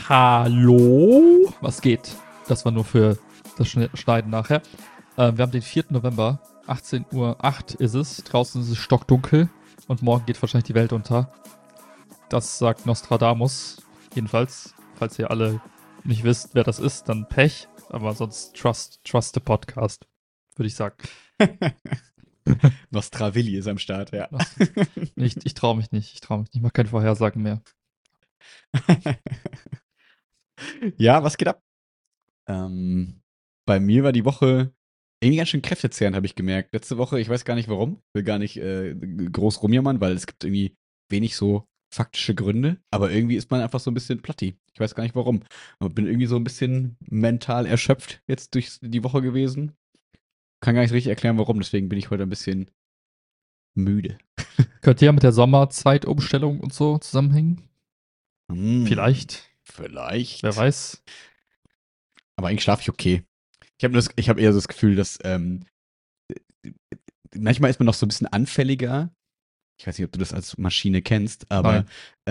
Hallo? Was geht? Das war nur für das Schneiden nachher. Wir haben den 4. November, 18:08 Uhr ist es. Draußen ist es stockdunkel und morgen geht wahrscheinlich die Welt unter. Das sagt Nostradamus. Jedenfalls, falls ihr alle nicht wisst, wer das ist, dann Pech. Aber sonst trust the podcast, würde ich sagen. Nostravilli ist am Start, ja. Ich traue mich nicht. Ich mache keine Vorhersagen mehr. Ja, was geht ab? Bei mir war die Woche irgendwie ganz schön kräftezehrend, habe ich gemerkt. Letzte Woche, ich weiß gar nicht warum, will gar nicht groß rumjammern, weil es gibt irgendwie wenig so faktische Gründe, aber irgendwie ist man einfach so ein bisschen platti. Ich weiß gar nicht warum. Aber bin irgendwie so ein bisschen mental erschöpft jetzt durch die Woche gewesen. Kann gar nicht richtig erklären, warum, deswegen bin ich heute ein bisschen müde. Könnte ja mit der Sommerzeitumstellung und so zusammenhängen. Vielleicht. Wer weiß. Aber eigentlich schlafe ich okay. Ich hab eher so das Gefühl, dass manchmal ist man noch so ein bisschen anfälliger. Ich weiß nicht, ob du das als Maschine kennst, aber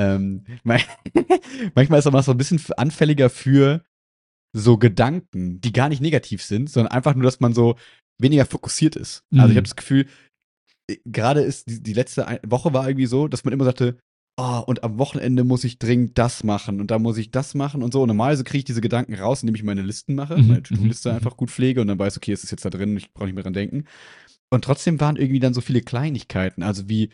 manchmal ist man noch so ein bisschen anfälliger für so Gedanken, die gar nicht negativ sind, sondern einfach nur, dass man so weniger fokussiert ist. Also ich habe das Gefühl, gerade ist die letzte Woche war irgendwie so, dass man immer sagte, oh, und am Wochenende muss ich dringend das machen und da muss ich das machen und so. Und normalerweise kriege ich diese Gedanken raus, indem ich meine Listen mache, meine To-Do-Liste einfach gut pflege und dann weiß, okay, es ist jetzt da drin, ich brauche nicht mehr dran denken. Und trotzdem waren irgendwie dann so viele Kleinigkeiten, also wie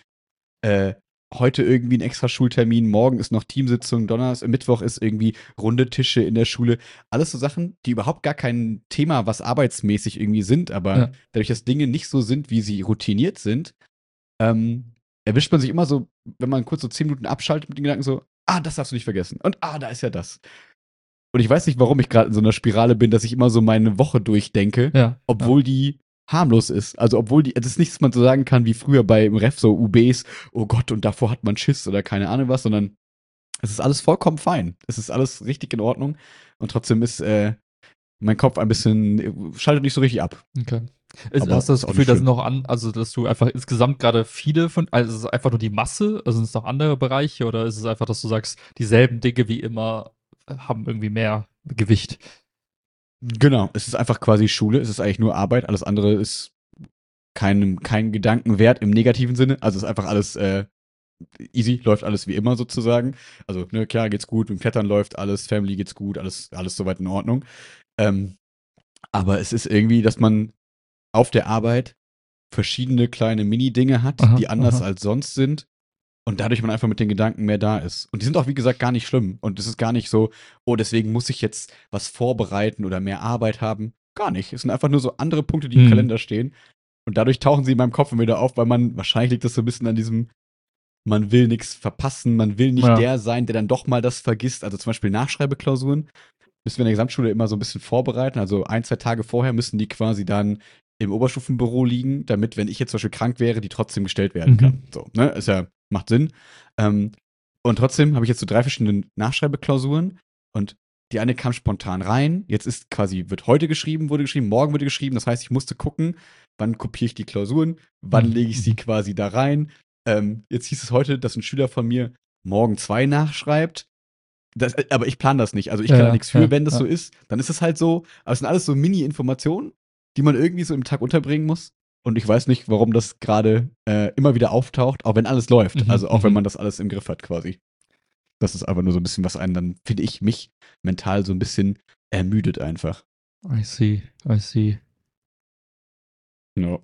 heute irgendwie ein extra Schultermin, morgen ist noch Teamsitzung, Mittwoch ist irgendwie runde Tische in der Schule. Alles so Sachen, die überhaupt gar kein Thema, was arbeitsmäßig irgendwie sind, aber dadurch, dass Dinge nicht so sind, wie sie routiniert sind, erwischt man sich immer so, wenn man kurz so 10 Minuten abschaltet mit den Gedanken so, das darfst du nicht vergessen. Und da ist ja das. Und ich weiß nicht, warum ich gerade in so einer Spirale bin, dass ich immer so meine Woche durchdenke, obwohl die harmlos ist. Also obwohl das ist nichts, was man so sagen kann wie früher beim Ref, so UBs, oh Gott, und davor hat man Schiss oder keine Ahnung was, sondern es ist alles vollkommen fein. Es ist alles richtig in Ordnung und trotzdem ist mein Kopf ein bisschen, schaltet nicht so richtig ab. Okay. Hast du das Gefühl, dass also dass du einfach insgesamt gerade also ist es einfach nur die Masse, also sind es noch andere Bereiche oder ist es einfach, dass du sagst, dieselben Dinge wie immer haben irgendwie mehr Gewicht? Genau, es ist einfach quasi Schule, es ist eigentlich nur Arbeit, alles andere ist kein Gedanken wert im negativen Sinne, also ist einfach alles easy, läuft alles wie immer sozusagen. Also, ne, klar geht's gut, mit dem Klettern läuft alles, Family geht's gut, alles soweit in Ordnung. Aber es ist irgendwie, dass man auf der Arbeit verschiedene kleine Mini-Dinge hat, die anders als sonst sind. Und dadurch man einfach mit den Gedanken mehr da ist. Und die sind auch, wie gesagt, gar nicht schlimm. Und es ist gar nicht so, oh, deswegen muss ich jetzt was vorbereiten oder mehr Arbeit haben. Gar nicht. Es sind einfach nur so andere Punkte, die im Kalender stehen. Und dadurch tauchen sie in meinem Kopf wieder auf, weil wahrscheinlich liegt das so ein bisschen an diesem, man will nichts verpassen, man will nicht der sein, der dann doch mal das vergisst. Also zum Beispiel Nachschreibeklausuren müssen wir in der Gesamtschule immer so ein bisschen vorbereiten. Also 1, 2 Tage vorher müssen die quasi dann im Oberstufenbüro liegen, damit, wenn ich jetzt zum Beispiel krank wäre, die trotzdem gestellt werden kann. So, ne? Ist ja, macht Sinn. Und trotzdem habe ich jetzt so 3 verschiedene Nachschreibeklausuren und die eine kam spontan rein. Jetzt wird heute geschrieben, wurde geschrieben, morgen wurde geschrieben. Das heißt, ich musste gucken, wann kopiere ich die Klausuren, wann lege ich sie quasi da rein. Jetzt hieß es heute, dass ein Schüler von mir morgen 2 nachschreibt. Aber ich plane das nicht. Also ich kann da nichts für, wenn das so ist. Dann ist es halt so. Aber es sind alles so Mini-Informationen, die man irgendwie so im Tag unterbringen muss. Und ich weiß nicht, warum das gerade immer wieder auftaucht, auch wenn alles läuft. Also auch wenn man das alles im Griff hat quasi. Das ist einfach nur so ein bisschen, was einen dann, finde ich, mich mental so ein bisschen ermüdet einfach. I see. No.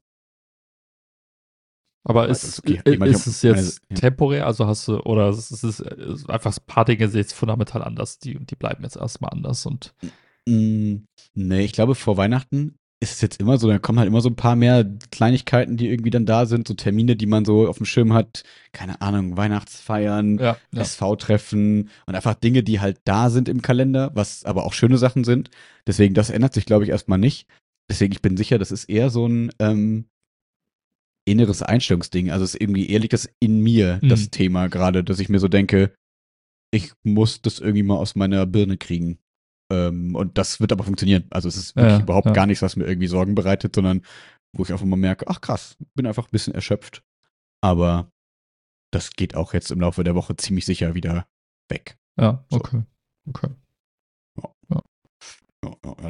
Aber ist es jetzt temporär, also hast du, oder ist es einfach ein paar Dinge sind jetzt fundamental anders, die bleiben jetzt erstmal anders und. Nee, ich glaube, vor Weihnachten ist es jetzt immer so, da kommen halt immer so ein paar mehr Kleinigkeiten, die irgendwie dann da sind, so Termine, die man so auf dem Schirm hat, keine Ahnung, Weihnachtsfeiern, SV-Treffen und einfach Dinge, die halt da sind im Kalender, was aber auch schöne Sachen sind. Deswegen, das ändert sich, glaube ich, erstmal nicht. Deswegen, ich bin sicher, das ist eher so ein inneres Einstellungsding. Also es ist irgendwie eher liegt das in mir, das Thema gerade, dass ich mir so denke, ich muss das irgendwie mal aus meiner Birne kriegen. Und das wird aber funktionieren. Also es ist wirklich überhaupt gar nichts, was mir irgendwie Sorgen bereitet, sondern wo ich einfach mal merke, ach krass, bin einfach ein bisschen erschöpft. Aber das geht auch jetzt im Laufe der Woche ziemlich sicher wieder weg. Ja, okay.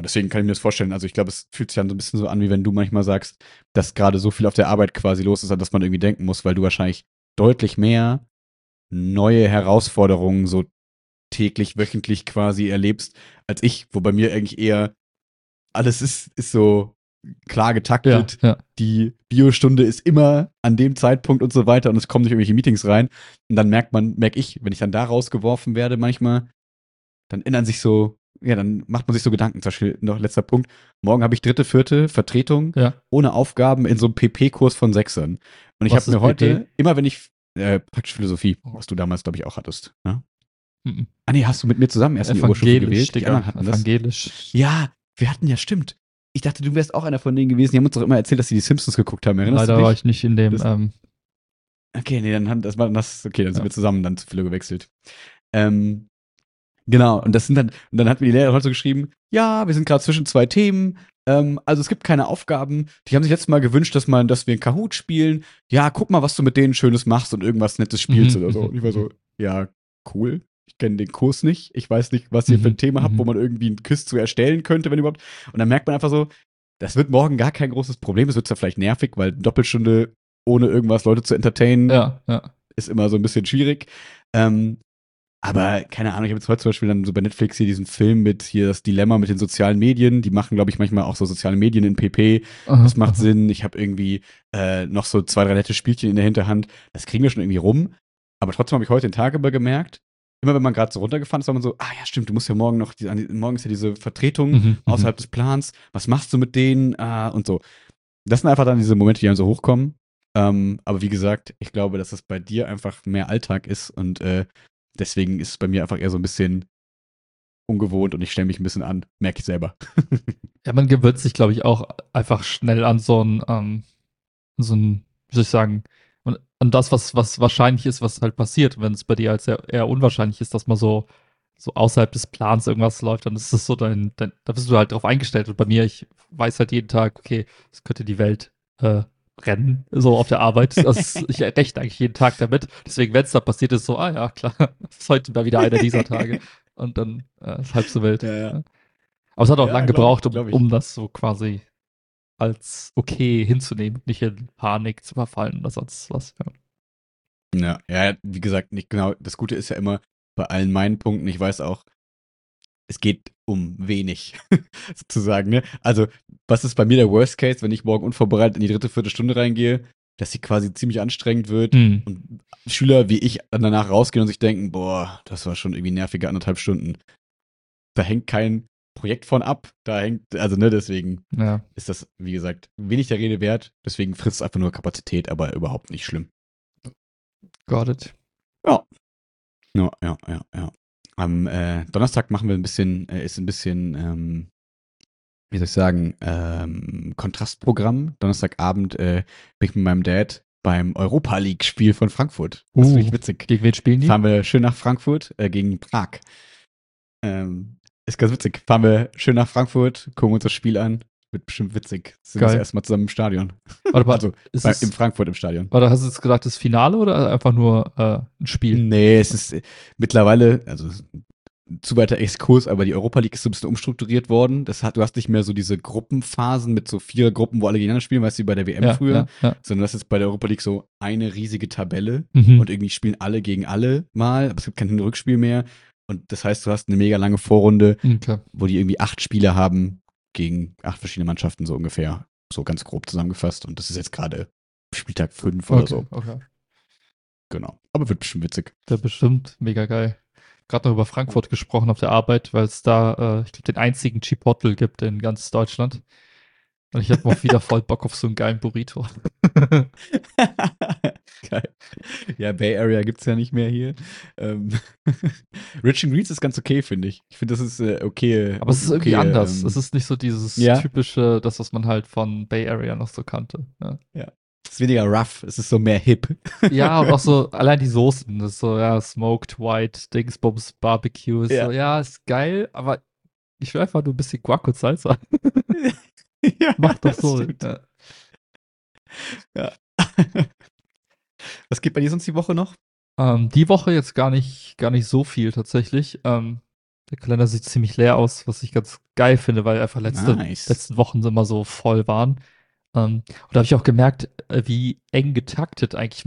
deswegen kann ich mir das vorstellen. Also ich glaube, es fühlt sich dann so ein bisschen so an, wie wenn du manchmal sagst, dass gerade so viel auf der Arbeit quasi los ist, an das man irgendwie denken muss, weil du wahrscheinlich deutlich mehr neue Herausforderungen so täglich, wöchentlich quasi erlebst, als ich, wo bei mir eigentlich eher alles ist so klar Ja, getaktet. ja. Die Biostunde ist immer an dem Zeitpunkt und so weiter und es kommen nicht irgendwelche Meetings rein. Und dann merke ich, wenn ich dann da rausgeworfen werde manchmal, dann ändern sich so, ja, dann macht man sich so Gedanken. Zum Beispiel noch letzter Punkt. Morgen habe ich dritte, vierte Vertretung Ja. ohne Aufgaben in so einem PP-Kurs von Sechsern. Und ich Was habe mir ist heute, PP? immer wenn ich, praktische Philosophie, was du damals, glaube ich, auch hattest. Ne? Mhm. Ah nee, hast du mit mir zusammen erst in die Oberstufe gewählt? Die Digga. anderen hatten das. Evangelisch. Ja, wir hatten ja, stimmt. Ich dachte, du wärst auch einer von denen gewesen. Die haben uns doch immer erzählt, dass sie die Simpsons geguckt haben. Erinnerst Leider du dich? war ich nicht in dem, Das- Okay, nee, dann okay, dann sind Ja. wir zusammen dann zu Philo gewechselt. Genau, und dann hat mir die Lehrerin heute so geschrieben, ja, wir sind gerade zwischen zwei Themen, also es gibt keine Aufgaben. Die haben sich letztes Mal gewünscht, dass wir einen Kahoot spielen. Ja, guck mal, was du mit denen Schönes machst und irgendwas Nettes spielst oder so. Und ich war so, ja, cool. Ich kenne den Kurs nicht. Ich weiß nicht, was ihr für ein Thema habt, wo man irgendwie einen Quiz zu erstellen könnte, wenn überhaupt. Und dann merkt man einfach so, das wird morgen gar kein großes Problem. Es wird zwar vielleicht nervig, weil eine Doppelstunde ohne irgendwas Leute zu entertainen Ja, ja. ist immer so ein bisschen schwierig. Ähm, aber keine Ahnung, ich habe jetzt heute zum Beispiel dann so bei Netflix hier diesen Film mit hier das Dilemma mit den sozialen Medien. Die machen, glaube ich, manchmal auch so soziale Medien in PP. Das macht Sinn. Ich habe irgendwie noch so 2, 3 nette Spielchen in der Hinterhand. Das kriegen wir schon irgendwie rum. Aber trotzdem habe ich heute den Tag über gemerkt, immer wenn man gerade so runtergefahren ist, war man so, ah ja, stimmt, du musst ja morgen noch, morgen ist ja diese Vertretung außerhalb des Plans. Was machst du mit denen? Und so. Das sind einfach dann diese Momente, die einem so hochkommen. Aber wie gesagt, ich glaube, dass das bei dir einfach mehr Alltag ist und deswegen ist es bei mir einfach eher so ein bisschen ungewohnt und ich stelle mich ein bisschen an, merke ich selber. Ja, man gewöhnt sich, glaube ich, auch einfach schnell an wie soll ich sagen, an das, was wahrscheinlich ist, was halt passiert. Wenn es bei dir als eher unwahrscheinlich ist, dass man so außerhalb des Plans irgendwas läuft, dann ist das so da bist du halt drauf eingestellt. Und bei mir, ich weiß halt jeden Tag, okay, es könnte die Welt rennen, so auf der Arbeit. Ich rechne eigentlich jeden Tag damit. Deswegen, wenn es da passiert ist, so, ah ja, klar, es ist heute mal wieder einer dieser Tage. Und dann ist halb so wild. Ja, ja. Ja. Aber es hat auch Ja, lange glaube ich, gebraucht, glaube ich. um das so quasi als okay hinzunehmen, nicht in Panik zu verfallen oder sonst was. Ja. Ja, wie gesagt, nicht genau. Das Gute ist ja immer bei allen meinen Punkten, ich weiß auch, es geht um wenig, sozusagen, ne? Also, was ist bei mir der Worst Case, wenn ich morgen unvorbereitet in die dritte, vierte Stunde reingehe, dass sie quasi ziemlich anstrengend wird Hm. und Schüler wie ich dann danach rausgehen und sich denken, boah, das war schon irgendwie nervige 1,5 Stunden. Da hängt kein Projekt von ab, also ne, deswegen Ja, ist das, wie gesagt, wenig der Rede wert, deswegen frisst es einfach nur Kapazität, aber überhaupt nicht schlimm. got it. Ja. Ja. Am Donnerstag machen wir ist ein bisschen, wie soll ich sagen, Kontrastprogramm. Donnerstagabend bin ich mit meinem Dad beim Europa League-Spiel von Frankfurt. Das finde ich witzig. Gegen wen spielen die? Fahren wir schön nach Frankfurt gegen Prag. Ist ganz witzig. Fahren wir schön nach Frankfurt, gucken uns das Spiel an. Wird bestimmt witzig. Sind das Geil. erstmal zusammen im Stadion. Warte mal, Also in Frankfurt im Stadion. Warte, hast du jetzt gesagt, das Finale oder einfach nur ein Spiel? Nee, es ist mittlerweile, also zu weiter Exkurs, aber die Europa League ist so ein bisschen umstrukturiert worden. Du hast nicht mehr so diese Gruppenphasen mit so 4 Gruppen, wo alle gegeneinander spielen, weißt du, wie bei der WM früher, sondern das ist bei der Europa League so eine riesige Tabelle und irgendwie spielen alle gegen alle mal, aber es gibt kein Hin- und Rückspiel mehr. Und das heißt, du hast eine mega lange Vorrunde, Okay. wo die irgendwie 8 Spiele haben gegen 8 verschiedene Mannschaften, so ungefähr. So ganz grob zusammengefasst. Und das ist jetzt gerade Spieltag 5 oder so. Okay. Genau. Aber wird bestimmt witzig. Wäre bestimmt mega geil. Gerade noch über Frankfurt gesprochen auf der Arbeit, weil es da, ich glaube, den einzigen Chipotle gibt in ganz Deutschland. Und ich habe mal wieder voll Bock auf so einen geilen Burrito. Geil. Ja, Bay Area gibt's ja nicht mehr hier. Rich and Greens ist ganz okay, finde ich. Ich finde, das ist okay. Aber es ist irgendwie okay, anders. Es ist nicht so dieses ja. typische, das, was man halt von Bay Area noch so kannte. Ja. Es ist weniger rough, es ist so mehr hip. Ja, und auch so, allein die Soßen, das ist so, ja, Smoked White, Dingsbums, Barbecue, ist so, ja, ist geil, aber ich will einfach nur ein bisschen Guac und Salsa. Ja, Macht doch das so. stimmt. Ja. Was geht bei dir sonst die Woche noch? Die Woche jetzt gar nicht so viel tatsächlich. Der Kalender sieht ziemlich leer aus, was ich ganz geil finde, weil einfach Nice. letzten Wochen immer so voll waren. Und da habe ich auch gemerkt, wie eng getaktet eigentlich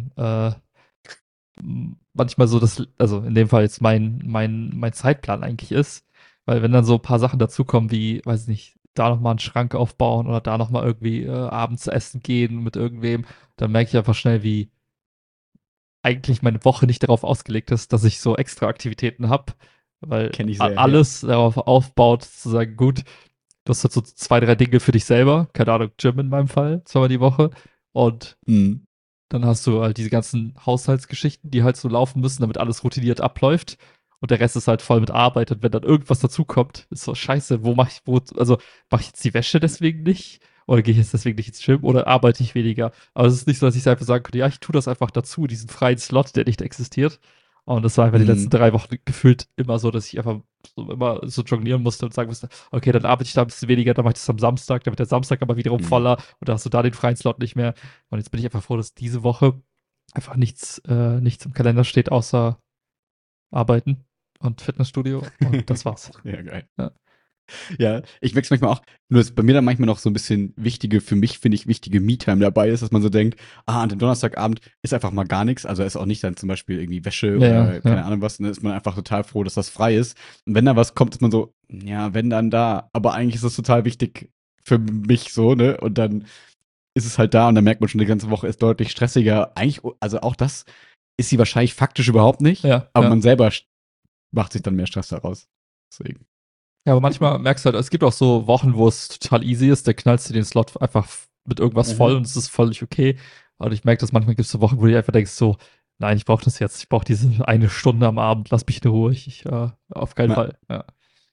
manchmal so also in dem Fall jetzt mein Zeitplan eigentlich ist. Weil wenn dann so ein paar Sachen dazukommen, wie, weiß ich nicht, da nochmal einen Schrank aufbauen oder da nochmal irgendwie abends essen gehen mit irgendwem, dann merke ich einfach schnell, wie eigentlich meine Woche nicht darauf ausgelegt ist, dass ich so extra Aktivitäten habe, weil Kenne ich sehr, ja. alles darauf aufbaut, zu sagen, gut, du hast halt so zwei, drei Dinge für dich selber, keine Ahnung, Gym in meinem Fall, zweimal die Woche und Mhm. dann hast du halt diese ganzen Haushaltsgeschichten, die halt so laufen müssen, damit alles routiniert abläuft. Und der Rest ist halt voll mit Arbeit. Und wenn dann irgendwas dazukommt, ist so scheiße, also mache ich jetzt die Wäsche deswegen nicht? Oder gehe ich jetzt deswegen nicht ins Gym? Oder arbeite ich weniger? Aber es ist nicht so, dass ich einfach sagen könnte, ja, ich tue das einfach dazu, diesen freien Slot, der nicht existiert. Und das war einfach die letzten Mhm. 3 Wochen gefühlt immer so, dass ich einfach so immer so jonglieren musste und sagen musste, okay, dann arbeite ich da ein bisschen weniger, dann mache ich das am Samstag, damit der Samstag aber wiederum Mhm. voller und da hast du da den freien Slot nicht mehr. Und jetzt bin ich einfach froh, dass diese Woche einfach nichts im Kalender steht, außer Arbeiten und Fitnessstudio und das war's. Ja, geil. Ja, Ja, ich wechsle manchmal auch, nur dass bei mir dann manchmal noch so ein bisschen wichtige, für mich finde ich wichtige Me-Time dabei ist, dass man so denkt, an dem Donnerstagabend ist einfach mal gar nichts, also ist auch nicht dann zum Beispiel irgendwie Wäsche ja, ja. oder keine Ahnung was, dann ist man einfach total froh, dass das frei ist. Und wenn da was kommt, ist man so, ja, wenn dann da, aber eigentlich ist das total wichtig für mich so, ne? Und dann ist es halt da und dann merkt man schon, die ganze Woche ist deutlich stressiger. Eigentlich, also auch das ist sie wahrscheinlich faktisch überhaupt nicht, Ja, aber ja. man selber macht sich dann mehr Stress daraus. Deswegen. Ja, aber manchmal merkst du halt, es gibt auch so Wochen, wo es total easy ist, da knallst du den Slot einfach mit irgendwas voll Mhm. und es ist völlig okay. Aber ich merke, dass manchmal gibt es so Wochen, wo du dir einfach denkst, so, nein, ich brauche das jetzt, ich brauche diese eine Stunde am Abend, lass mich in Ruhe, auf keinen Ja. Fall. Ja.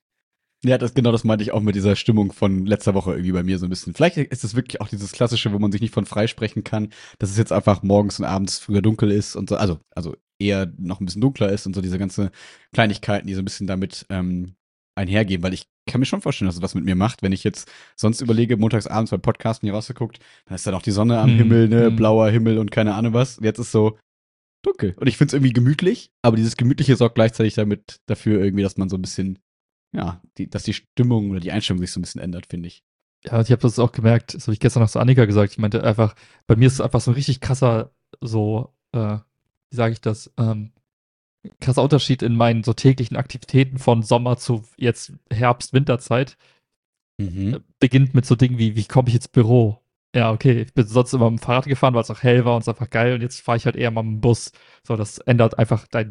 Ja, genau das meinte ich auch mit dieser Stimmung von letzter Woche irgendwie bei mir so ein bisschen. Vielleicht ist es wirklich auch dieses Klassische, wo man sich nicht von freisprechen kann, dass es jetzt einfach morgens und abends früher dunkel ist und so, also eher noch ein bisschen dunkler ist und so diese ganze Kleinigkeiten, die so ein bisschen damit einhergehen, weil ich kann mir schon vorstellen, dass es was mit mir macht, wenn ich jetzt sonst überlege, montags abends beim Podcasten hier rausgeguckt, dann ist dann auch die Sonne am Himmel, ne, Hm. blauer Himmel und keine Ahnung was. Und jetzt ist so dunkel. Und ich finde es irgendwie gemütlich, aber dieses Gemütliche sorgt gleichzeitig damit dafür irgendwie, dass man so ein bisschen ja, dass die Stimmung oder die Einstellung sich so ein bisschen ändert, finde ich. Ja, ich habe das auch gemerkt, das habe ich gestern noch zu Annika gesagt. Ich meinte einfach, bei mir ist es einfach so ein richtig krasser, so, wie sage ich das, krasser Unterschied in meinen so täglichen Aktivitäten von Sommer zu jetzt Herbst, Winterzeit. Mhm. Beginnt mit so Dingen wie komme ich ins Büro? Ja, okay, ich bin sonst immer mit dem Fahrrad gefahren, weil es auch hell war und es einfach geil und jetzt fahre ich halt eher mal mit dem Bus. So, das ändert einfach dein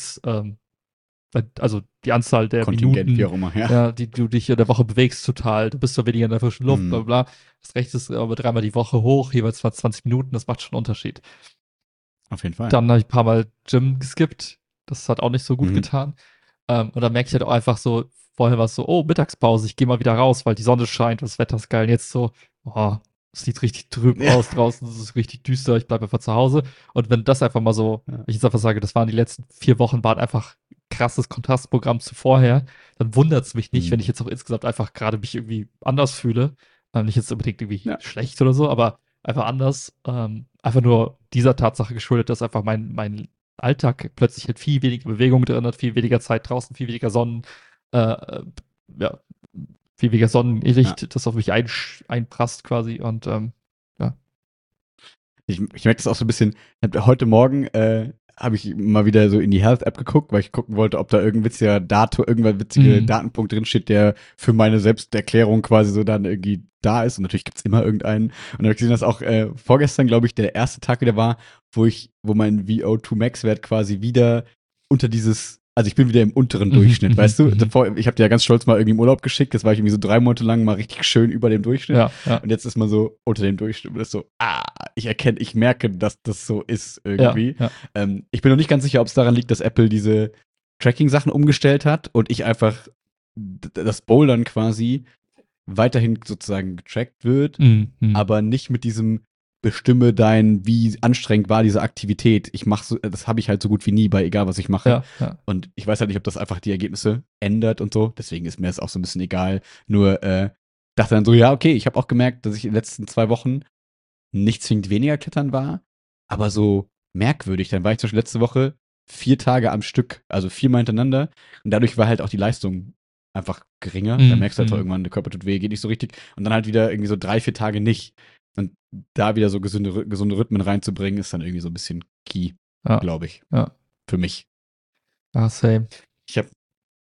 also die Anzahl der Kontingent, wie Minuten, auch immer, ja. ja, die du dich in der Woche bewegst, total. Du bist so weniger in der frischen Luft, bla Mhm. bla. Das Recht ist aber dreimal die Woche hoch, jeweils 20 Minuten, das macht schon einen Unterschied. Auf jeden Fall. Dann habe ich ein paar Mal Gym geskippt. Das hat auch nicht so gut Mhm. getan. Und dann merke ich halt auch einfach so, vorher war es so, oh, Mittagspause, ich gehe mal wieder raus, weil die Sonne scheint, das Wetter ist geil. Und jetzt so, oh, es sieht richtig trüb Ja. aus draußen, es ist richtig düster, ich bleibe einfach zu Hause. Und wenn das einfach mal so, Ja. wenn ich jetzt einfach sage, das waren die letzten 4 Wochen, waren einfach krasses Kontrastprogramm zu vorher, dann wundert es mich nicht, wenn Mhm. ich jetzt auch insgesamt einfach gerade mich irgendwie anders fühle. Nicht jetzt unbedingt irgendwie Ja. schlecht oder so, aber einfach anders. Einfach nur dieser Tatsache geschuldet, dass einfach mein Alltag plötzlich halt viel weniger Bewegung drin hat, viel weniger Zeit draußen, viel weniger äh, äh, ja, viel weniger Ja. Sonnenlicht, das auf mich einprasst quasi und ja. Ich merke das auch so ein bisschen. Heute Morgen habe ich mal wieder so in die Health-App geguckt, weil ich gucken wollte, ob da irgendein witzige Mhm. Datenpunkt drinsteht, der für meine Selbsterklärung quasi so dann irgendwie da ist. Und natürlich gibt's immer irgendeinen. Und dann habe ich gesehen, dass auch vorgestern, glaube ich, der erste Tag wieder war, wo mein VO2 Max-Wert quasi wieder unter also ich bin wieder im unteren Mhm, Durchschnitt, mhm, weißt du? mhm. Ich habe dir ja ganz stolz mal irgendwie im Urlaub geschickt, das war ich irgendwie so 3 Monate lang mal richtig schön über dem Durchschnitt. Ja, ja, Und jetzt ist man so unter dem Durchschnitt. Und das ist so, ich merke, dass das so ist ja, irgendwie. ja, Ich bin noch nicht ganz sicher, ob es daran liegt, dass Apple diese Tracking-Sachen umgestellt hat und ich einfach das Bouldern quasi weiterhin sozusagen getrackt wird, mhm, mhm. aber nicht mit diesem bestimme wie anstrengend war diese Aktivität. Das habe ich halt so gut wie nie bei egal was ich mache. Ja, ja. Und ich weiß halt nicht, ob das einfach die Ergebnisse ändert und so. Deswegen ist mir das auch so ein bisschen egal. Nur dachte dann so, ja, okay, ich habe auch gemerkt, dass ich in den letzten 2 Wochen nicht zwingend weniger klettern war, aber so merkwürdig. Dann war ich zum Beispiel letzte Woche 4 Tage am Stück, also 4-mal hintereinander. Und dadurch war halt auch die Leistung einfach geringer. Da Mhm, merkst du halt mhm. irgendwann, der Körper tut weh, geht nicht so richtig. Und dann halt wieder irgendwie so 3-4 Tage nicht. Und da wieder so gesunde Rhythmen reinzubringen, ist dann irgendwie so ein bisschen key, Ja, glaube ich. ja. Für mich. Ah, same. Ich habe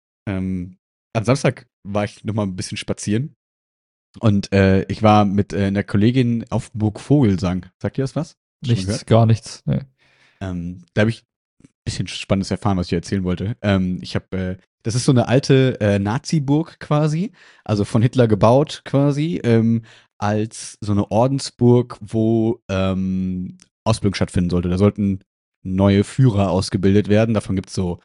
am Samstag war ich noch mal ein bisschen spazieren und ich war mit einer Kollegin auf Burg Vogelsang. Sagt ihr das was? Schon mal Nichts, gehört? gar nichts. Nee. Da habe ich ein bisschen Spannendes erfahren, was ich dir erzählen wollte. Das ist so eine alte Nazi-Burg quasi, also von Hitler gebaut quasi, als so eine Ordensburg, wo Ausbildung stattfinden sollte. Da sollten neue Führer ausgebildet werden. Davon gibt es so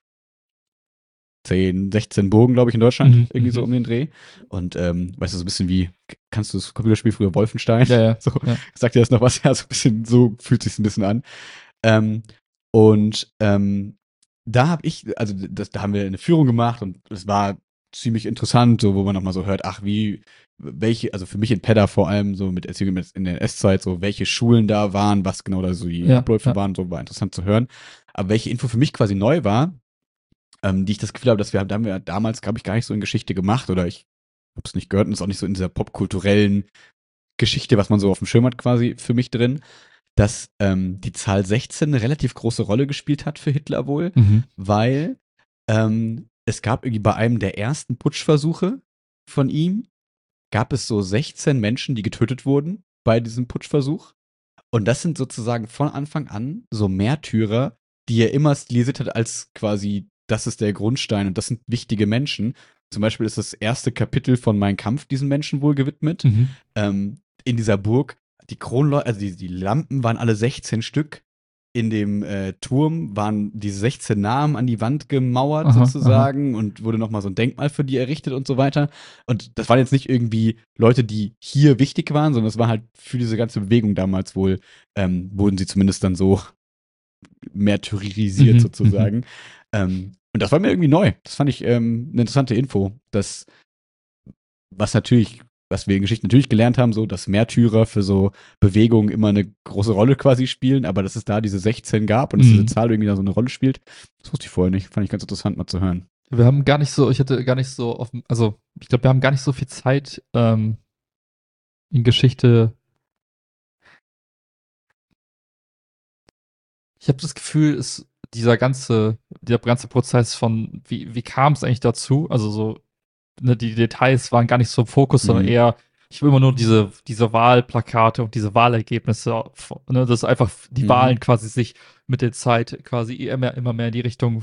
10, 16 Burgen, glaube ich, in Deutschland, Mhm, irgendwie so mhm. um den Dreh. Und weißt du, so ein bisschen wie, kannst du das Computerspiel früher Wolfenstein? Ja, ja, So, ja. sagt dir das noch was? Ja, so ein bisschen, so fühlt sich ein bisschen an. Ähm, und da habe ich, also da haben wir eine Führung gemacht und es war ziemlich interessant, so wo man nochmal so hört, ach welche, also für mich in Pedda vor allem, so mit Erziehung in der S-Zeit, so welche Schulen da waren, was genau da so die Ja, Abläufe ja. waren, so war interessant zu hören. Aber welche Info für mich quasi neu war, die ich das Gefühl habe, da haben wir damals, glaube ich, gar nicht so in Geschichte gemacht oder ich habe es nicht gehört und ist auch nicht so in dieser popkulturellen Geschichte, was man so auf dem Schirm hat, quasi für mich drin, dass die Zahl 16 eine relativ große Rolle gespielt hat für Hitler wohl, Mhm. weil es gab irgendwie bei einem der ersten Putschversuche von ihm, gab es so 16 Menschen, die getötet wurden bei diesem Putschversuch. Und das sind sozusagen von Anfang an so Märtyrer, die er immer stilisiert hat als quasi, das ist der Grundstein und das sind wichtige Menschen. Zum Beispiel ist das erste Kapitel von Mein Kampf diesen Menschen wohl gewidmet. Mhm. In dieser Burg, die Kronleuchter, also die Lampen waren alle 16 Stück. In dem Turm waren diese 16 Namen an die Wand gemauert Aha, aha. sozusagen und wurde nochmal so ein Denkmal für die errichtet und so weiter. Und das waren jetzt nicht irgendwie Leute, die hier wichtig waren, sondern es war halt für diese ganze Bewegung damals wohl, wurden sie zumindest dann so märtyrisiert Mhm, mhm. sozusagen. Und das war mir irgendwie neu. Das fand ich eine interessante Info, dass was natürlich, was wir in Geschichte natürlich gelernt haben, so, dass Märtyrer für so Bewegungen immer eine große Rolle quasi spielen, aber dass es da diese 16 gab und dass diese Mhm. Zahl irgendwie da so eine Rolle spielt, das wusste ich vorher nicht. Fand ich ganz interessant mal zu hören. Wir haben gar nicht so, ich hatte gar nicht so offen, also ich glaube, wir haben gar nicht so viel Zeit in Geschichte. Ich habe das Gefühl, dieser ganze Prozess von, wie kam es eigentlich dazu? Also so, ne, die Details waren gar nicht so im Fokus, sondern Mhm. eher, ich will immer nur diese Wahlplakate und diese Wahlergebnisse, ne, dass einfach die Mhm. Wahlen quasi sich mit der Zeit quasi immer mehr in die Richtung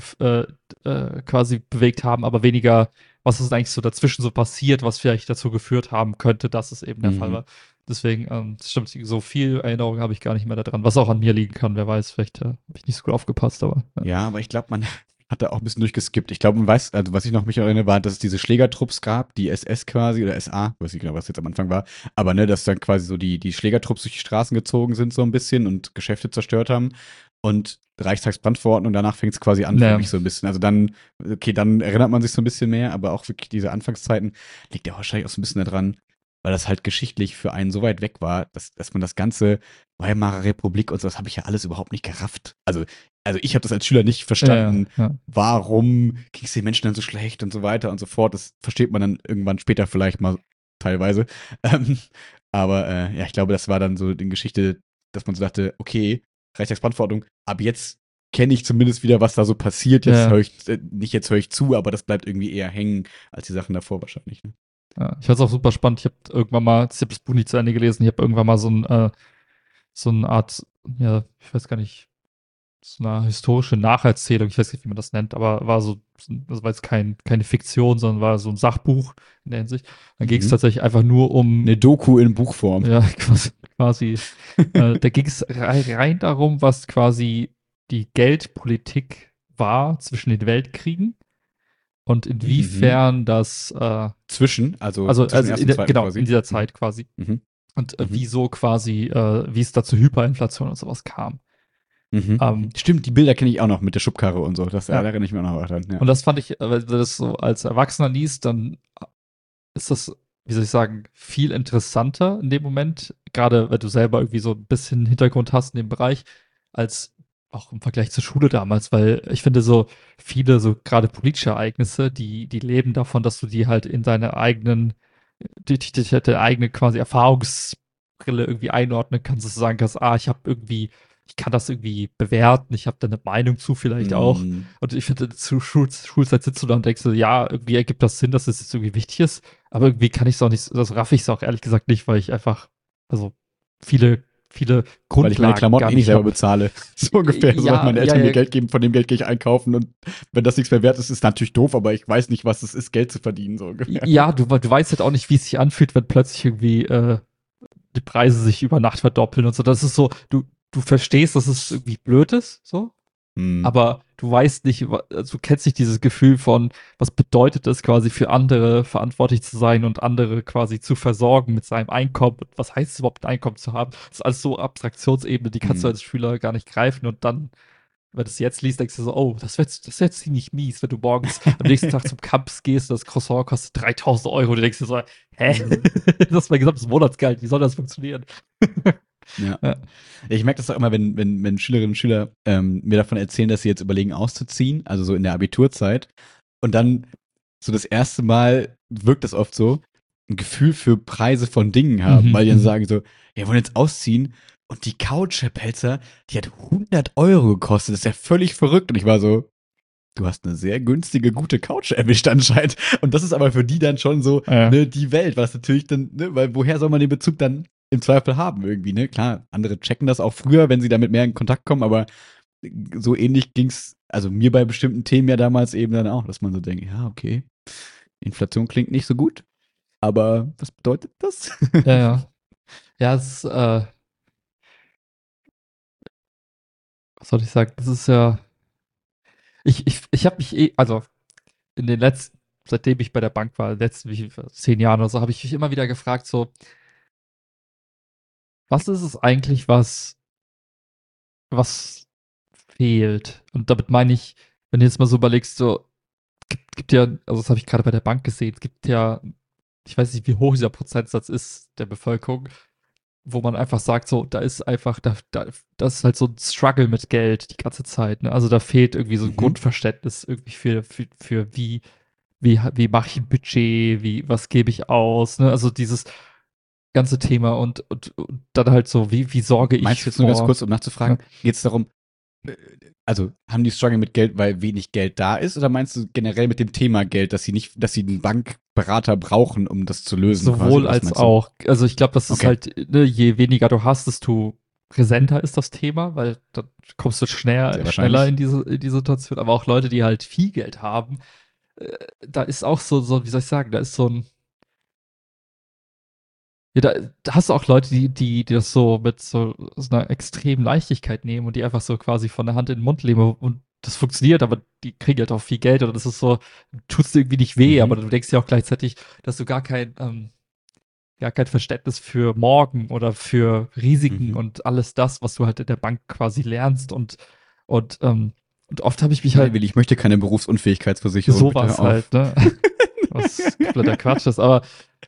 quasi bewegt haben, aber weniger, was ist eigentlich so dazwischen so passiert, was vielleicht dazu geführt haben könnte, dass es eben der Fall Mhm. war. Deswegen, das stimmt, so viel Erinnerung habe ich gar nicht mehr daran, was auch an mir liegen kann, wer weiß, vielleicht habe ich nicht so gut aufgepasst, aber ja. Ja, aber ich glaube, man hat da auch ein bisschen durchgeskippt. Ich glaube, man weiß, also was ich noch mich erinnere, war, dass es diese Schlägertrupps gab, die SS quasi oder SA, weiß nicht genau, was jetzt am Anfang war, aber ne, dass dann quasi so die Schlägertrupps durch die Straßen gezogen sind so ein bisschen und Geschäfte zerstört haben. Und Reichstagsbrandverordnung, danach fängt es quasi an für Naja, mich so ein bisschen. Also dann, okay, dann erinnert man sich so ein bisschen mehr, aber auch wirklich diese Anfangszeiten liegt ja wahrscheinlich auch so ein bisschen daran, weil das halt geschichtlich für einen so weit weg war, dass man das ganze Weimarer Republik und so, das habe ich ja alles überhaupt nicht gerafft. Also ich habe das als Schüler nicht ja, verstanden, ja. warum ging es den Menschen dann so schlecht und so weiter und so fort. Das versteht man dann irgendwann später vielleicht mal teilweise. Ähm, aber ja, ich glaube, das war dann so die Geschichte, dass man so dachte, okay, Reichstagsbrandverordnung, ab jetzt kenne ich zumindest wieder, was da so passiert. Jetzt Ja. höre ich, nicht jetzt höre ich zu, aber das bleibt irgendwie eher hängen als die Sachen davor wahrscheinlich. Ne? Ja, ich fand es auch super spannend. Ich habe irgendwann mal, ich habe das Buch nicht zu Ende gelesen, ich habe irgendwann mal so eine Art, ja, ich weiß gar nicht, so eine historische Nacherzählung, ich weiß nicht, wie man das nennt, aber das war jetzt keine Fiktion, sondern war so ein Sachbuch in der Hinsicht. Dann ging es Mhm. tatsächlich einfach nur um, Eine Doku in Buchform. ja, quasi da ging es rein darum, was quasi die Geldpolitik war zwischen den Weltkriegen und Mhm. inwiefern das, Also zwischen dem ersten und zweiten genau, in quasi. dieser Mhm. Zeit quasi. Mhm. Und Mhm. wieso quasi, wie es da zu Hyperinflation und sowas kam. Mhm. Ähm, Stimmt, die Bilder kenne ich auch noch mit der Schubkarre und so. Da ja. erinnere ich mich auch noch dran. Ja. Und das fand ich, wenn du das so als Erwachsener liest, dann ist das, wie soll ich sagen, viel interessanter in dem Moment, gerade wenn du selber irgendwie so ein bisschen Hintergrund hast in dem Bereich, als auch im Vergleich zur Schule damals, weil ich finde so viele, so gerade politische Ereignisse, die leben davon, dass du die halt in deine eigenen, deine eigene quasi Erfahrungsbrille irgendwie einordnen kannst, dass du sagen kannst, ich habe irgendwie, ich kann das irgendwie bewerten, ich habe da eine Meinung zu vielleicht auch. Mhm. Und ich finde, zu Schulzeit sitzt du da und denkst so, ja, irgendwie ergibt das Sinn, dass es jetzt irgendwie wichtig ist, aber irgendwie kann ich es auch nicht, das raff ich es auch ehrlich gesagt nicht, weil ich einfach, also viele Weil ich meine Grundlagen Klamotten gar eh nicht nicht selber habe. bezahle. So ungefähr. So, dass Ja, meine ja, Eltern mir ja, Geld geben, von dem Geld gehe ich einkaufen und wenn das nichts mehr wert ist, ist natürlich doof, aber ich weiß nicht, was es ist, Geld zu verdienen, so ungefähr. ja, du weißt halt auch nicht, wie es sich anfühlt, wenn plötzlich irgendwie die Preise sich über Nacht verdoppeln und so. Das ist so, du verstehst, dass es irgendwie blöd ist, so, Hm. aber du weißt nicht, also du kennst nicht dieses Gefühl von, was bedeutet es quasi für andere verantwortlich zu sein und andere quasi zu versorgen mit seinem Einkommen. Und was heißt es überhaupt, ein Einkommen zu haben? Das ist alles so Abstraktionsebene, die kannst du Hm. als Schüler gar nicht greifen und dann, wenn du es jetzt liest, denkst du so, oh, das wär jetzt ziemlich mies, wenn du morgens am nächsten Tag zum Campus gehst und das Croissant kostet 3.000 Euro und du denkst dir so, hä? Mhm. Das ist mein gesamtes Monatsgehalt, wie soll das funktionieren? Ja. Ja. Ich merke das auch immer, wenn Schülerinnen und Schüler mir davon erzählen, dass sie jetzt überlegen, auszuziehen, also so in der Abiturzeit. Und dann so das erste Mal wirkt das oft so, ein Gefühl für Preise von Dingen haben, Mhm, weil die dann mhm. sagen so, wir wollen jetzt ausziehen und die Couch, Herr Pelzer, die hat 100 € gekostet, das ist ja völlig verrückt. Und ich war so, du hast eine sehr günstige, gute Couch erwischt anscheinend. Und das ist aber für die dann schon so, Ja. ne, die Welt, was natürlich dann, ne, weil woher soll man den Bezug dann im Zweifel haben irgendwie, ne? Klar, andere checken das auch früher, wenn sie damit mehr in Kontakt kommen, aber so ähnlich ging's, also mir bei bestimmten Themen ja damals eben dann auch, dass man so denkt, ja, okay, Inflation klingt nicht so gut, aber was bedeutet das? Ja, ja. Ja, es ist, was soll ich sagen? Das ist ja, ich habe mich also in den letzten, seitdem ich bei der Bank war, letzten wie, 10 Jahren oder so, habe ich mich immer wieder gefragt, so, was ist es eigentlich, was fehlt? Und damit meine ich, wenn du jetzt mal so überlegst, so, gibt ja, also das habe ich gerade bei der Bank gesehen, es gibt ja, ich weiß nicht, wie hoch dieser Prozentsatz ist der Bevölkerung, wo man einfach sagt, so, da ist einfach, das ist halt so ein Struggle mit Geld die ganze Zeit, ne? Also da fehlt irgendwie so ein Mhm. Grundverständnis irgendwie für wie mache ich ein Budget, was gebe ich aus, ne? Also dieses ganze Thema und dann halt so, wie sorge ich Meinst du jetzt nur ganz vor, kurz, um ne? nachzufragen, geht es darum, äh, also haben die Struggle mit Geld, weil wenig Geld da ist, oder meinst du generell mit dem Thema Geld, dass sie nicht, dass sie einen Bankberater brauchen, um das zu lösen, quasi? Sowohl Oder was als meinst du? auch. Also ich glaube, das ist Okay. halt, ne, je weniger du hast, desto präsenter ist das Thema, weil dann kommst du Sehr schneller wahrscheinlich. in die Situation. Aber auch Leute, die halt viel Geld haben, da ist auch wie soll ich sagen, da ist so ein, ja, da hast du auch Leute, die das so mit so einer extremen Leichtigkeit nehmen und die einfach so quasi von der Hand in den Mund leben und das funktioniert, aber die kriegen halt auch viel Geld oder das ist so, tut's dir irgendwie nicht weh, aber Mhm. du denkst ja auch gleichzeitig, dass du gar kein Verständnis für morgen oder für Risiken Mhm. und alles das, was du halt in der Bank quasi lernst und, ähm, und oft habe ich mich Nein, halt Willi, ich möchte keine Berufsunfähigkeitsversicherung, bitte hör sowas auf. halt, ne, was kompletter Quatsch ist, aber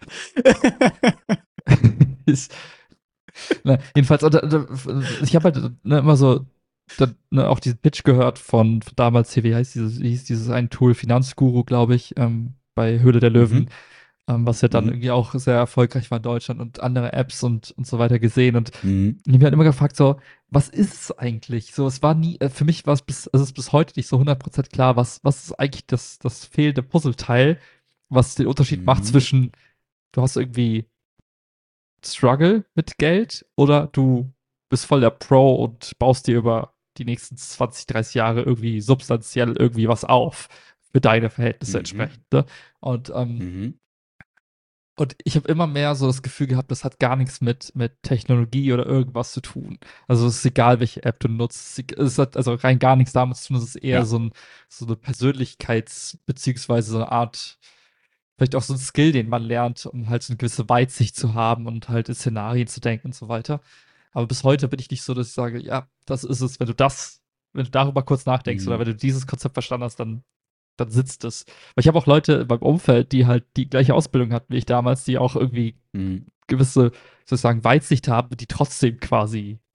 ist, ne, jedenfalls, ich habe halt ne, immer so ne, auch diesen Pitch gehört von damals hier, wie hieß dieses ein Tool, Finanzguru, glaube ich, bei Höhle der Löwen, Mhm. was ja dann Mhm. irgendwie auch sehr erfolgreich war in Deutschland und andere Apps und so weiter gesehen. Und Mhm. ich habe mich halt immer gefragt, so, was ist es eigentlich? So, es war nie, für mich war es ist bis heute nicht so 100% klar, was ist eigentlich das fehlende Puzzleteil, was den Unterschied macht Mhm. zwischen, du hast irgendwie Struggle mit Geld oder du bist voll der Pro und baust dir über die nächsten 20, 30 Jahre irgendwie substanziell irgendwie was auf für deine Verhältnisse Mhm. entsprechend. Ne? Und, ähm, Mhm. und ich habe immer mehr so das Gefühl gehabt, das hat gar nichts mit Technologie oder irgendwas zu tun. Also es ist egal, welche App du nutzt. Es hat also rein gar nichts damit zu tun. Es ist eher Ja. so eine beziehungsweise so eine Art, vielleicht auch so ein Skill, den man lernt, um halt so eine gewisse Weitsicht zu haben und halt in Szenarien zu denken und so weiter. Aber bis heute bin ich nicht so, dass ich sage, ja, das ist es, wenn du darüber kurz nachdenkst oder Mhm. wenn du dieses Konzept verstanden hast, dann sitzt es. Weil ich habe auch Leute in meinem Umfeld, die halt die gleiche Ausbildung hatten wie ich damals, die auch irgendwie Mhm. gewisse, sozusagen, Weitsicht haben, die trotzdem quasi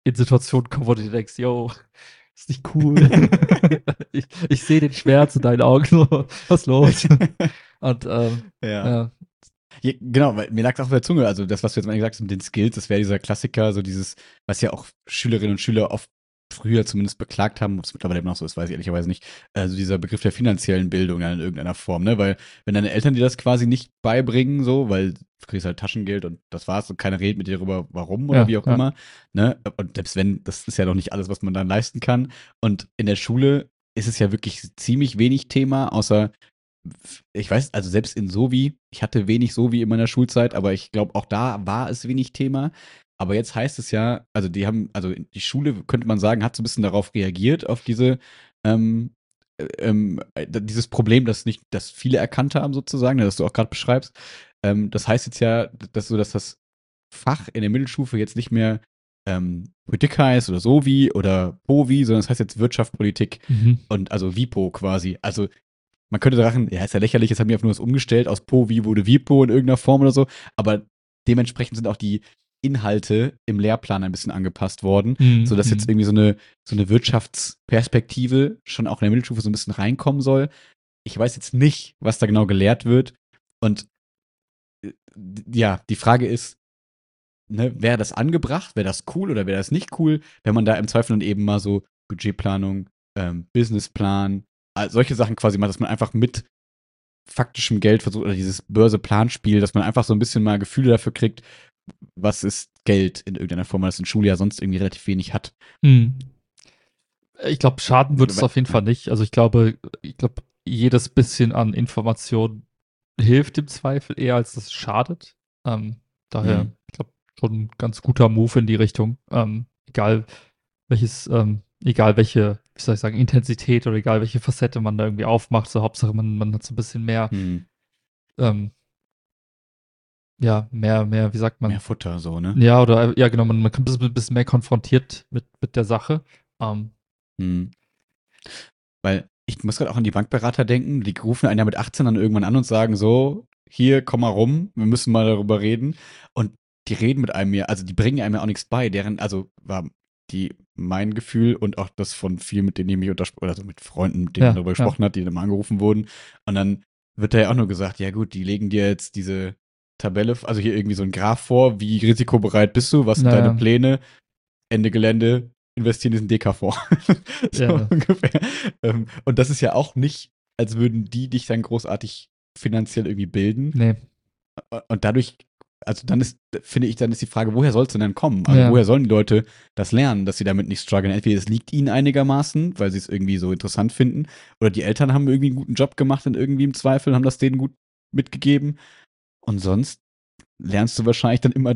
in Situationen kommen, wo du dir denkst, yo, ist nicht cool. Ich sehe den Schmerz in deinen Augen, so, was ist los? Und Ja. ja. Ja, genau, weil mir lag es auch auf der Zunge, also das, was du jetzt mal gesagt hast mit den Skills, das wäre dieser Klassiker, so dieses, was ja auch Schülerinnen und Schüler oft früher zumindest beklagt haben, ob es mittlerweile immer noch so ist, weiß ich ehrlicherweise nicht, also dieser Begriff der finanziellen Bildung dann in irgendeiner Form, ne, weil wenn deine Eltern dir das quasi nicht beibringen, so, weil du kriegst halt Taschengeld und das war's und keiner redet mit dir darüber, warum oder wie auch Ja. immer, ne, und selbst wenn, das ist ja noch nicht alles, was man dann leisten kann und in der Schule ist es ja wirklich ziemlich wenig Thema, außer ich weiß, also selbst in Sovi, ich hatte wenig Sovi in meiner Schulzeit, aber ich glaube, auch da war es wenig Thema. Aber jetzt heißt es ja, also die Schule, könnte man sagen, hat so ein bisschen darauf reagiert, auf ähm, dieses Problem, das viele erkannt haben, sozusagen, das du auch gerade beschreibst. Das heißt jetzt ja, dass das Fach in der Mittelstufe jetzt nicht mehr Politik heißt oder Sovi oder Povi, sondern es heißt jetzt Wirtschaft, Politik Mhm. und also WIPO quasi. Also man könnte sagen, ja, ist ja lächerlich, jetzt haben wir einfach nur was umgestellt, aus Po-Vi wurde Vipo in irgendeiner Form oder so, aber dementsprechend sind auch die Inhalte im Lehrplan ein bisschen angepasst worden, sodass jetzt Mhm. irgendwie so eine Wirtschaftsperspektive schon auch in der Mittelstufe so ein bisschen reinkommen soll. Ich weiß jetzt nicht, was da genau gelehrt wird. Und ja, die Frage ist, ne, wäre das angebracht, wäre das cool oder wäre das nicht cool, wenn man da im Zweifel dann eben mal so Budgetplanung, Businessplan, solche Sachen quasi macht, dass man einfach mit faktischem Geld versucht, oder dieses Börse-Planspiel, dass man einfach so ein bisschen mal Gefühle dafür kriegt, was ist Geld in irgendeiner Form, weil das in Schule ja sonst irgendwie relativ wenig hat. Mhm. Ich glaube, schaden wird es auf jeden Fall nicht. Also ich glaube, jedes bisschen an Information hilft im Zweifel eher, als es schadet. Daher, Mhm. ich glaube, schon ein ganz guter Move in die Richtung. Egal welche, wie soll ich sagen, Intensität oder egal welche Facette man da irgendwie aufmacht, so Hauptsache man hat so ein bisschen mehr, Mhm. ähm, ja, mehr, wie sagt Mehr man? Futter, so, ne? Ja, oder ja, genau, man kommt ein bisschen mehr konfrontiert mit der Sache. Ähm, Mhm. Weil ich muss gerade auch an die Bankberater denken, die rufen einen ja mit 18 dann irgendwann an und sagen so, hier, komm mal rum, wir müssen mal darüber reden. Und die reden mit einem ja, also die bringen einem ja auch nichts bei, also war mein Gefühl und auch das von vielen, mit denen ich mich oder so mit Freunden, mit denen man ja, darüber ja, gesprochen hat, die dann mal angerufen wurden. Und dann wird da ja auch nur gesagt, ja gut, die legen dir jetzt diese Tabelle, also hier irgendwie so ein Graph vor, wie risikobereit bist du, was sind deine naja, Pläne, Ende Gelände, investieren in diesen DK-Fonds. So ja, ungefähr. Und das ist ja auch nicht, als würden die dich dann großartig finanziell irgendwie bilden. nee, Und dadurch, also dann ist, finde ich, dann ist die Frage, woher soll es denn dann kommen? Also ja, woher sollen die Leute das lernen, dass sie damit nicht strugglen? Entweder es liegt ihnen einigermaßen, weil sie es irgendwie so interessant finden, oder die Eltern haben irgendwie einen guten Job gemacht und irgendwie im Zweifel haben das denen gut mitgegeben. Und sonst lernst du wahrscheinlich dann immer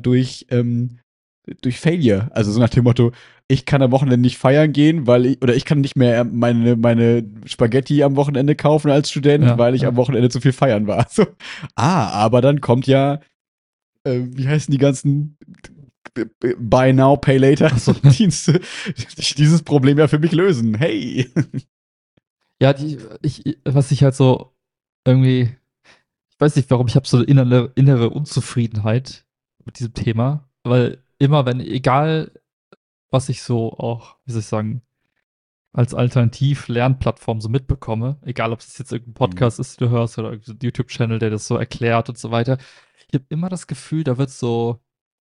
durch Failure. Also so nach dem Motto, ich kann am Wochenende nicht feiern gehen, oder ich kann nicht mehr meine Spaghetti am Wochenende kaufen als Student, ja, weil ich ja. am Wochenende zu viel feiern war. So. Aber dann kommt ja, wie heißen die ganzen Buy Now, Pay Later Ach so. Dienste, die dieses Problem ja für mich lösen. Hey. Ja, was ich halt so irgendwie, ich weiß nicht warum, ich habe so eine innere Unzufriedenheit mit diesem Thema, weil immer wenn, egal was ich so auch, wie soll ich sagen, als Alternativ-Lernplattform so mitbekomme, egal ob es jetzt irgendein Mhm. Podcast ist, den du hörst, oder irgendein YouTube-Channel, der das so erklärt und so weiter, ich habe immer das Gefühl, da wird so,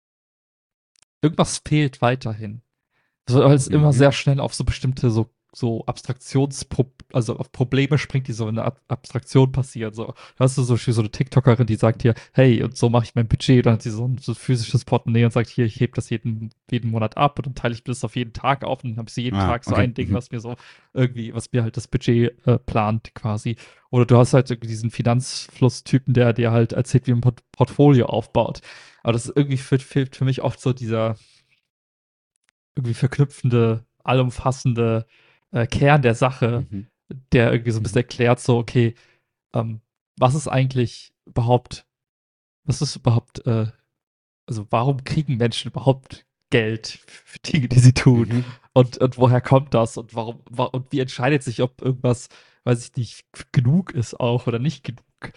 irgendwas fehlt weiterhin. Also, weil es immer Mhm. sehr schnell auf so bestimmte so also auf Probleme springt, die so in der Abstraktion passieren. So, da hast du so eine TikTokerin, die sagt hier, hey, und so mache ich mein Budget. Dann hat sie so ein physisches Portemonnaie und sagt, hier, ich hebe das jeden Monat ab und dann teile ich mir das auf jeden Tag auf und dann habe ich so jeden Ah, Tag so okay. ein Ding, Mhm. was mir halt das Budget plant quasi. Oder du hast halt irgendwie diesen Finanzflusstypen, der dir halt erzählt, wie ein Portfolio aufbaut. Aber das ist irgendwie fehlt für mich oft so dieser irgendwie verknüpfende, allumfassende Kern der Sache, Mhm. der irgendwie so ein bisschen Mhm. erklärt, so, okay, ähm, was ist eigentlich überhaupt, was ist überhaupt, also warum kriegen Menschen überhaupt Geld für Dinge, die sie tun? Mhm. Und woher kommt das? Und und wie entscheidet sich, ob irgendwas, weiß ich nicht, genug ist auch oder nicht genug?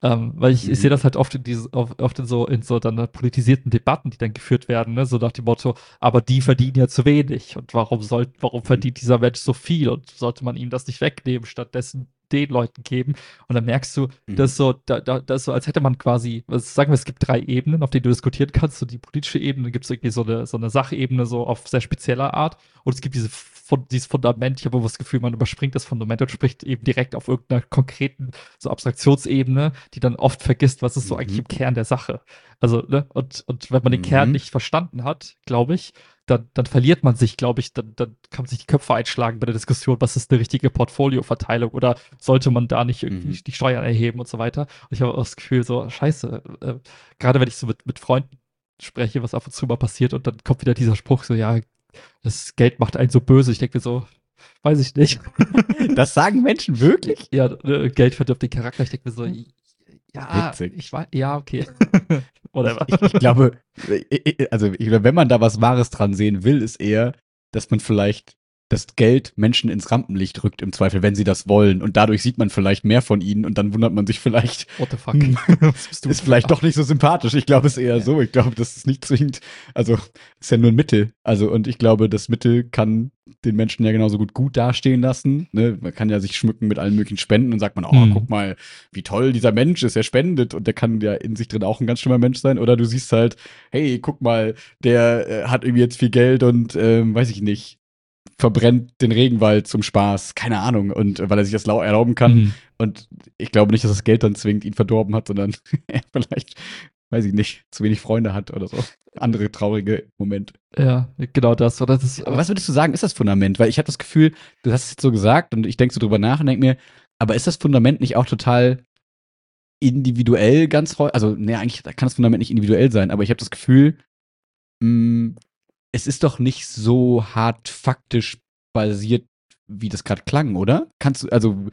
Weil ich sehe das halt oft oft in so dann politisierten Debatten, die dann geführt werden, ne? So nach dem Motto, aber die verdienen ja zu wenig. Und warum Mhm. verdient dieser Mensch so viel? Und sollte man ihm das nicht wegnehmen, stattdessen den Leuten geben? Und dann merkst du, Mhm. das ist so, das ist so, als hätte man quasi, sagen wir, es gibt drei Ebenen, auf denen du diskutieren kannst. So die politische Ebene, dann gibt es irgendwie so eine Sachebene, so auf sehr spezieller Art. Und es gibt dieses Fundament, ich habe aber das Gefühl, man überspringt das Fundament und spricht eben direkt auf irgendeiner konkreten so Abstraktionsebene, die dann oft vergisst, was ist so eigentlich Mhm. im Kern der Sache. Also, ne, und wenn man den Kern Mhm. nicht verstanden hat, glaube ich, dann verliert man sich, glaube ich, dann kann man sich die Köpfe einschlagen bei der Diskussion, was ist eine richtige Portfolioverteilung oder sollte man da nicht irgendwie Mhm. die Steuern erheben und so weiter. Und ich habe auch das Gefühl, so, scheiße, gerade wenn ich so mit Freunden spreche, was ab und zu mal passiert und dann kommt wieder dieser Spruch, so, ja, das Geld macht einen so böse. Ich denke mir so, weiß ich nicht. Das sagen Menschen wirklich? Ja, Geld verdirbt den Charakter. Ich denke mir so, ja, Witzig. ich weiß, ja, okay. Ich, Whatever. ich, ich glaube, also ich glaube, wenn man da was Wahres dran sehen will, ist eher, dass man vielleicht das Geld Menschen ins Rampenlicht rückt im Zweifel, wenn sie das wollen. Und dadurch sieht man vielleicht mehr von ihnen und dann wundert man sich vielleicht, What the fuck? hm, Was bist du ist für ein vielleicht Arsch? doch nicht so sympathisch. Ich glaube es eher Ja. so. Ich glaube, das ist nicht zwingend, also ist ja nur ein Mittel. Also und ich glaube, das Mittel kann den Menschen ja genauso gut dastehen lassen. Ne? Man kann ja sich schmücken mit allen möglichen Spenden und sagt man, oh, Hm. guck mal, wie toll dieser Mensch ist, er spendet und der kann ja in sich drin auch ein ganz schlimmer Mensch sein. Oder du siehst halt, hey, guck mal, der hat irgendwie jetzt viel Geld und weiß ich nicht, verbrennt den Regenwald zum Spaß, keine Ahnung, und weil er sich das erlauben kann. Mhm. Und ich glaube nicht, dass das Geld dann zwingend ihn verdorben hat, sondern er vielleicht, weiß ich nicht, zu wenig Freunde hat oder so. Andere traurige Momente. Ja, genau das. Oder das Aber was würdest du sagen, ist das Fundament? Weil ich habe das Gefühl, du hast es jetzt so gesagt und ich denke so drüber nach und denke mir, aber ist das Fundament nicht auch total individuell ganz häufig? Also, ne, eigentlich kann das Fundament nicht individuell sein, aber ich habe das Gefühl, mh, es ist doch nicht so hart faktisch basiert, wie das gerade klang, oder? Kannst du, also,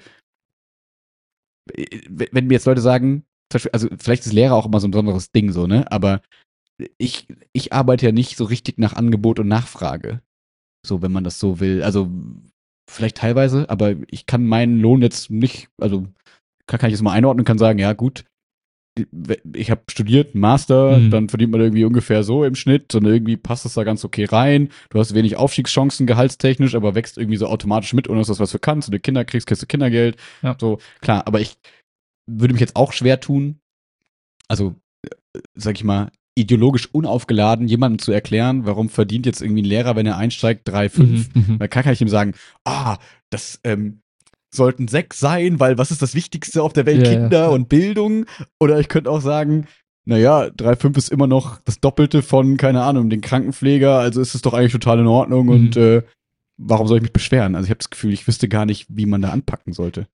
wenn mir jetzt Leute sagen, zum Beispiel, also vielleicht ist Lehrer auch immer so ein besonderes Ding so, ne? Aber ich arbeite ja nicht so richtig nach Angebot und Nachfrage. So, wenn man das so will. Also, vielleicht teilweise, aber ich kann meinen Lohn jetzt nicht, also kann ich jetzt mal einordnen, kann sagen, ja gut, ich habe studiert, Master, Mhm. dann verdient man irgendwie ungefähr so im Schnitt und irgendwie passt das da ganz okay rein. Du hast wenig Aufstiegschancen gehaltstechnisch, aber wächst irgendwie so automatisch mit, ohne dass du was für kannst. Wenn du Kinder kriegst, kriegst du Kindergeld. Ja. So, klar, aber ich würde mich jetzt auch schwer tun, also sag ich mal, ideologisch unaufgeladen, jemandem zu erklären, warum verdient jetzt irgendwie ein Lehrer, wenn er einsteigt, 3, Mhm. 5. Mhm. Weil kann ich ihm sagen, das sollten 6 sein, weil was ist das Wichtigste auf der Welt? Ja, ja, Kinder ja. und Bildung. Oder ich könnte auch sagen, naja, 3, 5 ist immer noch das Doppelte von, keine Ahnung, den Krankenpfleger, also ist es doch eigentlich total in Ordnung und Mhm. warum soll ich mich beschweren? Also ich habe das Gefühl, ich wüsste gar nicht, wie man da anpacken sollte.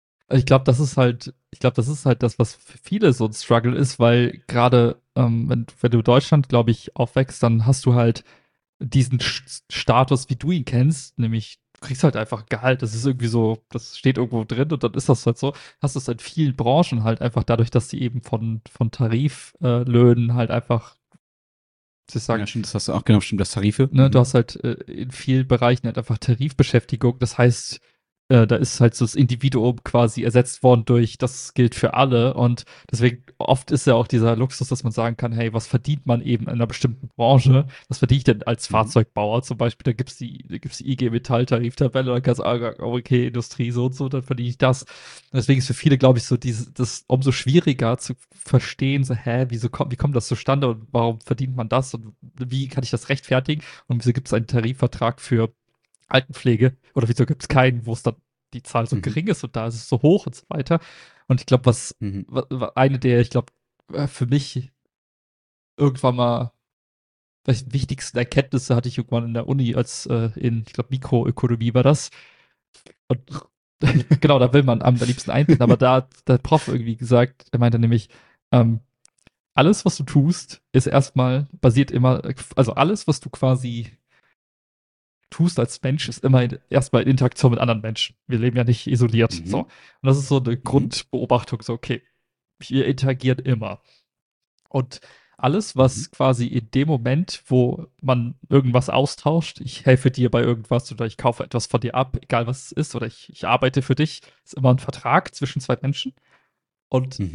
Ich glaube, das ist halt das, was für viele so ein Struggle ist, weil gerade, wenn du in Deutschland, glaube ich, aufwächst, dann hast du halt diesen Status, wie du ihn kennst, nämlich du kriegst halt einfach Gehalt. Das ist irgendwie so, das steht irgendwo drin und dann ist das halt so. Hast du es in vielen Branchen halt einfach dadurch, dass die eben von Tariflöhnen halt einfach, wie soll ich Ja, sagen, stimmt, das hast du auch genau, stimmt, das Tarife. ne, du Mhm. hast halt in vielen Bereichen halt einfach Tarifbeschäftigung. Das heißt, da ist halt so das Individuum quasi ersetzt worden durch, das gilt für alle. Und deswegen oft ist ja auch dieser Luxus, dass man sagen kann, hey, was verdient man eben in einer bestimmten Branche? Was verdiene ich denn als Mhm. Fahrzeugbauer zum Beispiel? Da gibt's die IG Metall-Tariftabelle, dann kannst du sagen, okay, Industrie so und so, dann verdiene ich das. Und deswegen ist für viele, glaube ich, so das umso schwieriger zu verstehen, so, wie kommt das zustande und warum verdient man das und wie kann ich das rechtfertigen? Und wieso gibt es einen Tarifvertrag für Altenpflege? Oder wieso gibt es keinen, wo es dann die Zahl so Mhm. gering ist und da ist es so hoch und so weiter? Und ich glaube, Mhm. eine der, ich glaube, für mich irgendwann mal vielleicht wichtigsten Erkenntnisse hatte ich irgendwann in der Uni, ich glaube, Mikroökonomie war das. Und genau, da will man am liebsten einzeln, aber da hat der Prof irgendwie gesagt, er meinte nämlich, ähm, alles, was du tust, ist erstmal, basiert immer, also alles, was du quasi tust als Mensch, ist immer erstmal in Interaktion mit anderen Menschen. Wir leben ja nicht isoliert. So. Mhm. Und das ist so eine Mhm. Grundbeobachtung, so, okay, wir interagieren immer. Und alles, Mhm. was quasi in dem Moment, wo man irgendwas austauscht, ich helfe dir bei irgendwas oder ich kaufe etwas von dir ab, egal was es ist, oder ich arbeite für dich, ist immer ein Vertrag zwischen zwei Menschen. Und Mhm.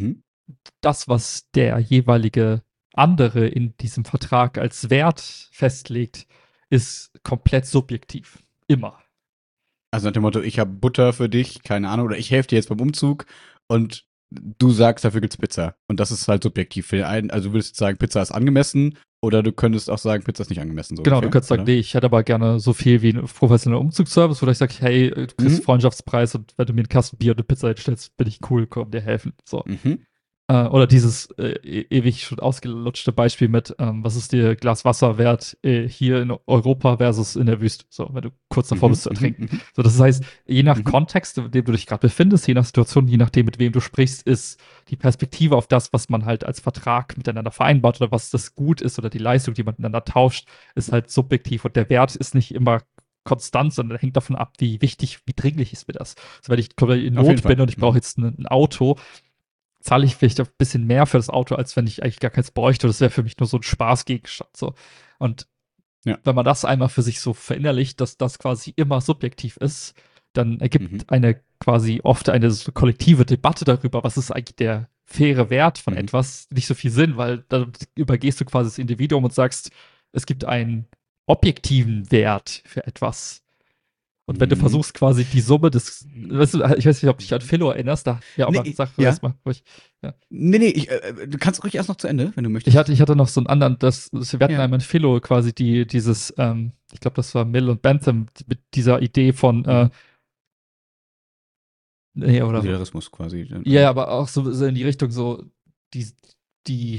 das, was der jeweilige andere in diesem Vertrag als Wert festlegt, ist komplett subjektiv. Immer. Also nach dem Motto, ich habe Butter für dich, keine Ahnung, oder ich helfe dir jetzt beim Umzug und du sagst, dafür gibt's Pizza. Und das ist halt subjektiv für den einen. Also du würdest sagen, Pizza ist angemessen, oder du könntest auch sagen, Pizza ist nicht angemessen, so Genau, du ungefähr, könntest sagen, oder? nee, ich hätte aber gerne so viel wie ein professioneller Umzugsservice, wo ich sage, hey, du kriegst Mhm. Freundschaftspreis und wenn du mir einen Kasten Bier und eine Pizza hinstellst, bin ich cool, komm dir helfen. So. Mhm. Oder dieses ewig schon ausgelutschte Beispiel mit, was ist dir Glas Wasser wert hier in Europa versus in der Wüste, so, wenn du kurz davor Mhm. bist zu Mhm. ertrinken. Mhm. So, das heißt, je nach Mhm. Kontext, in dem du dich gerade befindest, je nach Situation, je nachdem, mit wem du sprichst, ist die Perspektive auf das, was man halt als Vertrag miteinander vereinbart oder was das Gut ist oder die Leistung, die man miteinander tauscht, ist halt subjektiv und der Wert ist nicht immer konstant, sondern hängt davon ab, wie wichtig, wie dringlich ist mir das. Also wenn ich komplett in Auf jeden Not Fall. bin und ich brauche Mhm. jetzt ein Auto, zahle ich vielleicht ein bisschen mehr für das Auto, als wenn ich eigentlich gar keins bräuchte. Das wäre für mich nur so ein Spaßgegenstand. So. Und Ja. wenn man das einmal für sich so verinnerlicht, dass das quasi immer subjektiv ist, dann Mhm. ergibt eine quasi oft eine so kollektive Debatte darüber, was ist eigentlich der faire Wert von Mhm. etwas, nicht so viel Sinn, weil dann übergehst du quasi das Individuum und sagst, es gibt einen objektiven Wert für etwas. Und wenn du Mhm. versuchst, quasi die Summe des, weißt du, ich weiß nicht, ob du dich an Philo erinnerst, da, ja, aber Nee, sag ja. erstmal ruhig. Ja. Nee, du kannst ruhig erst noch zu Ende, wenn du Ich möchtest. hatte, ich hatte noch so einen anderen, wir hatten Ja. einmal in Philo quasi ich glaube, das war Mill und Bentham, mit dieser Idee von, Mhm. nee, oder, Utilitarismus quasi. ja, aber auch so in die Richtung so, die, die,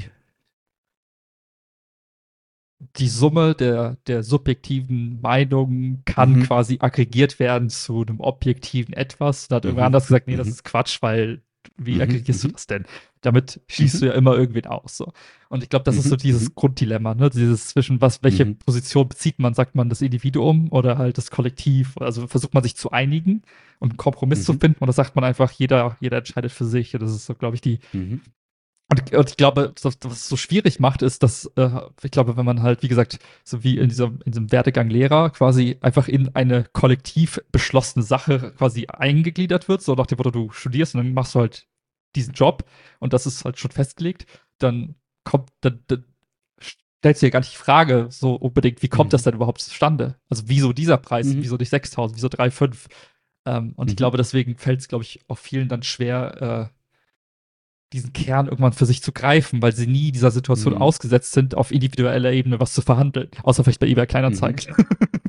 die Summe der subjektiven Meinungen kann Mhm. quasi aggregiert werden zu einem objektiven Etwas. Da hat irgendwer Mhm. anders gesagt, nee, das Mhm. ist Quatsch, weil wie Mhm. aggregierst du Mhm. das denn? Damit schließt Mhm. du ja immer irgendwen aus. So. Und ich glaube, das ist so Mhm. dieses Mhm. Grunddilemma, ne? Dieses zwischen welche Mhm. Position bezieht man, sagt man das Individuum oder halt das Kollektiv? Also versucht man sich zu einigen und einen Kompromiss zu Mhm. finden oder sagt man einfach, jeder entscheidet für sich. Das ist so, glaube ich, die, Mhm. und ich glaube, was es so schwierig macht, ist, dass ich glaube, wenn man halt, wie gesagt, so wie in diesem Werdegang Lehrer quasi einfach in eine kollektiv beschlossene Sache quasi eingegliedert wird, so nach dem Motto, du studierst und dann machst du halt diesen Job und das ist halt schon festgelegt, dann dann stellst du dir gar nicht die Frage so unbedingt, wie kommt das Mhm. denn überhaupt zustande? Also wieso dieser Preis, Mhm. wieso nicht 6.000, wieso 3,5? Und ich Mhm. glaube, deswegen fällt es, glaube ich, auch vielen dann schwer, diesen Kern irgendwann für sich zu greifen, weil sie nie dieser Situation Mhm. ausgesetzt sind, auf individueller Ebene was zu verhandeln. Außer vielleicht bei eBay Mhm. Kleinanzeigen.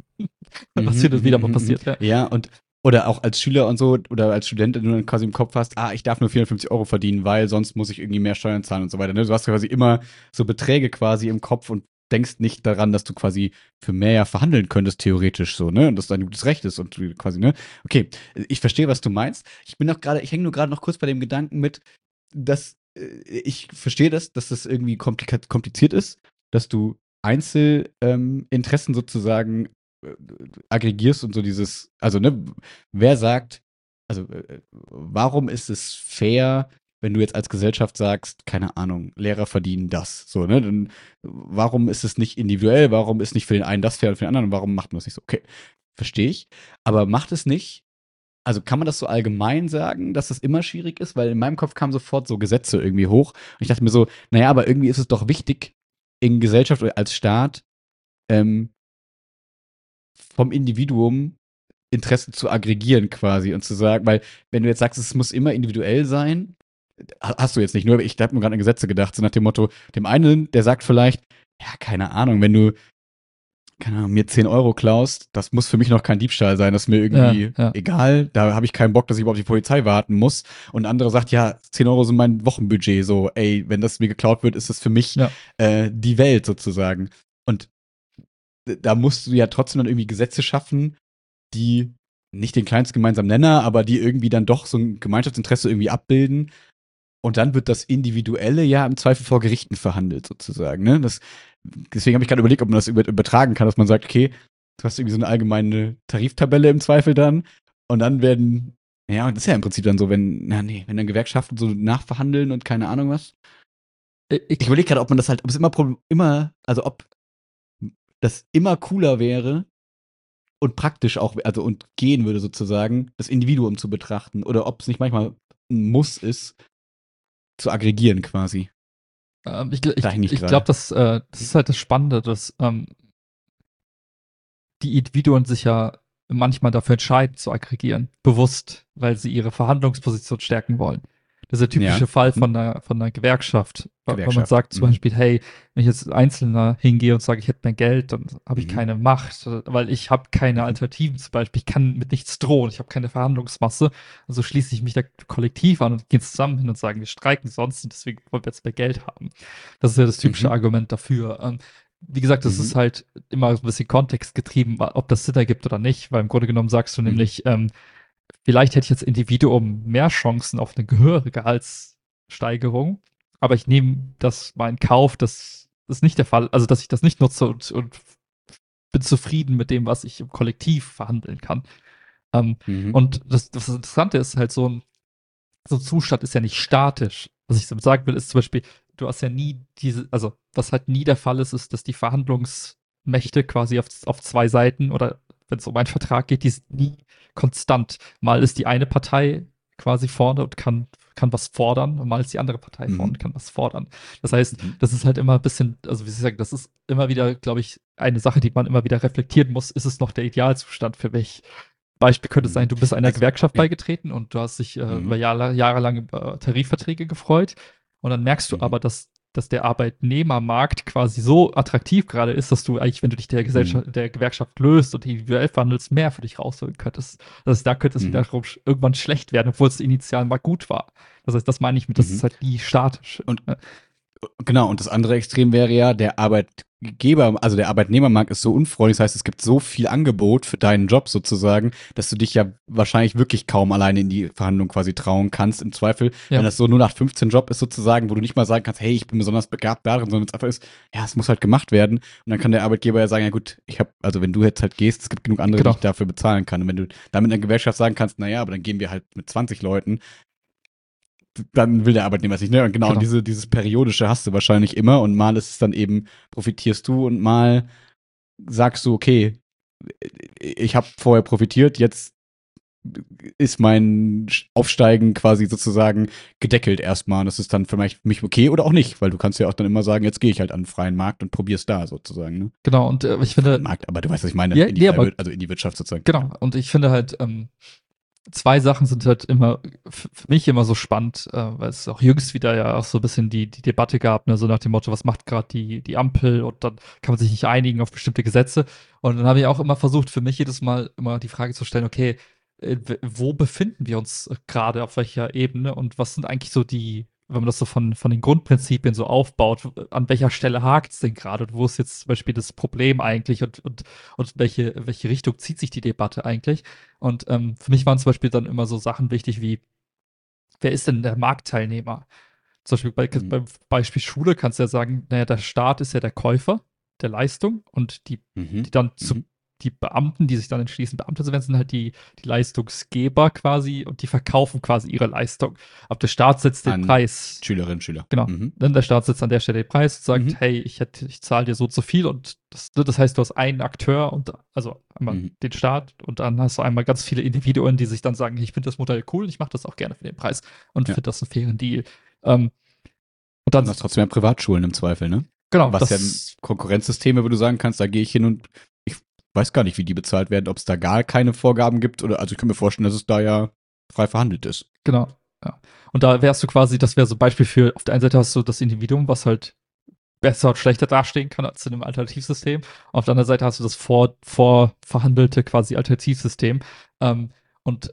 Was Mhm. hin und Mhm. wieder mal Mhm. Mhm. passiert, ja. Ja, und oder auch als Schüler und so oder als Student, wenn du dann quasi im Kopf hast, ich darf nur 450 € verdienen, weil sonst muss ich irgendwie mehr Steuern zahlen und so weiter. Ne? Du hast quasi immer so Beträge quasi im Kopf und denkst nicht daran, dass du quasi für mehr ja verhandeln könntest, theoretisch so, ne? Und das dein gutes Recht ist und du quasi, ne? Okay, ich verstehe, was du meinst. Ich hänge nur gerade noch kurz bei dem Gedanken mit, dass ich verstehe das, dass das irgendwie kompliziert ist, dass du Einzelinteressen sozusagen äh, aggregierst und so dieses, also ne, wer sagt, also warum ist es fair, wenn du jetzt als Gesellschaft sagst, keine Ahnung, Lehrer verdienen das, so, ne, dann warum ist es nicht individuell, warum ist nicht für den einen das fair und für den anderen, warum macht man das nicht so? Okay, verstehe ich, aber macht es nicht, also kann man das so allgemein sagen, dass das immer schwierig ist, weil in meinem Kopf kamen sofort so Gesetze irgendwie hoch und ich dachte mir so, naja, aber irgendwie ist es doch wichtig, in Gesellschaft oder als Staat ähm, vom Individuum Interessen zu aggregieren quasi und zu sagen, weil wenn du jetzt sagst, es muss immer individuell sein, hast du jetzt nicht, nur ich habe mir gerade an Gesetze gedacht, so nach dem Motto, dem einen, der sagt vielleicht, ja, keine Ahnung, wenn du, keine Ahnung, mir 10 € klaust, das muss für mich noch kein Diebstahl sein, das ist mir Ja, irgendwie ja. egal, da habe ich keinen Bock, dass ich überhaupt auf die Polizei warten muss. Und ein anderer sagt, ja, 10 € sind mein Wochenbudget, so, ey, wenn das mir geklaut wird, ist das für mich Ja. die Welt sozusagen. Und da musst du ja trotzdem dann irgendwie Gesetze schaffen, die nicht den kleinsten gemeinsamen Nenner, aber die irgendwie dann doch so ein Gemeinschaftsinteresse irgendwie abbilden. Und dann wird das Individuelle ja im Zweifel vor Gerichten verhandelt, sozusagen. Ne? Deswegen habe ich gerade überlegt, ob man das übertragen kann, dass man sagt, okay, du hast irgendwie so eine allgemeine Tariftabelle im Zweifel dann. Und dann werden, ja, und das ist ja im Prinzip dann so, wenn dann Gewerkschaften so nachverhandeln und keine Ahnung was. Ich Ich, überlege gerade, ob man das halt, ob es also ob das immer cooler wäre, und praktisch auch, also und gehen würde sozusagen, das Individuum zu betrachten oder ob es nicht manchmal ein Muss ist, zu aggregieren quasi. Ich glaube, das ist halt das Spannende, dass die Individuen sich ja manchmal dafür entscheiden zu aggregieren, bewusst, weil sie ihre Verhandlungsposition stärken wollen. Das ist der Ja. typische Fall von einer Gewerkschaft. Wenn man Gewerkschaft. sagt zum Beispiel, hey, wenn ich jetzt als Einzelner hingehe und sage, ich hätte mehr Geld, dann habe ich keine Macht, weil ich habe keine Alternativen zum Beispiel. Ich kann mit nichts drohen, ich habe keine Verhandlungsmasse. Also schließe ich mich da kollektiv an und gehen zusammen hin und sagen, wir streiken sonst und deswegen wollen wir jetzt mehr Geld haben. Das ist ja das typische Argument dafür. Wie gesagt, das ist halt immer ein bisschen kontextgetrieben, ob das Sinn ergibt oder nicht, weil im Grunde genommen sagst du nämlich, vielleicht hätte ich als Individuum mehr Chancen auf eine höhere Gehaltssteigerung, aber ich nehme das mal in Kauf, dass das nicht der Fall, also dass ich das nicht nutze und bin zufrieden mit dem, was ich im Kollektiv verhandeln kann. Und das Interessante ist halt so ein Zustand ist ja nicht statisch. Was ich damit sagen will, ist zum Beispiel, du hast ja nie also was halt nie der Fall ist, ist, dass die Verhandlungsmächte quasi auf zwei Seiten oder wenn es um einen Vertrag geht, die sind nie konstant. Mal ist die eine Partei quasi vorne und kann was fordern und mal ist die andere Partei vorne und kann was fordern. Das heißt, das ist halt immer ein bisschen, also wie Sie sagen, das ist immer wieder, glaube ich, eine Sache, die man immer wieder reflektieren muss. Ist es noch der Idealzustand für mich? Beispiel könnte sein, du bist einer Gewerkschaft beigetreten und du hast dich über jahrelang über Tarifverträge gefreut und dann merkst du aber, dass der Arbeitnehmermarkt quasi so attraktiv gerade ist, dass du eigentlich, wenn du dich der Gewerkschaft löst und individuell verhandelst, mehr für dich rausholen könntest. Das heißt, da könnte es wiederum irgendwann schlecht werden, obwohl es initial mal gut war. Das heißt, das meine ich mit, das ist halt nie statisch. Und genau, und das andere Extrem wäre ja, der Arbeitgeber, also der Arbeitnehmermarkt ist so unfreundlich, das heißt, es gibt so viel Angebot für deinen Job sozusagen, dass du dich ja wahrscheinlich wirklich kaum alleine in die Verhandlung quasi trauen kannst, im Zweifel, wenn das so 0815 Job ist sozusagen, wo du nicht mal sagen kannst, hey, ich bin besonders begabt darin, sondern es einfach ist, ja, es muss halt gemacht werden und dann kann der Arbeitgeber ja sagen, ja gut, also wenn du jetzt halt gehst, es gibt genug andere, die ich dafür bezahlen kann und wenn du damit in der Gewerkschaft sagen kannst, naja, aber dann gehen wir halt mit 20 Leuten, dann will der Arbeitnehmer es nicht, ne? Und genau. Und dieses Periodische hast du wahrscheinlich immer und mal ist es dann eben, profitierst du und mal sagst du, okay, ich habe vorher profitiert, jetzt ist mein Aufsteigen quasi sozusagen gedeckelt erstmal. Und das ist dann für mich okay oder auch nicht, weil du kannst ja auch dann immer sagen, jetzt gehe ich halt an den freien Markt und probier's da sozusagen. Ne? Genau, und ich finde. Markt, aber du weißt, was ich meine, also in die Wirtschaft sozusagen. Genau, und ich finde halt, zwei Sachen sind halt immer für mich immer so spannend, weil es auch jüngst wieder ja auch so ein bisschen die Debatte gab, ne, so nach dem Motto, was macht gerade die Ampel und dann kann man sich nicht einigen auf bestimmte Gesetze. Und dann habe ich auch immer versucht, für mich jedes Mal immer die Frage zu stellen, okay, wo befinden wir uns gerade, auf welcher Ebene und was sind eigentlich so wenn man das so von den Grundprinzipien so aufbaut, an welcher Stelle hakt es denn gerade und wo ist jetzt zum Beispiel das Problem eigentlich und welche Richtung zieht sich die Debatte eigentlich? Und für mich waren zum Beispiel dann immer so Sachen wichtig wie, wer ist denn der Marktteilnehmer? Zum Beispiel beim Beispiel Schule kannst du ja sagen, naja, der Staat ist ja der Käufer der Leistung und die dann die Beamten, die sich dann entschließen, Beamte zu werden, sind halt die Leistungsgeber quasi und die verkaufen quasi ihre Leistung. Aber der Staat setzt den Preis. Schülerinnen, Schüler. Genau. Dann der Staat setzt an der Stelle den Preis und sagt, hey, ich zahle dir so und so viel und das heißt, du hast einen Akteur und also einmal den Staat und dann hast du einmal ganz viele Individuen, die sich dann sagen, ich finde das Modell cool, ich mache das auch gerne für den Preis und finde das einen fairen Deal. Und dann du hast trotzdem ja Privatschulen im Zweifel, ne? Genau. Was ja Konkurrenzsysteme, wo du sagen kannst, da gehe ich hin und ich weiß gar nicht, wie die bezahlt werden, ob es da gar keine Vorgaben gibt oder, also ich kann mir vorstellen, dass es da ja frei verhandelt ist. Genau, ja. Und da wärst du quasi, das wäre so ein Beispiel für, auf der einen Seite hast du das Individuum, was halt besser und schlechter dastehen kann als in einem Alternativsystem. Auf der anderen Seite hast du das vorverhandelte quasi Alternativsystem. Und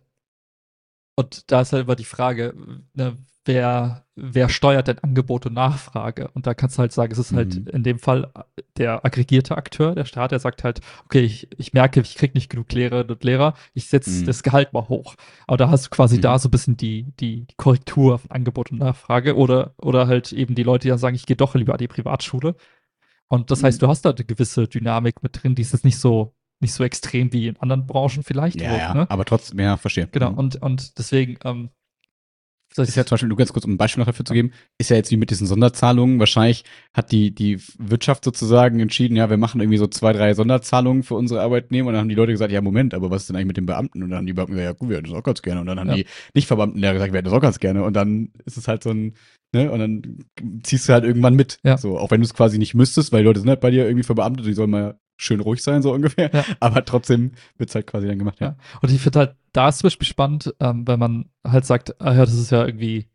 da ist halt immer die Frage, ne, wer steuert denn Angebot und Nachfrage? Und da kannst du halt sagen, es ist halt in dem Fall der aggregierte Akteur, der Staat, der sagt halt, okay, ich merke, ich kriege nicht genug Lehrerinnen und Lehrer, ich setze das Gehalt mal hoch. Aber da hast du quasi da so ein bisschen die Korrektur von Angebot und Nachfrage oder halt eben die Leute, die dann sagen, ich gehe doch lieber an die Privatschule. Und das heißt, du hast da eine gewisse Dynamik mit drin, die ist jetzt nicht so extrem wie in anderen Branchen vielleicht. Ja, aber trotzdem, ja, verstehe. Genau, und deswegen Das ist ja zum Beispiel, nur ganz kurz, um ein Beispiel noch dafür zu geben, ist ja jetzt wie mit diesen Sonderzahlungen. Wahrscheinlich hat die Wirtschaft sozusagen entschieden, ja, wir machen irgendwie so 2, 3 Sonderzahlungen für unsere Arbeitnehmer. Und dann haben die Leute gesagt, ja, Moment, aber was ist denn eigentlich mit den Beamten? Und dann haben die Beamten gesagt, ja, gut, wir hätten das auch ganz gerne. Und dann haben die Nicht-Verbeamten ja gesagt, wir hätten das auch ganz gerne. Und dann ist es halt so ein, ne, und dann ziehst du halt irgendwann mit. Ja. So, auch wenn du es quasi nicht müsstest, weil die Leute sind halt bei dir irgendwie verbeamtet, die sollen mal schön ruhig sein, so ungefähr. Ja. Aber trotzdem wird's halt quasi dann gemacht, ja. Und ich finde halt, da ist zum Beispiel spannend, wenn man halt sagt, ah ja, das ist ja irgendwie,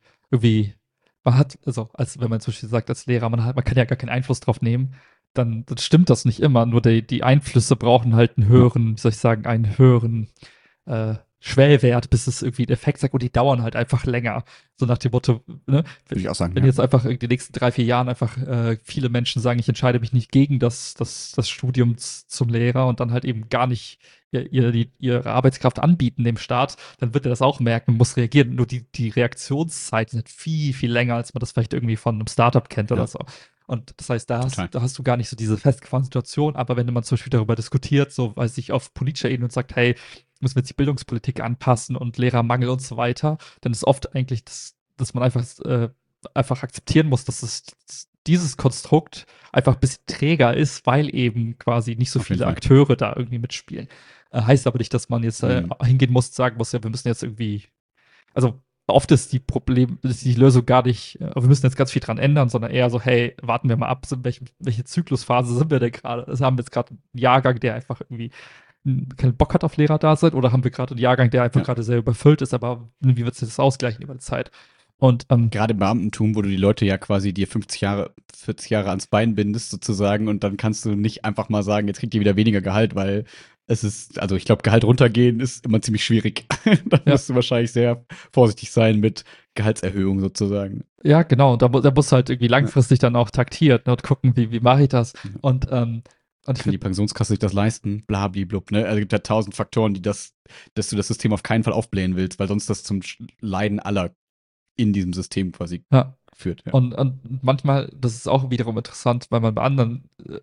man hat, also als wenn man zum Beispiel sagt als Lehrer, man kann ja gar keinen Einfluss drauf nehmen, dann stimmt das nicht immer. Nur die Einflüsse brauchen halt einen höheren, wie soll ich sagen, einen höheren Schwellwert, bis es irgendwie einen Effekt sagt und die dauern halt einfach länger. So nach dem Motto, ne? Würde ich auch sagen, Wenn ja. jetzt einfach in den nächsten 3, 4 Jahren einfach viele Menschen sagen, ich entscheide mich nicht gegen das Studium zum Lehrer und dann halt eben gar nicht ihre Arbeitskraft anbieten dem Staat, dann wird er das auch merken und muss reagieren. Nur die Reaktionszeiten sind viel, viel länger, als man das vielleicht irgendwie von einem Startup kennt oder so. Und das heißt, da hast du gar nicht so diese festgefahrene Situation, aber wenn man zum Beispiel darüber diskutiert, so weiß ich, auf politischer Ebene und sagt, hey, müssen wir jetzt die Bildungspolitik anpassen und Lehrermangel und so weiter, dann ist oft eigentlich, dass man einfach akzeptieren muss, dass dieses Konstrukt einfach ein bisschen träger ist, weil eben quasi nicht so viele Akteure da irgendwie mitspielen. Heißt aber nicht, dass man jetzt hingehen muss und sagen muss, ja, wir müssen jetzt irgendwie, also oft ist die Lösung gar nicht, wir müssen jetzt ganz viel dran ändern, sondern eher so, hey, warten wir mal ab, welche Zyklusphase sind wir denn gerade? Also haben wir jetzt gerade einen Jahrgang, der einfach irgendwie keinen Bock hat auf Lehrer da sind, oder haben wir gerade einen Jahrgang, der einfach gerade sehr überfüllt ist, aber wie wird sich das ausgleichen über die Zeit? Und gerade im Beamtentum, wo du die Leute ja quasi dir 40 Jahre ans Bein bindest sozusagen und dann kannst du nicht einfach mal sagen, jetzt kriegt ihr wieder weniger Gehalt, weil es ist, also ich glaube, Gehalt runtergehen ist immer ziemlich schwierig. Da musst du wahrscheinlich sehr vorsichtig sein mit Gehaltserhöhung sozusagen. Ja, genau. Da muss halt irgendwie langfristig dann auch taktiert, ne, und gucken, wie mache ich das. Und kann die Pensionskasse sich das leisten? Blablablub, ne? Also es gibt ja 1000 Faktoren, dass du das System auf keinen Fall aufblähen willst, weil sonst das zum Leiden aller in diesem System quasi führt. Ja. Und manchmal, das ist auch wiederum interessant, weil man bei anderen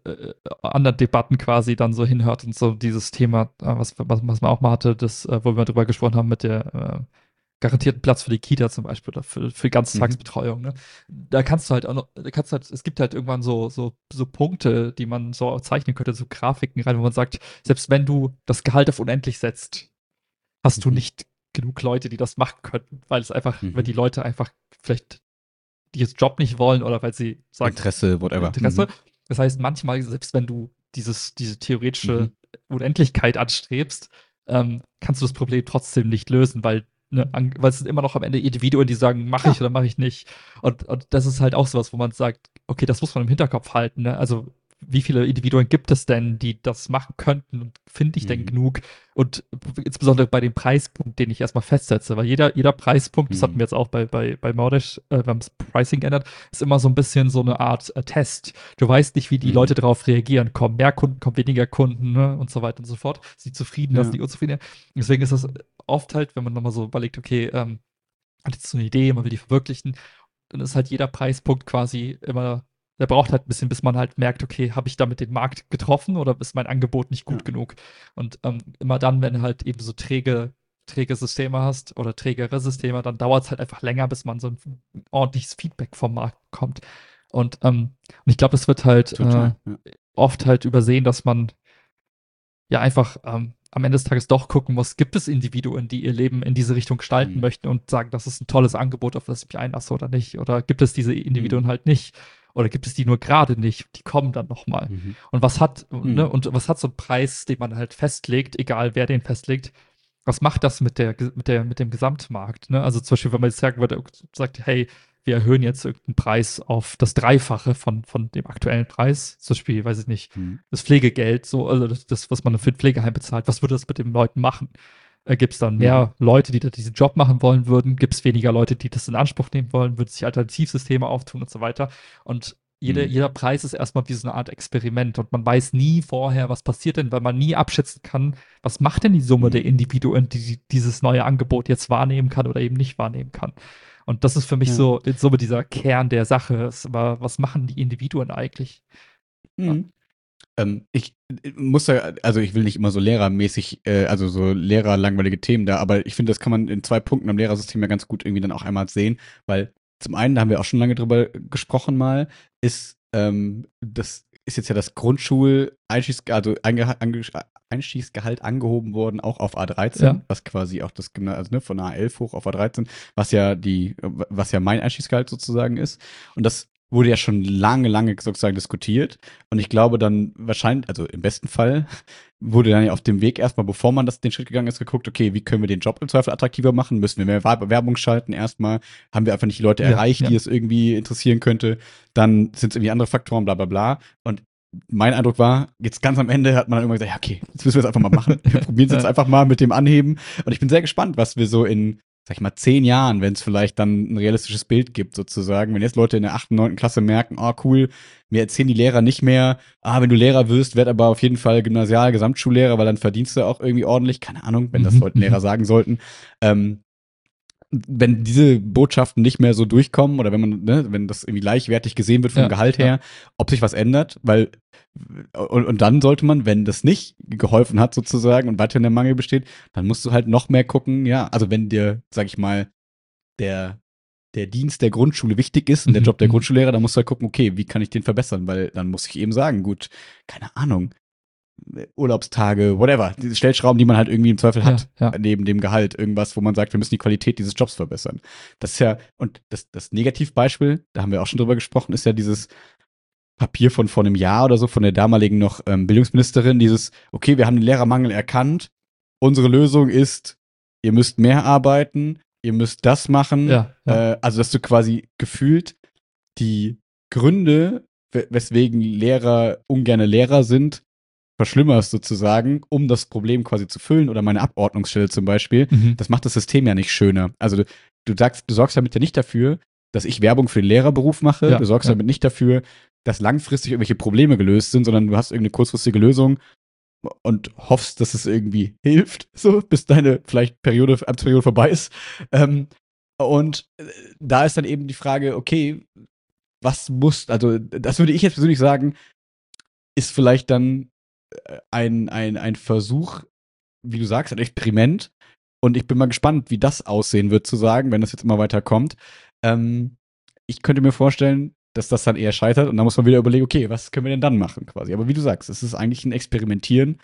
Debatten quasi dann so hinhört und so dieses Thema, was man auch mal hatte, wo wir drüber gesprochen haben mit der garantierten Platz für die Kita zum Beispiel oder für Ganztagsbetreuung. Ne? Da kannst du halt auch noch, es gibt halt irgendwann so Punkte, die man so zeichnen könnte, so Grafiken rein, wo man sagt, selbst wenn du das Gehalt auf unendlich setzt, hast du nicht genug Leute, die das machen könnten, weil es einfach, weil die Leute einfach vielleicht ihren Job nicht wollen oder weil sie sagen, Interesse, whatever. Das heißt, manchmal, selbst wenn du diese theoretische Unendlichkeit anstrebst, kannst du das Problem trotzdem nicht lösen, weil es sind immer noch am Ende Individuen, die sagen, mache ich oder mache ich nicht. Und das ist halt auch sowas, wo man sagt, okay, das muss man im Hinterkopf halten. Ne? Also wie viele Individuen gibt es denn, die das machen könnten und finde ich denn genug? Und insbesondere bei dem Preispunkt, den ich erstmal festsetze, weil jeder Preispunkt, das hatten wir jetzt auch bei Maudesh, wir haben das Pricing geändert, ist immer so ein bisschen so eine Art Test. Du weißt nicht, wie die Leute darauf reagieren. Kommen mehr Kunden, kommen weniger Kunden, ne? Und so weiter und so fort. Sind die zufrieden, sind die unzufrieden? Deswegen ist das oft halt, wenn man nochmal so überlegt, okay, hat jetzt so eine Idee, man will die verwirklichen, dann ist halt jeder Preispunkt quasi immer, der braucht halt ein bisschen, bis man halt merkt, okay, habe ich damit den Markt getroffen oder ist mein Angebot nicht gut genug? Und immer dann, wenn du halt eben so träge Systeme hast oder trägere Systeme, dann dauert es halt einfach länger, bis man so ein ordentliches Feedback vom Markt bekommt. Und ich glaube, das wird halt oft halt übersehen, dass man ja einfach am Ende des Tages doch gucken muss, gibt es Individuen, die ihr Leben in diese Richtung gestalten möchten und sagen, das ist ein tolles Angebot, auf das ich mich einlasse oder nicht? Oder gibt es diese Individuen halt nicht? Oder gibt es die nur gerade nicht? Die kommen dann nochmal. Und was hat, ne, und was hat so ein Preis, den man halt festlegt, egal wer den festlegt, was macht das mit dem Gesamtmarkt? Ne? Also zum Beispiel, wenn man jetzt sagen würde, sagt, hey, wir erhöhen jetzt irgendeinen Preis auf das Dreifache von dem aktuellen Preis, zum Beispiel, weiß ich nicht, das Pflegegeld, so, also das, was man für ein Pflegeheim bezahlt, was würde das mit den Leuten machen? Gibt es dann mehr Leute, die diesen Job machen wollen würden? Gibt es weniger Leute, die das in Anspruch nehmen wollen? Würden sich Alternativsysteme auftun und so weiter? Und jeder Preis ist erstmal wie so eine Art Experiment und man weiß nie vorher, was passiert denn, weil man nie abschätzen kann, was macht denn die Summe der Individuen, die dieses neue Angebot jetzt wahrnehmen kann oder eben nicht wahrnehmen kann. Und das ist für mich so in Summe dieser Kern der Sache. Aber was machen die Individuen eigentlich? Ich muss da, also ich will nicht immer so lehrermäßig, also so lehrerlangweilige Themen da, aber ich finde, das kann man in 2 Punkten am Lehrersystem ja ganz gut irgendwie dann auch einmal sehen, weil zum einen, da haben wir auch schon lange drüber gesprochen mal, ist, das ist jetzt ja das Einstiegsgehalt angehoben worden, auch auf A13, Ja. was quasi auch das also ne, von A11 hoch auf A13, was ja mein Einstiegsgehalt sozusagen ist. Und das wurde ja schon lange, lange sozusagen diskutiert. Und ich glaube dann wahrscheinlich, also im besten Fall, wurde dann ja auf dem Weg erstmal, bevor man den Schritt gegangen ist, geguckt, okay, wie können wir den Job im Zweifel attraktiver machen? Müssen wir mehr Werbung schalten erstmal? Haben wir einfach nicht die Leute Ja, erreicht, ja. die es irgendwie interessieren könnte? Dann sind es irgendwie andere Faktoren, bla bla bla. Und mein Eindruck war, jetzt ganz am Ende hat man dann irgendwann gesagt, ja, okay, jetzt müssen wir es einfach mal machen. Wir probieren es jetzt einfach mal mit dem Anheben. Und ich bin sehr gespannt, was wir so in, sag ich mal, 10 Jahren, wenn es vielleicht dann ein realistisches Bild gibt, sozusagen. Wenn jetzt Leute in der 8., 9. Klasse merken, oh cool, mir erzählen die Lehrer nicht mehr, wenn du Lehrer wirst, werd aber auf jeden Fall Gesamtschullehrer, weil dann verdienst du auch irgendwie ordentlich. Keine Ahnung, wenn das Leute Lehrer sagen sollten. Wenn diese Botschaften nicht mehr so durchkommen oder wenn man, ne, wenn das irgendwie gleichwertig gesehen wird vom Ja, Gehalt ja. her, ob sich was ändert, weil und dann sollte man, wenn das nicht geholfen hat sozusagen und weiterhin der Mangel besteht, dann musst du halt noch mehr gucken, ja, also wenn dir, sag ich mal, der der Dienst der Grundschule wichtig ist und der Job der Mhm. Grundschullehrer, dann musst du halt gucken, okay, wie kann ich den verbessern, weil dann muss ich eben sagen, gut, keine Ahnung, Urlaubstage, whatever, diese Stellschrauben, die man halt irgendwie im Zweifel Ja, hat, ja. neben dem Gehalt, irgendwas, wo man sagt, wir müssen die Qualität dieses Jobs verbessern. Das ist ja, und das Negativbeispiel, da haben wir auch schon drüber gesprochen, ist ja dieses Papier von vor einem Jahr oder so, von der damaligen noch Bildungsministerin, dieses, okay, wir haben den Lehrermangel erkannt, unsere Lösung ist, ihr müsst mehr arbeiten, ihr müsst das machen, Ja, ja. also dass du quasi gefühlt die Gründe, weswegen Lehrer ungerne Lehrer sind, verschlimmerst sozusagen, um das Problem quasi zu füllen oder meine Abordnungsstelle zum Beispiel, Mhm. das macht das System ja nicht schöner. Also du sorgst damit ja nicht dafür, dass ich Werbung für den Lehrerberuf mache, Ja, du sorgst ja. damit nicht dafür, dass langfristig irgendwelche Probleme gelöst sind, sondern du hast irgendeine kurzfristige Lösung und hoffst, dass es irgendwie hilft, so bis deine vielleicht Amtsperiode vorbei ist. Und da ist dann eben die Frage, okay, also das würde ich jetzt persönlich sagen, ist vielleicht dann ein Versuch, wie du sagst, ein Experiment. Und ich bin mal gespannt, wie das aussehen wird, zu sagen, wenn das jetzt immer weiter kommt. Ich könnte mir vorstellen, dass das dann eher scheitert und dann muss man wieder überlegen, okay, was können wir denn dann machen quasi. Aber wie du sagst, es ist eigentlich ein Experimentieren,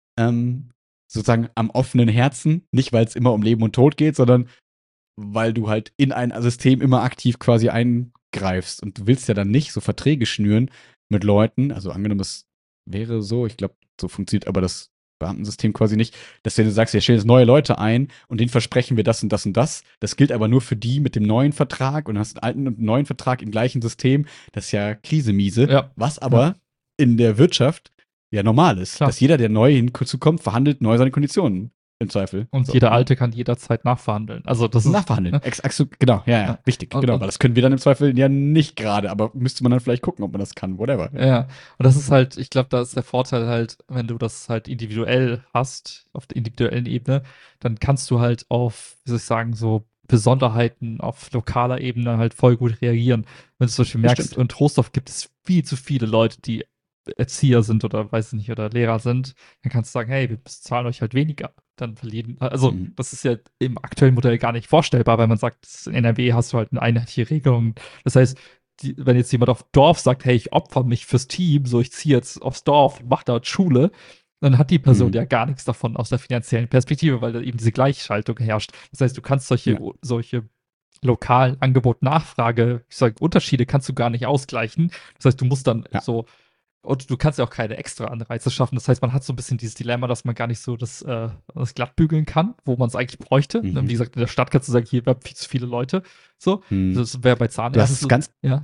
sozusagen am offenen Herzen, nicht weil es immer um Leben und Tod geht, sondern weil du halt in ein System immer aktiv quasi eingreifst. Und du willst ja dann nicht so Verträge schnüren mit Leuten, also angenommen, es wäre so, ich glaube, so funktioniert aber das Beamtensystem quasi nicht, dass du sagst, wir stellen jetzt neue Leute ein und denen versprechen wir das und das und das. Das gilt aber nur für die mit dem neuen Vertrag und hast einen alten und einen neuen Vertrag im gleichen System. Das ist ja Krisemiese. Ja. Was aber in der Wirtschaft ja normal ist, Klar. dass jeder, der neu hinzukommt, verhandelt neu seine Konditionen. Im Zweifel. Und So, jeder ne? Alte kann jederzeit nachverhandeln. Also das ist. Nachverhandeln. Ne? Genau, ja, Ja. wichtig. Und, Genau, und, weil das können wir dann im Zweifel ja nicht gerade, aber müsste man dann vielleicht gucken, ob man das kann, whatever. ja. Und das ist halt, ich glaube, da ist der Vorteil halt, wenn du das halt individuell hast, auf der individuellen Ebene, dann kannst du halt auf, wie soll ich sagen, so Besonderheiten auf lokaler Ebene halt voll gut reagieren. Wenn du zum Beispiel merkst, Bestimmt. in Trostorf gibt es viel zu viele Leute, die Erzieher sind oder weiß ich nicht, oder Lehrer sind, dann kannst du sagen, hey, wir bezahlen euch halt weniger. Dann verlieren, also Mhm. das ist ja im aktuellen Modell gar nicht vorstellbar, weil man sagt, in NRW hast du halt eine einheitliche Regelung. Das heißt, wenn jetzt jemand auf Dorf sagt, hey, ich opfer mich fürs Team, so ich ziehe jetzt aufs Dorf und mache dort Schule, dann hat die Person Mhm. ja gar nichts davon aus der finanziellen Perspektive, weil da eben diese Gleichschaltung herrscht. Das heißt, du kannst Ja. solche lokalen Angebot-Nachfrage, ich sage, Unterschiede kannst du gar nicht ausgleichen. Das heißt, du musst dann Ja. so, und du kannst ja auch keine extra Anreize schaffen. Das heißt, man hat so ein bisschen dieses Dilemma, dass man gar nicht so das glattbügeln kann, wo man es eigentlich bräuchte. Mhm. Wie gesagt, in der Stadt kannst du sagen, hier werden viel zu viele Leute. So, Mhm. das wäre bei Du hast Zahnärzten. es ganz, Ja.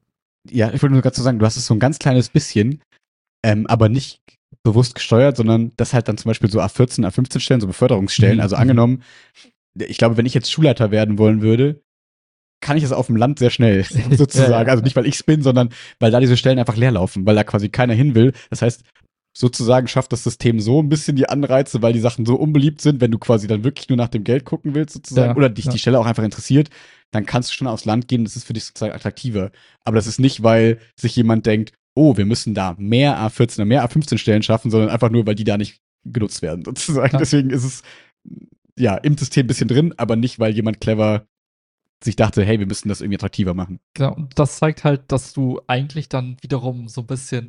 ja, ich wollte nur gerade so sagen, du hast es so ein ganz kleines bisschen, aber nicht bewusst gesteuert, sondern das halt dann zum Beispiel so A14, A15 Stellen, so Beförderungsstellen. Mhm. Also angenommen, ich glaube, wenn ich jetzt Schulleiter werden wollen würde, kann ich es auf dem Land sehr schnell, sozusagen. Ja, ja. Also nicht, weil ich es bin, sondern weil da diese Stellen einfach leer laufen, weil da quasi keiner hin will. Das heißt, sozusagen schafft das System so ein bisschen die Anreize, weil die Sachen so unbeliebt sind, wenn du quasi dann wirklich nur nach dem Geld gucken willst, sozusagen, Ja, oder dich ja. die Stelle auch einfach interessiert, dann kannst du schon aufs Land gehen, das ist für dich sozusagen attraktiver. Aber das ist nicht, weil sich jemand denkt, oh, wir müssen da mehr A14 oder mehr A15 Stellen schaffen, sondern einfach nur, weil die da nicht genutzt werden, sozusagen. Ja. Deswegen ist es ja im System ein bisschen drin, aber nicht, weil jemand clever sich dachte, hey, wir müssen das irgendwie attraktiver machen. Genau, und das zeigt halt, dass du eigentlich dann wiederum so ein bisschen,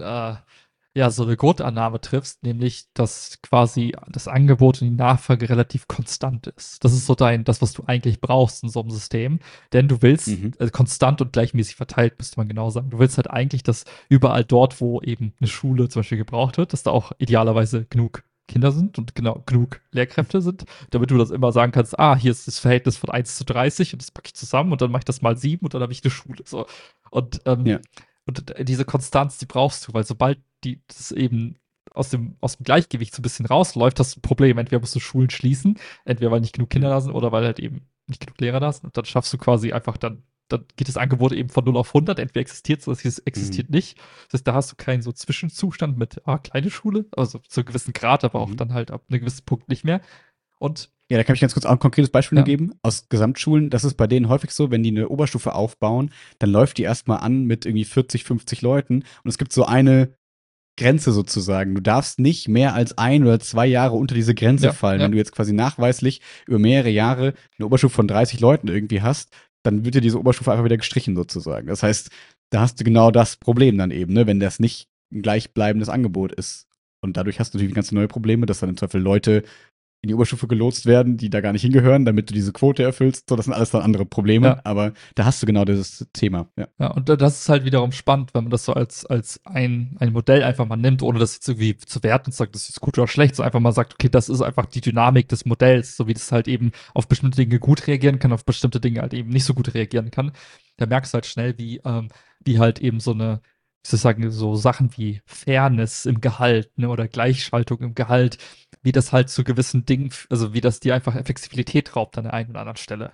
ja, so eine Grundannahme triffst, nämlich, dass quasi das Angebot und die Nachfrage relativ konstant ist. Das ist so das, was du eigentlich brauchst in so einem System. Denn du willst, Mhm. konstant und gleichmäßig verteilt, müsste man genau sagen. Du willst halt eigentlich, dass überall dort, wo eben eine Schule zum Beispiel gebraucht wird, dass da auch idealerweise genug Kinder sind und genau genug Lehrkräfte sind, damit du das immer sagen kannst, hier ist das Verhältnis von 1:30 und das packe ich zusammen und dann mache ich das mal 7 und dann habe ich eine Schule. So. Und, Ja. diese Konstanz, die brauchst du, weil sobald das eben aus dem Gleichgewicht so ein bisschen rausläuft, hast du ein Problem. Entweder musst du Schulen schließen, entweder weil nicht genug Kinder da sind oder weil halt eben nicht genug Lehrer da sind. Und dann schaffst du quasi einfach dann geht das Angebot eben von 0 auf 100. Entweder existiert es oder es existiert nicht. Das heißt, da hast du keinen so Zwischenzustand mit, kleine Schule, also zu einem gewissen Grad, aber auch dann halt ab einem gewissen Punkt nicht mehr. Und Ja, da kann ich ganz kurz auch ein konkretes Beispiel Ja. geben. Aus Gesamtschulen, das ist bei denen häufig so, wenn die eine Oberstufe aufbauen, dann läuft die erstmal an mit irgendwie 40, 50 Leuten und es gibt so eine Grenze sozusagen. Du darfst nicht mehr als 1 oder 2 Jahre unter diese Grenze Ja, fallen. ja. Wenn du jetzt quasi nachweislich über mehrere Jahre eine Oberstufe von 30 Leuten irgendwie hast, dann wird dir diese Oberstufe einfach wieder gestrichen sozusagen. Das heißt, da hast du genau das Problem dann eben, ne, wenn das nicht ein gleichbleibendes Angebot ist. Und dadurch hast du natürlich ganz neue Probleme, dass dann im Zweifel Leute in die Oberstufe gelotst werden, die da gar nicht hingehören, damit du diese Quote erfüllst. So, das sind alles dann andere Probleme, Ja. aber da hast du genau dieses Thema. Ja. Ja, und das ist halt wiederum spannend, wenn man das so als ein Modell einfach mal nimmt, ohne das jetzt irgendwie zu werten und sagt, das ist gut oder schlecht, so einfach mal sagt, okay, das ist einfach die Dynamik des Modells, so wie das halt eben auf bestimmte Dinge gut reagieren kann, auf bestimmte Dinge halt eben nicht so gut reagieren kann. Da merkst du halt schnell, wie halt eben so eine, wie soll ich sagen, so Sachen wie Fairness im Gehalt, ne, oder Gleichschaltung im Gehalt, wie das halt zu gewissen Dingen, also wie das dir einfach Flexibilität raubt an der einen oder anderen Stelle.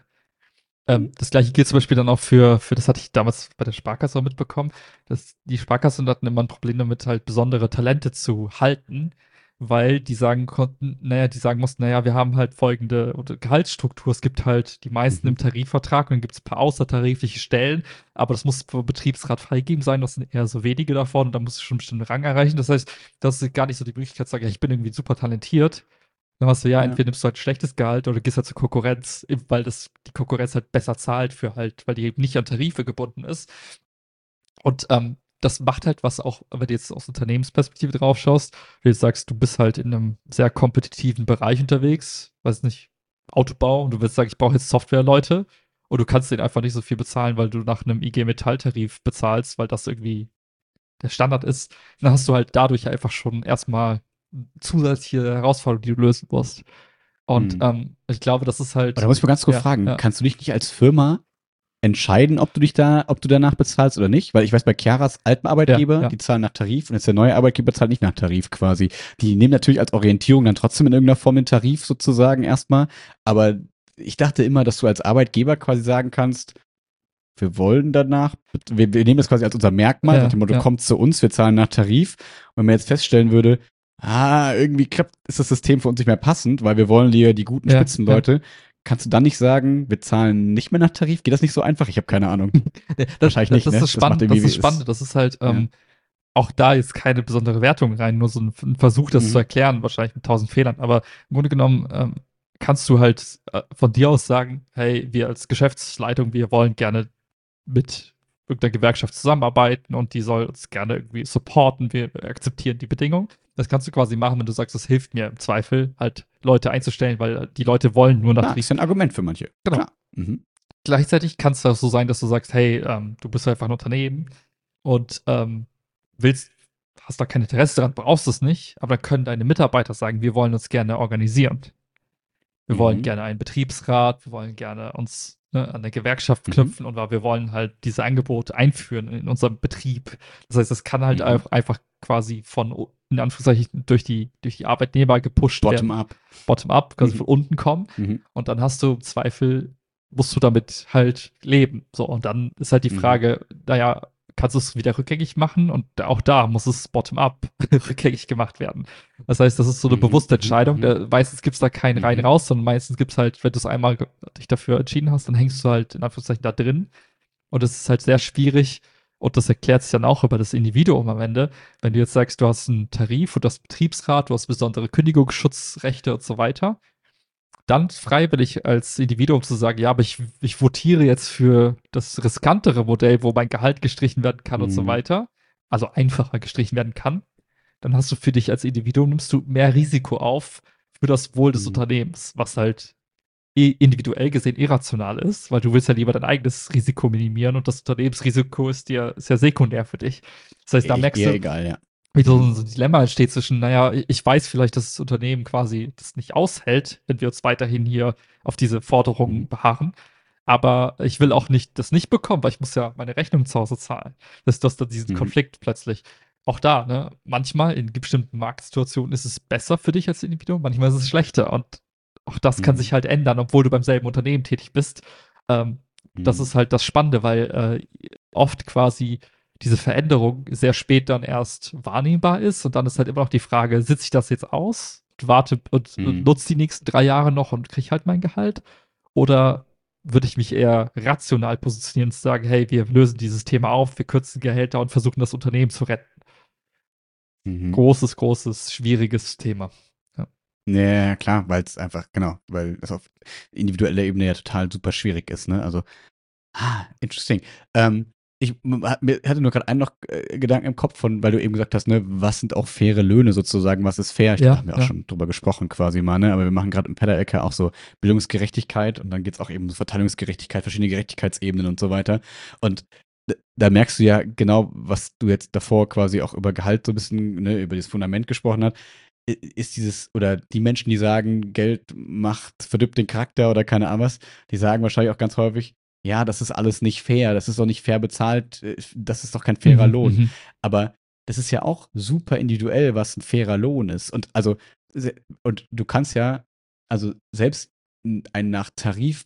Das gleiche gilt zum Beispiel dann auch für das hatte ich damals bei der Sparkasse auch mitbekommen, dass die Sparkassen hatten immer ein Problem damit, halt besondere Talente zu halten, weil die sagen konnten, die sagen mussten, wir haben halt folgende oder Gehaltsstruktur. Es gibt halt die meisten Mhm. im Tarifvertrag und dann gibt es ein paar außertarifliche Stellen, aber das muss vom Betriebsrat freigegeben sein. Das sind eher so wenige davon und da musst du schon einen bestimmten Rang erreichen. Das heißt, das ist gar nicht so die Möglichkeit zu sagen, ich bin irgendwie super talentiert. Dann hast du entweder nimmst du halt schlechtes Gehalt oder gehst halt zur Konkurrenz, weil die Konkurrenz halt besser zahlt weil die eben nicht an Tarife gebunden ist. Und das macht halt was auch, wenn du jetzt aus Unternehmensperspektive drauf schaust, wenn du jetzt sagst, du bist halt in einem sehr kompetitiven Bereich unterwegs, weiß nicht, Autobau, und du willst sagen, ich brauche jetzt Softwareleute und du kannst denen einfach nicht so viel bezahlen, weil du nach einem IG Metall-Tarif bezahlst, weil das irgendwie der Standard ist, dann hast du halt dadurch einfach schon erstmal zusätzliche Herausforderungen, die du lösen musst. Und Mhm. ich glaube, das ist halt. Aber da muss ich mal ganz kurz fragen, kannst du dich nicht als Firma entscheiden, ob du danach bezahlst oder nicht? Weil ich weiß, bei Chiaras alten Arbeitgeber, Ja. die zahlen nach Tarif und jetzt der neue Arbeitgeber zahlt nicht nach Tarif quasi. Die nehmen natürlich als Orientierung dann trotzdem in irgendeiner Form den Tarif sozusagen erstmal. Aber ich dachte immer, dass du als Arbeitgeber quasi sagen kannst, wir wollen danach, wir nehmen das quasi als unser Merkmal, nach dem Motto, kommt zu uns, wir zahlen nach Tarif. Und wenn man jetzt feststellen würde, irgendwie ist das System für uns nicht mehr passend, weil wir wollen hier die guten Spitzenleute. Kannst du dann nicht sagen, wir zahlen nicht mehr nach Tarif? Geht das nicht so einfach? Ich habe keine Ahnung. Wahrscheinlich nicht, das ne? Ist spannend, das ist spannend. Das ist halt auch da jetzt keine besondere Wertung rein, nur so ein Versuch, das zu erklären, wahrscheinlich mit 1000 Fehlern. Aber im Grunde genommen kannst du halt von dir aus sagen, hey, wir als Geschäftsleitung, wir wollen gerne mit irgendeiner Gewerkschaft zusammenarbeiten und die soll uns gerne irgendwie supporten, wir akzeptieren die Bedingungen. Das kannst du quasi machen, wenn du sagst, das hilft mir im Zweifel, halt Leute einzustellen, weil die Leute wollen nur nach Tarif. Das ist ein Argument für manche. Genau. Klar. Mhm. Gleichzeitig kann es auch so sein, dass du sagst, hey, du bist einfach ein Unternehmen und hast da kein Interesse daran, brauchst es nicht, aber dann können deine Mitarbeiter sagen, wir wollen uns gerne organisieren. Wir wollen gerne einen Betriebsrat, wir wollen gerne uns an der Gewerkschaft knüpfen und wir wollen halt diese Angebote einführen in unserem Betrieb. Das heißt, das kann halt einfach quasi in Anführungszeichen, durch die Arbeitnehmer gepusht werden. Bottom-up, quasi von unten kommen. Und dann hast du im Zweifel, musst du damit halt leben. So, und dann ist halt die Frage, kannst du es wieder rückgängig machen? Und auch da muss es bottom-up rückgängig gemacht werden. Das heißt, das ist so eine bewusste Entscheidung. Meistens gibt es da keinen rein raus, sondern meistens gibt es halt, wenn du es einmal dich dafür entschieden hast, dann hängst du halt in Anführungszeichen da drin. Und es ist halt sehr schwierig, Und das erklärt sich dann auch über das Individuum am Ende. Wenn du jetzt sagst, du hast einen Tarif und du hast Betriebsrat, du hast besondere Kündigungsschutzrechte und so weiter, dann freiwillig als Individuum zu sagen, ja, aber ich votiere jetzt für das riskantere Modell, wo mein Gehalt gestrichen werden kann und so Mhm. weiter, also einfacher gestrichen werden kann, dann hast du für dich als Individuum, nimmst du mehr Risiko auf für das Wohl des Mhm. Unternehmens, was halt individuell gesehen irrational ist, weil du willst ja lieber dein eigenes Risiko minimieren und das Unternehmensrisiko ist ja sekundär für dich. Das heißt, da merkst Eher du, egal, ja. wie so Mhm. ein Dilemma entsteht zwischen, naja, ich weiß vielleicht, dass das Unternehmen quasi das nicht aushält, wenn wir uns weiterhin hier auf diese Mhm. Forderungen beharren. Aber ich will auch nicht das nicht bekommen, weil ich muss ja meine Rechnung zu Hause zahlen. Das ist das dann diesen Mhm. Konflikt plötzlich. Auch da, ne, manchmal in bestimmten Marktsituationen ist es besser für dich als Individuum, manchmal ist es schlechter. Und auch das kann Mhm. sich halt ändern, obwohl du beim selben Unternehmen tätig bist. Ähm, Das Mhm. ist halt das Spannende, weil oft quasi diese Veränderung sehr spät dann erst wahrnehmbar ist. Und dann ist halt immer noch die Frage, sitze ich das jetzt aus, warte und Mhm. nutze die nächsten 3 Jahre noch und kriege halt mein Gehalt? Oder würde ich mich eher rational positionieren und sagen, hey, wir lösen dieses Thema auf, wir kürzen Gehälter und versuchen das Unternehmen zu retten. Mhm. Großes, großes, schwieriges Thema. Ja, Ja, klar, weil es einfach, genau, weil es auf individueller Ebene ja total super schwierig ist, ne? Also, interesting. Mir hatte nur gerade einen noch Gedanken im Kopf von, weil du eben gesagt hast, ne, was sind auch faire Löhne sozusagen, was ist fair? Ich glaube, da ja. haben wir auch Ja. schon drüber gesprochen quasi mal, ne? Aber wir machen gerade im Pedder-Ecke auch so Bildungsgerechtigkeit und dann geht's auch eben um Verteilungsgerechtigkeit, verschiedene Gerechtigkeitsebenen und so weiter. Und da merkst du ja genau, was du jetzt davor quasi auch über Gehalt so ein bisschen, ne, über das Fundament gesprochen hast, ist dieses, oder die Menschen, die sagen, Geld macht, verdirbt den Charakter oder keine Ahnung was, die sagen wahrscheinlich auch ganz häufig, ja, das ist alles nicht fair, das ist doch nicht fair bezahlt, das ist doch kein fairer Mhm, Lohn. mhm. Aber das ist ja auch super individuell, was ein fairer Lohn ist. Und also, und du kannst ja, also selbst ein nach Tarif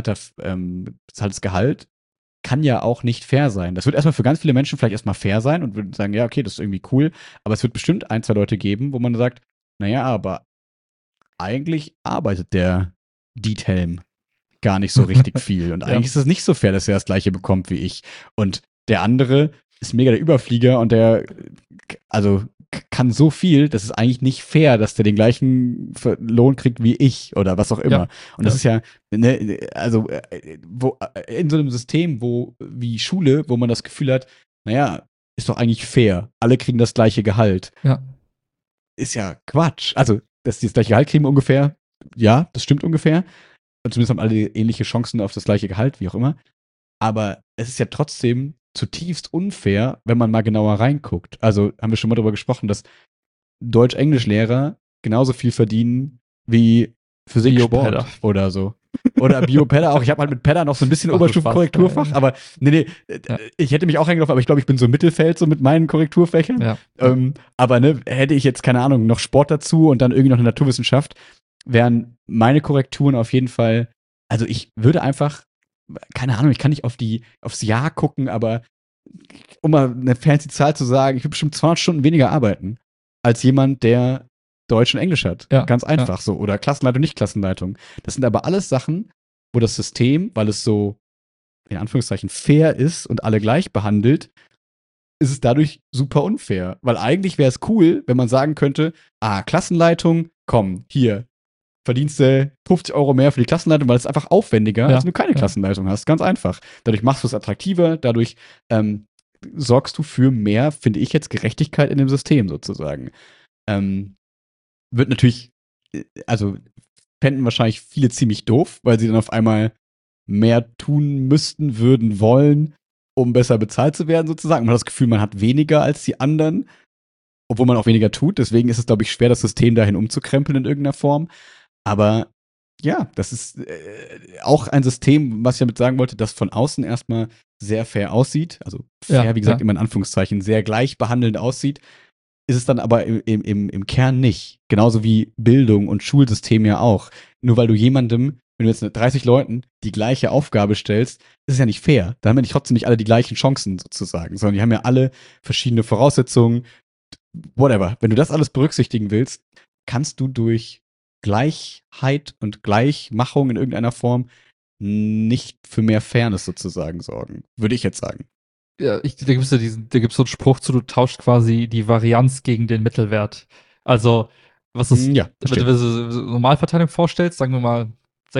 bezahltes Gehalt kann ja auch nicht fair sein. Das wird erstmal für ganz viele Menschen vielleicht erstmal fair sein und würden sagen, ja, okay, das ist irgendwie cool, aber es wird bestimmt ein, zwei Leute geben, wo man sagt, naja, aber eigentlich arbeitet der Diethelm gar nicht so richtig viel. Und Ja, eigentlich ist es nicht so fair, dass er das gleiche bekommt wie ich. Und der andere ist mega der Überflieger und der, also kann so viel, das ist eigentlich nicht fair, dass der den gleichen Lohn kriegt wie ich oder was auch immer. ja, Und das ja, ist ja, ne, also in so einem System, wie Schule, wo man das Gefühl hat, naja, ist doch eigentlich fair. Alle kriegen das gleiche Gehalt. ja, Ist ja Quatsch. Also, dass die das gleiche Gehalt kriegen ungefähr, ja, das stimmt ungefähr. Und zumindest haben alle ähnliche Chancen auf das gleiche Gehalt, wie auch immer. Aber es ist ja trotzdem zutiefst unfair, wenn man mal genauer reinguckt. Also haben wir schon mal darüber gesprochen, dass Deutsch-Englisch-Lehrer genauso viel verdienen wie Biopedder. Physik-Sport oder so. Oder Biopedder auch. Ich habe halt mit Pedder noch so ein bisschen Macht nur Spaß. Oberstufenkorrekturfach, aber nee, Ja, ich hätte mich auch eingelaufen, aber ich glaube, ich bin so im Mittelfeld so mit meinen Korrekturfächern. ja, ja, Aber ne, hätte ich jetzt, keine Ahnung, noch Sport dazu und dann irgendwie noch eine Naturwissenschaft, wären meine Korrekturen auf jeden Fall, also ich würde einfach, keine Ahnung, ich kann nicht aufs Jahr gucken, aber um mal eine fancy Zahl zu sagen, ich würde bestimmt 200 Stunden weniger arbeiten als jemand, der Deutsch und Englisch hat. ja, Ganz ja, einfach so. Oder Klassenleitung, nicht Klassenleitung. Das sind aber alles Sachen, wo das System, weil es so in Anführungszeichen fair ist und alle gleich behandelt, ist es dadurch super unfair. Weil eigentlich wäre es cool, wenn man sagen könnte, Klassenleitung, komm, hier, verdienst du 50 Euro mehr für die Klassenleitung, weil es einfach aufwendiger, als ja, wenn du keine ja. Klassenleitung hast. Ganz einfach. Dadurch machst du es attraktiver, dadurch sorgst du für mehr, finde ich jetzt, Gerechtigkeit in dem System sozusagen. Ähm, Wird natürlich, also fänden wahrscheinlich viele ziemlich doof, weil sie dann auf einmal mehr tun müssten, würden, wollen, um besser bezahlt zu werden, sozusagen. Man hat das Gefühl, man hat weniger als die anderen, obwohl man auch weniger tut. Deswegen ist es, glaube ich, schwer, das System dahin umzukrempeln in irgendeiner Form. Aber ja, das ist auch ein System, was ich damit sagen wollte, das von außen erstmal sehr fair aussieht. Also Ja, fair, wie gesagt, ja, immer in Anführungszeichen, sehr gleich behandelnd aussieht, ist es dann aber im Kern nicht. Genauso wie Bildung und Schulsystem ja auch. Nur weil du jemandem, wenn du jetzt mit 30 Leuten die gleiche Aufgabe stellst, ist es ja nicht fair. Da haben ja nicht trotzdem nicht alle die gleichen Chancen sozusagen, sondern die haben ja alle verschiedene Voraussetzungen, whatever. Wenn du das alles berücksichtigen willst, kannst du durch Gleichheit und Gleichmachung in irgendeiner Form nicht für mehr Fairness sozusagen sorgen. Würde ich jetzt sagen. Ja, da gibt's ja da gibt's so einen Spruch zu, du tauscht quasi die Varianz gegen den Mittelwert. Also, was ist, Ja, wenn du verstehe. dir so Normalverteilung vorstellst, sagen wir mal,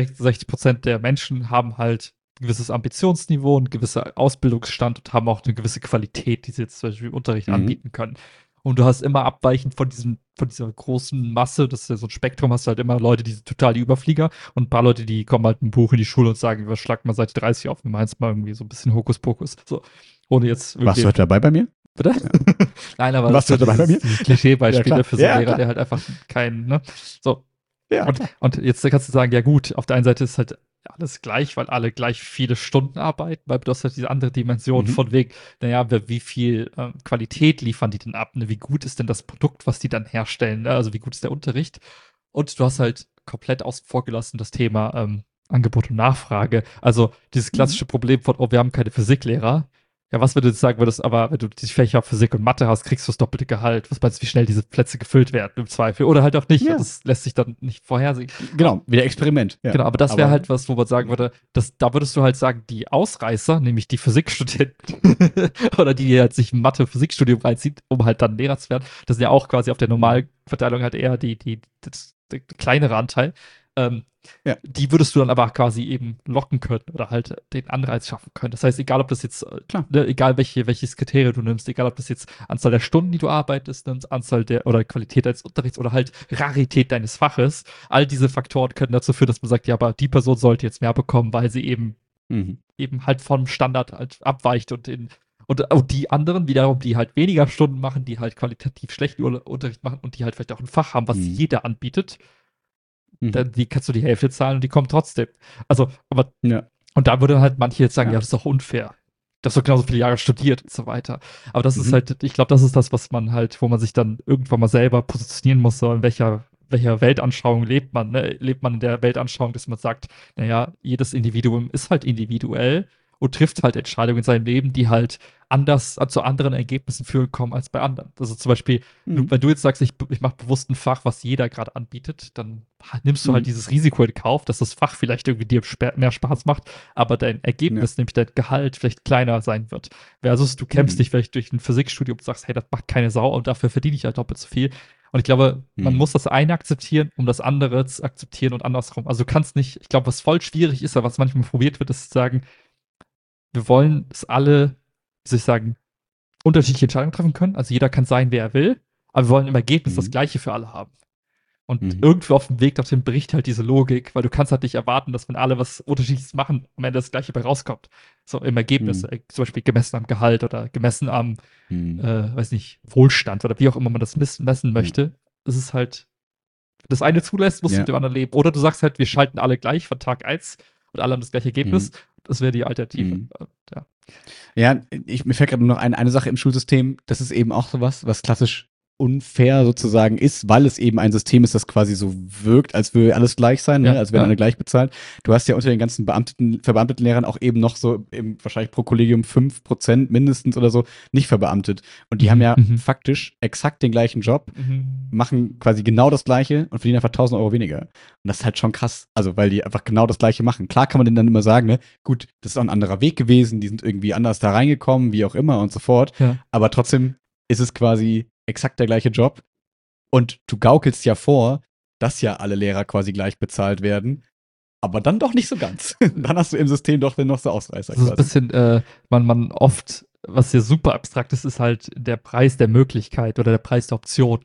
60% der Menschen haben halt ein gewisses Ambitionsniveau, einen gewissen Ausbildungsstand und haben auch eine gewisse Qualität, die sie jetzt zum Beispiel im Unterricht Mhm. anbieten können. Und du hast immer abweichend von dieser großen Masse, das ist ja so ein Spektrum, hast du halt immer Leute, die sind total die Überflieger und ein paar Leute, die kommen halt mit einem Buch in die Schule und sagen, überschlag mal Seite 30 auf, wir meinen mal irgendwie so ein bisschen Hokuspokus. So. Ohne jetzt Warst du irgendwie. heute dabei bei mir? Bitte? Ja. Nein, aber das ist Warst du so heute dabei bei mir? dieses Ja, Klischeebeispiel klar. für so einen Ja, Lehrer, klar. der halt einfach keinen, ne? So. Ja, Und, klar. und jetzt kannst du sagen, ja gut, auf der einen Seite ist halt alles gleich, weil alle gleich viele Stunden arbeiten, weil du hast halt diese andere Dimension Mhm. von wegen, naja, wie viel Qualität liefern die denn ab? Ne? Wie gut ist denn das Produkt, was die dann herstellen? Ne? Also wie gut ist der Unterricht? Und du hast halt komplett außen vor gelassen das Thema Angebot und Nachfrage. Also dieses Mhm. klassische Problem von, oh, wir haben keine Physiklehrer. Ja, was, wenn du jetzt sagen würdest, aber wenn du die Fächer Physik und Mathe hast, kriegst du das doppelte Gehalt. Was meinst du, wie schnell diese Plätze gefüllt werden im Zweifel? Oder halt auch nicht. Und Ja, das lässt sich dann nicht vorhersehen. genau. Wieder Experiment. Ja. Genau, aber das wäre Aber halt was, wo man sagen würde, da würdest du halt sagen, die Ausreißer, nämlich die Physikstudenten oder die halt sich ein Mathe-Physikstudium reinziehen, um halt dann Lehrer zu werden, das sind ja auch quasi auf der mhm. Normalverteilung halt eher der kleinere Anteil. Ähm, Ja. die würdest du dann aber quasi eben locken können oder halt den Anreiz schaffen können. Das heißt, egal ob das jetzt, Klar. ne, egal welches Kriterium du nimmst, egal ob das jetzt Anzahl der Stunden, die du arbeitest, nimmst, Anzahl der oder Qualität deines Unterrichts oder halt Rarität deines Faches, all diese Faktoren können dazu führen, dass man sagt, ja, aber die Person sollte jetzt mehr bekommen, weil sie Mhm. eben halt vom Standard halt abweicht und die anderen wiederum, die halt weniger Stunden machen, die halt qualitativ schlechten Unterricht machen und die halt vielleicht auch ein Fach haben, was Mhm. jeder anbietet, Mhm. dann die kannst du die Hälfte zahlen und die kommen trotzdem. Also, aber, Ja. und da würden halt manche jetzt sagen, ja, Ja. das ist doch unfair. Das hast doch genauso viele Jahre studiert und so weiter. Aber das ist Mhm. halt, ich glaube, das ist das, was man halt, wo man sich dann irgendwann mal selber positionieren muss, so in welcher Weltanschauung lebt man, ne? Lebt man in der Weltanschauung, dass man sagt, naja, jedes Individuum ist halt individuell und trifft halt Entscheidungen in seinem Leben, die halt anders zu anderen Ergebnissen führen kommen als bei anderen. Also zum Beispiel, Mhm. wenn du jetzt sagst, ich mache bewusst ein Fach, was jeder gerade anbietet, dann nimmst du halt Mhm. dieses Risiko in Kauf, dass das Fach vielleicht irgendwie dir mehr Spaß macht, aber dein Ja. Ergebnis, nämlich dein Gehalt, vielleicht kleiner sein wird. Versus du kämpfst Mhm. dich vielleicht durch ein Physikstudium und sagst, hey, das macht keine Sau und dafür verdiene ich halt doppelt so viel. Und ich glaube, man Mhm. muss das eine akzeptieren, um das andere zu akzeptieren und andersrum. Also du kannst nicht, ich glaube, was voll schwierig ist, aber was manchmal probiert wird, ist zu sagen, wir wollen, dass alle, wie soll ich sagen, unterschiedliche Entscheidungen treffen können. Also jeder kann sein, wer er will, aber wir wollen im Ergebnis das Mhm. Gleiche für alle haben. Und Mhm. irgendwo auf dem Weg dorthin bricht halt diese Logik, weil du kannst halt nicht erwarten, dass wenn alle was Unterschiedliches machen, am Ende das Gleiche bei rauskommt. So im Ergebnis, Mhm. zum Beispiel gemessen am Gehalt oder gemessen am, Mhm. weiß nicht, Wohlstand oder wie auch immer man das messen Ja. möchte. Es ist halt, das eine zulässt, musst du Ja. mit dem anderen leben. Oder du sagst halt, wir schalten alle gleich von Tag eins und alle haben das gleiche Ergebnis. Mhm. Das wäre die Alternative. Mhm. Ja. Ja, mir fällt gerade nur noch eine Sache im Schulsystem, das ist eben auch sowas, was klassisch unfair sozusagen ist, weil es eben ein System ist, das quasi so wirkt, als würde alles gleich sein, ne? Ja, Als wären ja. alle gleich bezahlt. Du hast ja unter den ganzen verbeamteten Lehrern auch eben noch so wahrscheinlich pro Kollegium 5% mindestens oder so nicht verbeamtet. Und die haben Mhm, ja mhm, faktisch exakt den gleichen Job, mhm. machen quasi genau das Gleiche und verdienen einfach 1.000 € weniger. Und das ist halt schon krass. Also, weil die einfach genau das Gleiche machen. Klar kann man denen dann immer sagen, ne, gut, das ist auch ein anderer Weg gewesen, die sind irgendwie anders da reingekommen, wie auch immer und so fort. Ja. Aber trotzdem ist es quasi exakt der gleiche Job. Und du gaukelst ja vor, dass ja alle Lehrer quasi gleich bezahlt werden. Aber dann doch nicht so ganz. Dann hast du im System doch noch so Ausreißer Das ist ein quasi. bisschen, man oft, was hier super abstrakt ist, ist halt der Preis der Möglichkeit oder der Preis der Option.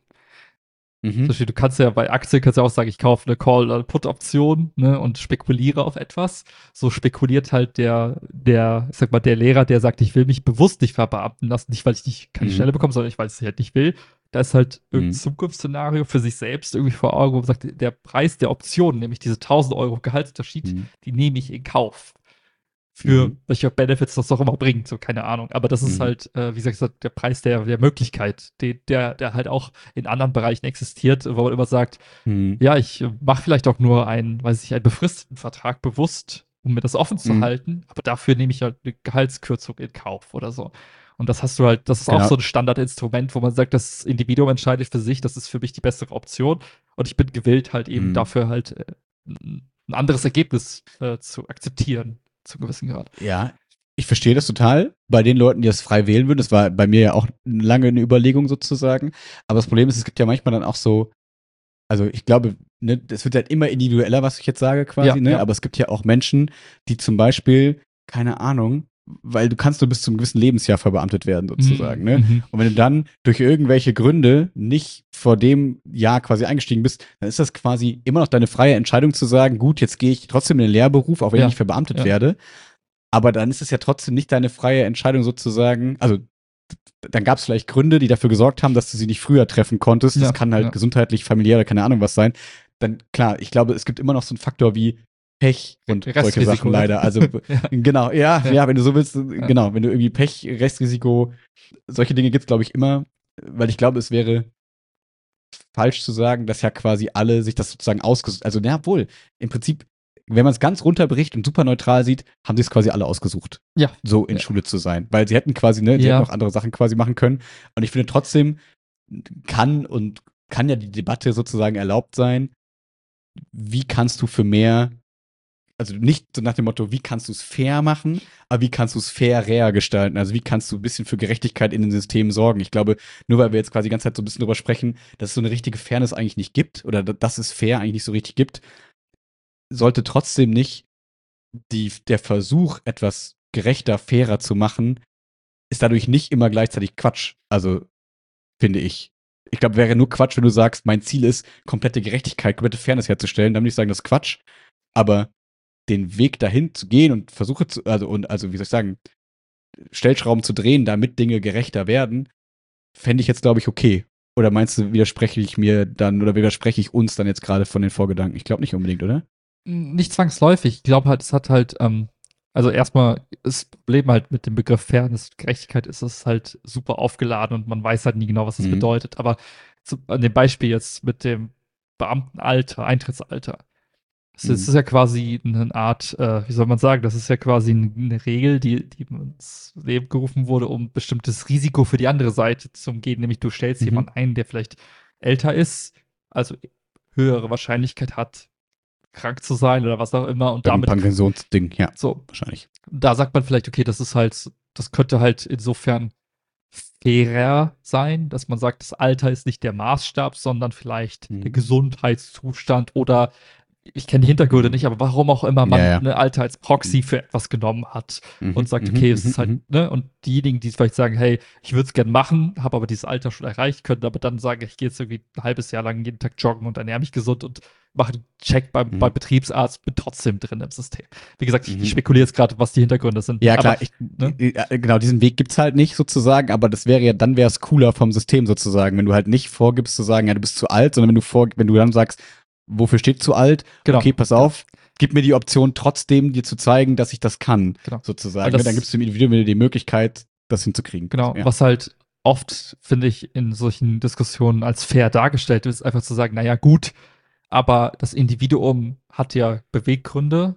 Zum Mhm. Beispiel, du kannst ja bei Aktien kannst ja auch sagen, ich kaufe eine Call- oder Put-Option, ne, und spekuliere auf etwas. So spekuliert halt ich sag mal, der Lehrer, der sagt, ich will mich bewusst nicht verbeamten lassen, nicht weil ich nicht keine Mhm. Stelle bekomme, sondern weil ich es halt nicht will. Da ist halt irgendein Mhm. Zukunftsszenario für sich selbst irgendwie vor Augen, wo man sagt, der Preis der Option, nämlich diese 1.000 € Gehaltsunterschied, Mhm. die nehme ich in Kauf für Mhm. welche Benefits das auch immer bringt, so keine Ahnung. Aber das ist Mhm. halt, wie gesagt, der Preis der Möglichkeit, der halt auch in anderen Bereichen existiert, wo man immer sagt, Mhm. ja, ich mache vielleicht auch nur einen befristeten Vertrag bewusst, um mir das offen zu Mhm. halten, aber dafür nehme ich halt eine Gehaltskürzung in Kauf oder so. Und das hast du halt, das ist auch so Genau. ein Standardinstrument, wo man sagt, das Individuum entscheidet für sich, das ist für mich die bessere Option und ich bin gewillt, halt eben Mhm. dafür halt ein anderes Ergebnis zu akzeptieren, zu einem gewissen Grad. Ja, Ich verstehe das total bei den Leuten, die das frei wählen würden. Das war bei mir ja auch lange eine Überlegung sozusagen. Aber das Problem ist, es gibt ja manchmal dann auch so, also ich glaube, ne, das wird halt immer individueller, was ich jetzt sage quasi, Ja, ne? ja. Aber es gibt ja auch Menschen, die zum Beispiel, keine Ahnung, weil du kannst nur bis zum gewissen Lebensjahr verbeamtet werden sozusagen, Mhm. ne? Mhm. Und wenn du dann durch irgendwelche Gründe nicht vor dem Jahr quasi eingestiegen bist, dann ist das quasi immer noch deine freie Entscheidung zu sagen, gut, jetzt gehe ich trotzdem in den Lehrberuf, auch wenn ich Ja, nicht verbeamtet ja. werde. Aber dann ist es ja trotzdem nicht deine freie Entscheidung sozusagen. Also dann gab es vielleicht Gründe, die dafür gesorgt haben, dass du sie nicht früher treffen konntest. Das Ja, kann halt ja. gesundheitlich, familiär oder keine Ahnung was sein. Dann klar, ich glaube, es gibt immer noch so einen Faktor wie Pech und solche Restrisiko, Sachen ja. leider. Also Ja, genau, ja, ja, ja, wenn du so willst, ja. genau, wenn du irgendwie Pech, Restrisiko, solche Dinge gibt's, glaube ich, immer, weil ich glaube, es wäre falsch zu sagen, dass ja quasi alle sich das sozusagen ausgesucht, also na wohl, im Prinzip, wenn man es ganz runterbricht und super neutral sieht, haben sie es quasi alle ausgesucht, Ja, so in ja. Schule zu sein, weil sie hätten quasi, ne, sie hätten Ja. auch andere Sachen quasi machen können und ich finde trotzdem kann ja die Debatte sozusagen erlaubt sein, wie kannst du für mehr, also nicht so nach dem Motto, wie kannst du es fair machen, aber wie kannst du es fairer gestalten? Also wie kannst du ein bisschen für Gerechtigkeit in den Systemen sorgen? Ich glaube, nur weil wir jetzt quasi die ganze Zeit so ein bisschen drüber sprechen, dass es so eine richtige Fairness eigentlich nicht gibt oder dass es fair eigentlich nicht so richtig gibt, sollte trotzdem nicht der Versuch, etwas gerechter, fairer zu machen, ist dadurch nicht immer gleichzeitig Quatsch. Also, finde ich. Ich glaube, wäre nur Quatsch, wenn du sagst, mein Ziel ist, komplette Gerechtigkeit, komplette Fairness herzustellen. Dann würde ich sagen, das ist Quatsch. Aber den Weg dahin zu gehen und versuche zu, also, wie soll ich sagen, Stellschrauben zu drehen, damit Dinge gerechter werden, fände ich jetzt, glaube ich, okay. Oder meinst du, widerspreche ich mir dann oder widerspreche ich uns dann jetzt gerade von den Vorgedanken? Ich glaube nicht unbedingt, oder? Nicht zwangsläufig. Ich glaube halt, es hat halt, also erstmal das Problem halt mit dem Begriff Fairness und Gerechtigkeit ist es halt super aufgeladen und man weiß halt nie genau, was das Mhm. bedeutet. Aber an dem Beispiel jetzt mit dem Beamtenalter, Eintrittsalter. Es Mhm. ist ja quasi eine Art, wie soll man sagen, das ist ja quasi eine Regel, die ins Leben gerufen wurde, um bestimmtes Risiko für die andere Seite zu umgehen. Nämlich du stellst Mhm. jemanden ein, der vielleicht älter ist, also höhere Wahrscheinlichkeit hat, krank zu sein oder was auch immer und Beim damit Pensionsding, ja, so, wahrscheinlich. da sagt man vielleicht, okay, das ist halt, das könnte halt insofern fairer sein, dass man sagt, das Alter ist nicht der Maßstab, sondern vielleicht der Mhm. Gesundheitszustand oder ich kenne die Hintergründe nicht, aber warum auch immer Ja, man ja. eine Alter als Proxy für etwas genommen hat und Mhm, sagt, mhm, okay, es mhm, ist halt, mhm. ne, und diejenigen, die vielleicht sagen, hey, ich würde es gerne machen, habe aber dieses Alter schon erreicht, können aber dann sagen, ich gehe jetzt irgendwie ein halbes Jahr lang jeden Tag joggen und ernähre mich gesund und mache einen Check beim Mhm, Betriebsarzt, bin trotzdem drin im System. Wie gesagt, ich mhm. spekuliere jetzt gerade, was die Hintergründe sind, ne? Ja, Aber, klar, ne, genau, diesen Weg gibt's halt nicht sozusagen, aber das wäre ja, dann wäre es cooler vom System sozusagen, wenn du halt nicht vorgibst zu sagen, ja, du bist zu alt, sondern wenn du dann sagst, wofür steht zu alt? genau, Okay, pass genau, auf, gib mir die Option trotzdem, dir zu zeigen, dass ich das kann, genau. Weil sozusagen. Ne? Dann das, gibst du dem Individuum wieder die Möglichkeit, das hinzukriegen. genau, Ja. was halt oft, finde ich, in solchen Diskussionen als fair dargestellt ist, einfach zu sagen, naja, gut, aber das Individuum hat ja Beweggründe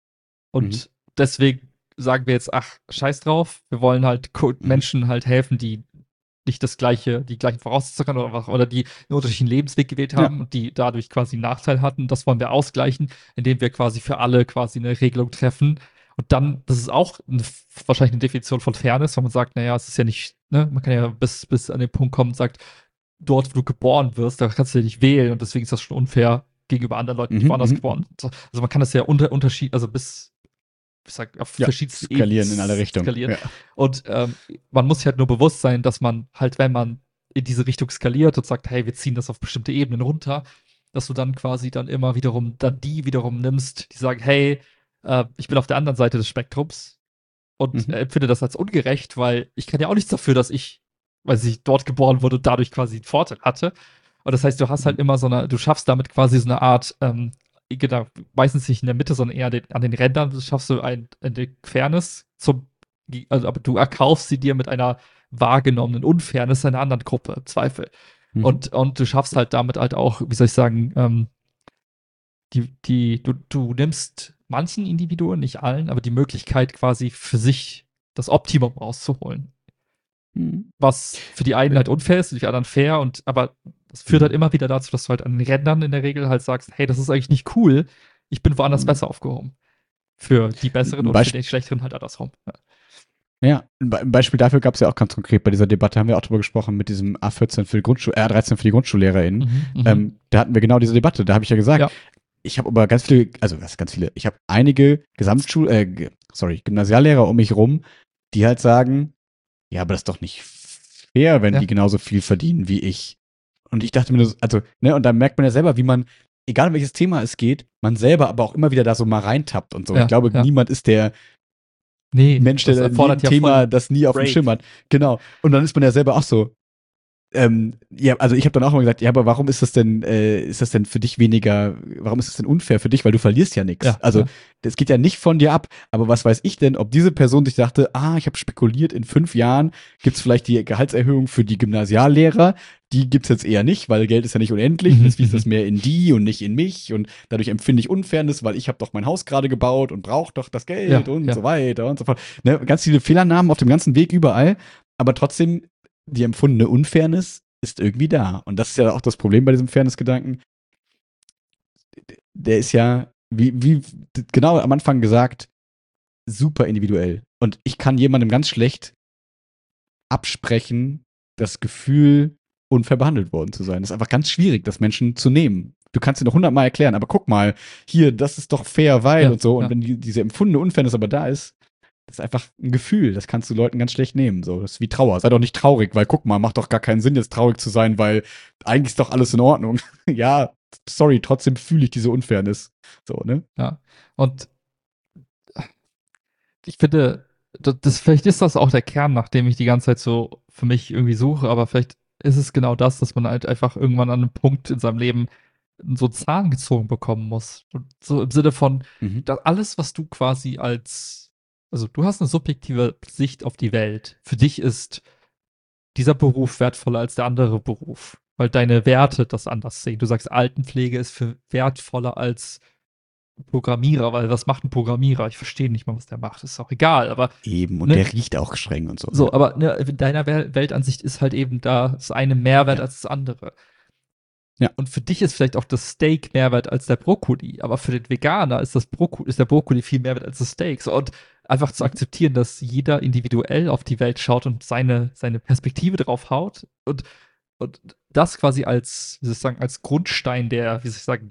Mhm. und deswegen sagen wir jetzt, ach, scheiß drauf, wir wollen halt Mhm. Menschen halt helfen, die nicht die gleichen Voraussetzungen oder die einen unterschiedlichen Lebensweg gewählt Ja. haben und die dadurch quasi einen Nachteil hatten. Das wollen wir ausgleichen, indem wir quasi für alle quasi eine Regelung treffen. Und dann, das ist auch wahrscheinlich eine Definition von Fairness, wenn man sagt, naja, es ist ja nicht, ne, man kann ja bis an den Punkt kommen und sagt, dort, wo du geboren wirst, da kannst du ja nicht wählen und deswegen ist das schon unfair gegenüber anderen Leuten, die Mhm. woanders Mhm. geboren sind. Also man kann das ja Unterschied, also bis, ich sag, auf Ja, verschiedensten Ebenen skalieren in alle Richtungen. skalieren. Ja. Und man muss sich halt nur bewusst sein, dass man halt, wenn man in diese Richtung skaliert und sagt, hey, wir ziehen das auf bestimmte Ebenen runter, dass du dann quasi dann immer wiederum, dann die wiederum nimmst, die sagen, hey, ich bin auf der anderen Seite des Spektrums und Mhm. empfinde das als ungerecht, weil ich kann ja auch nichts dafür, dass ich, weil ich dort geboren wurde und dadurch quasi einen Vorteil hatte. Und das heißt, du hast halt Mhm. immer so eine, du schaffst damit quasi so eine Art, genau, meistens nicht in der Mitte, sondern eher an den Rändern, du schaffst du eine Fairness also, aber du erkaufst sie dir mit einer wahrgenommenen Unfairness einer anderen Gruppe, im Zweifel. Mhm. Und du schaffst halt damit halt auch, wie soll ich sagen, du nimmst manchen Individuen, nicht allen, aber die Möglichkeit quasi für sich das Optimum rauszuholen. Mhm. Was für die einen halt unfair ist, für die anderen fair und aber das führt halt Mhm. immer wieder dazu, dass du halt an den Rändern in der Regel halt sagst, hey, das ist eigentlich nicht cool, ich bin woanders Mhm. besser aufgehoben. Für die Besseren Ein und für Beispiel den Schlechteren halt andersrum. Ja. Ja, ein Beispiel dafür gab es ja auch ganz konkret bei dieser Debatte, haben wir auch drüber gesprochen, mit diesem A14 für die A13 für die GrundschullehrerInnen. Da hatten wir genau diese Debatte. Da habe ich ja gesagt, Ja, ich habe aber ganz viele, also was ganz viele, ich habe einige Gymnasiallehrer um mich rum, die halt sagen, ja, aber das ist doch nicht fair, wenn ja, die genauso viel verdienen wie ich. Und ich dachte mir, also, ne, und da merkt man ja selber, wie man, egal um welches Thema es geht, man selber aber auch immer wieder da so mal reintappt und so. Ich ja, glaube, ja. niemand ist der Nee, Mensch, das der in jedem erfordert ja Thema voll das nie auf dem Break. Schirm hat. Genau. Und dann ist man ja selber auch so, ja, also ich habe dann auch immer gesagt, ja, aber warum ist das denn für dich weniger, warum ist das denn unfair für dich, weil du verlierst ja nichts. Ja, Also ja. das geht ja nicht von dir ab, aber was weiß ich denn, ob diese Person sich dachte, ich habe spekuliert, in 5 Jahren gibt's vielleicht die Gehaltserhöhung für die Gymnasiallehrer, die gibt's jetzt eher nicht, weil Geld ist ja nicht unendlich und Mhm, jetzt fließt das mhm. mehr in die und nicht in mich und dadurch empfinde ich Unfairness, weil ich habe doch mein Haus gerade gebaut und brauche doch das Geld Ja, und ja, so weiter und so fort. Ne? Ganz viele Fehlernamen auf dem ganzen Weg überall, aber trotzdem die empfundene Unfairness ist irgendwie da. Und das ist ja auch das Problem bei diesem Fairness-Gedanken. Der ist ja, wie genau am Anfang gesagt, super individuell. Und ich kann jemandem ganz schlecht absprechen, das Gefühl, unfair behandelt worden zu sein. Das ist einfach ganz schwierig, das Menschen zu nehmen. Du kannst dir noch 100 Mal erklären, aber guck mal, hier, das ist doch fair, weil ja, und so. Und ja. wenn diese empfundene Unfairness aber da ist, das ist einfach ein Gefühl, das kannst du Leuten ganz schlecht nehmen. So, das ist wie Trauer. Sei doch nicht traurig, weil guck mal, macht doch gar keinen Sinn, jetzt traurig zu sein, weil eigentlich ist doch alles in Ordnung. Ja, sorry, trotzdem fühle ich diese Unfairness. So, ne? Ja. Und ich finde, vielleicht ist das auch der Kern, nach dem ich die ganze Zeit so für mich irgendwie suche, aber vielleicht ist es genau das, dass man halt einfach irgendwann an einem Punkt in seinem Leben so einen Zahn gezogen bekommen muss. Und so im Sinne von, Mhm. dass alles, was du quasi also du hast eine subjektive Sicht auf die Welt. Für dich ist dieser Beruf wertvoller als der andere Beruf, weil deine Werte das anders sehen. Du sagst, Altenpflege ist für wertvoller als Programmierer, weil was macht ein Programmierer? Ich verstehe nicht mal, was der macht. Ist auch egal, aber Eben, und ne, der riecht auch streng und so, ja. so, aber ne, in deiner Weltansicht ist halt eben da das eine Mehrwert Ja. als das andere. Ja. Und für dich ist vielleicht auch das Steak Mehrwert als der Brokkoli, aber für den Veganer ist ist der Brokkoli viel Mehrwert als das Steak. So, und einfach zu Mhm. akzeptieren, dass jeder individuell auf die Welt schaut und seine Perspektive drauf haut und das quasi als, wie soll ich sagen, als Grundstein wie soll ich sagen,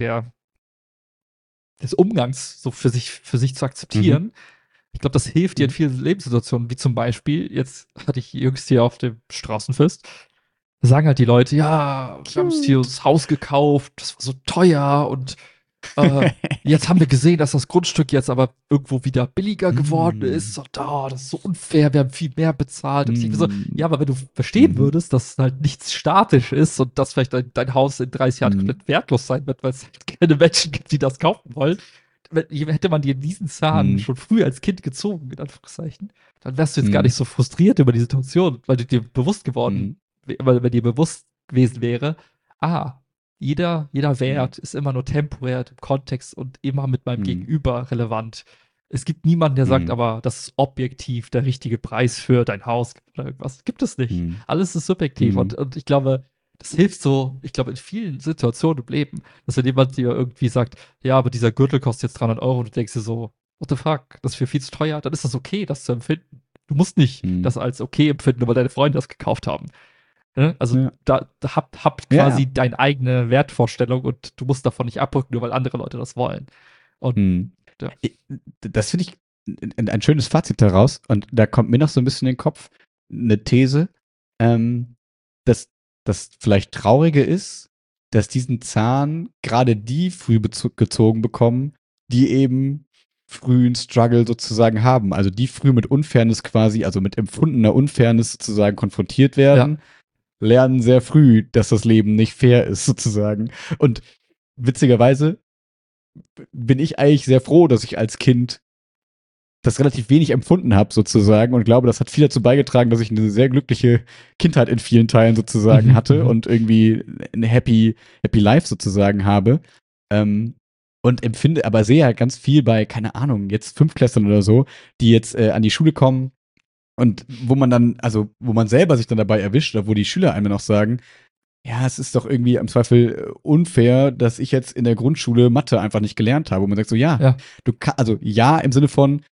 des Umgangs so für sich zu Mhm. akzeptieren. Ich glaube, das hilft dir in Mhm. vielen Lebenssituationen, wie zum Beispiel, jetzt hatte ich jüngst hier auf dem Straßenfest, da sagen halt die Leute, ja, wir haben uns hier Cute. das Haus gekauft, das war so teuer und äh, jetzt haben wir gesehen, dass das Grundstück jetzt aber irgendwo wieder billiger geworden ist. Mm. So, das ist so unfair, wir haben viel mehr bezahlt. Und ich bin so, Mm. ja, aber wenn du verstehen Mhm. würdest, dass halt nichts statisch ist und dass vielleicht dein Haus in 30 Jahren Mm. komplett wertlos sein wird, weil es halt keine Menschen gibt, die das kaufen wollen, hätte man dir diesen Zahn Mm. schon früh als Kind gezogen, in Anführungszeichen, dann wärst du jetzt gar Mm. nicht so frustriert über die Situation, weil du dir bewusst geworden, Mm. weil dir bewusst gewesen wäre, ah, jeder Mm. Wert ist immer nur temporär im Kontext und immer mit meinem Mm. Gegenüber relevant. Es gibt niemanden, der sagt, Mm. aber das ist objektiv der richtige Preis für dein Haus oder irgendwas. Gibt es nicht. Mm. Alles ist subjektiv Mm. und ich glaube, das hilft so, ich glaube, in vielen Situationen im Leben, dass wenn jemand dir irgendwie sagt, ja, aber dieser Gürtel kostet jetzt 300 € und du denkst dir so, what the fuck, das ist für viel zu teuer, dann ist das okay, das zu empfinden. Du musst nicht Mm. das als okay empfinden, nur weil deine Freunde das gekauft haben. Ne? Also Ja. da habt Ja. quasi deine eigene Wertvorstellung und du musst davon nicht abrücken, nur weil andere Leute das wollen. Und Mm. ja, Das finde ich ein schönes Fazit daraus. Und da kommt mir noch so ein bisschen in den Kopf eine These, dass das vielleicht Traurige ist, dass diesen Zahn gerade die früh gezogen bekommen, die eben frühen Struggle sozusagen haben. Also die früh mit Unfairness quasi, also mit empfundener Unfairness sozusagen konfrontiert ja, werden, lernen sehr früh, dass das Leben nicht fair ist sozusagen. Und witzigerweise bin ich eigentlich sehr froh, dass ich als Kind das relativ wenig empfunden habe sozusagen und glaube, das hat viel dazu beigetragen, dass ich eine sehr glückliche Kindheit in vielen Teilen sozusagen mhm, hatte mhm. und irgendwie eine happy Life sozusagen habe. Ähm, und empfinde, aber sehe halt ganz viel bei, keine Ahnung, jetzt Fünftklässlern oder so, die jetzt an die Schule kommen und wo man dann, also wo man selber sich dann dabei erwischt oder wo die Schüler einem dann auch sagen, ja, es ist doch irgendwie im Zweifel unfair, dass ich jetzt in der Grundschule Mathe einfach nicht gelernt habe. Und man sagt so, ja, Ja, also ja, im Sinne von,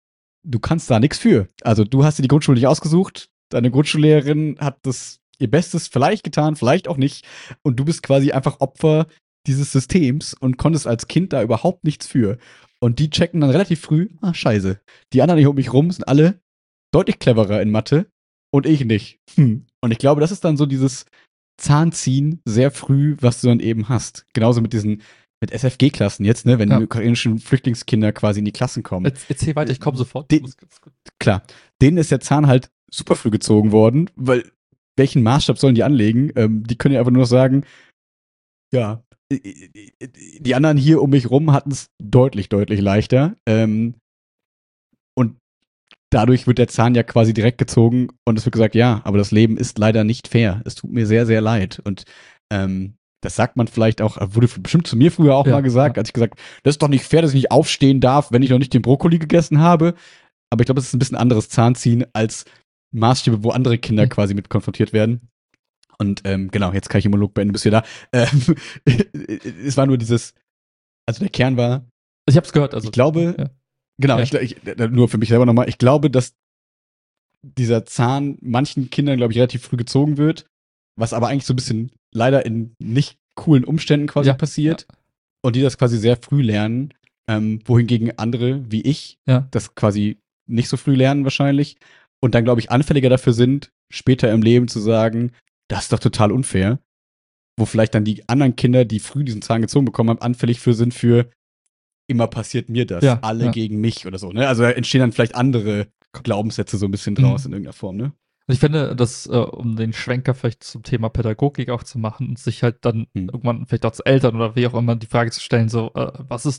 du kannst da nichts für. Also du hast dir die Grundschule nicht ausgesucht, deine Grundschullehrerin hat das ihr Bestes vielleicht getan, vielleicht auch nicht. Und du bist quasi einfach Opfer dieses Systems und konntest als Kind da überhaupt nichts für. Und die checken dann relativ früh, scheiße. Die anderen hier um mich rum sind alle deutlich cleverer in Mathe und ich nicht. Und ich glaube, das ist dann so dieses Zahnziehen sehr früh, was du dann eben hast. Genauso mit SFG-Klassen jetzt, ne, wenn die ukrainischen Flüchtlingskinder quasi in die Klassen kommen. Erzähl weiter, ich komme sofort. Klar, denen ist der Zahn halt super früh gezogen worden, weil welchen Maßstab sollen die anlegen? Die können ja einfach nur noch sagen, ja, die anderen hier um mich rum hatten es deutlich, deutlich leichter. Und dadurch wird der Zahn ja quasi direkt gezogen und es wird gesagt, ja, aber das Leben ist leider nicht fair. Es tut mir sehr, sehr leid. Und das sagt man vielleicht auch, wurde bestimmt zu mir früher auch mal gesagt, als ich gesagt, das ist doch nicht fair, dass ich nicht aufstehen darf, wenn ich noch nicht den Brokkoli gegessen habe. Aber ich glaube, das ist ein bisschen anderes Zahnziehen als Maßstäbe, wo andere Kinder quasi mit konfrontiert werden. Und genau, jetzt kann ich den Monolog beenden, bis wir da. Es war nur dieses, also der Kern war. Ich hab's gehört, also. Ich glaube, genau, nur für mich selber nochmal, ich glaube, dass dieser Zahn manchen Kindern, glaube ich, relativ früh gezogen wird, was aber eigentlich so ein bisschen leider in nicht coolen Umständen quasi passiert. Ja. Und die das quasi sehr früh lernen, wohingegen andere, wie ich, das quasi nicht so früh lernen wahrscheinlich. Und dann, glaube ich, anfälliger dafür sind, später im Leben zu sagen, das ist doch total unfair. Wo vielleicht dann die anderen Kinder, die früh diesen Zahn gezogen bekommen haben, anfällig sind für immer passiert mir das, alle gegen mich oder so. Ne? Also da entstehen dann vielleicht andere Glaubenssätze so ein bisschen draus in irgendeiner Form. Ne? Ich finde, dass, um den Schwenker vielleicht zum Thema Pädagogik auch zu machen und sich halt dann irgendwann vielleicht auch zu Eltern oder wie auch immer die Frage zu stellen, so, was sind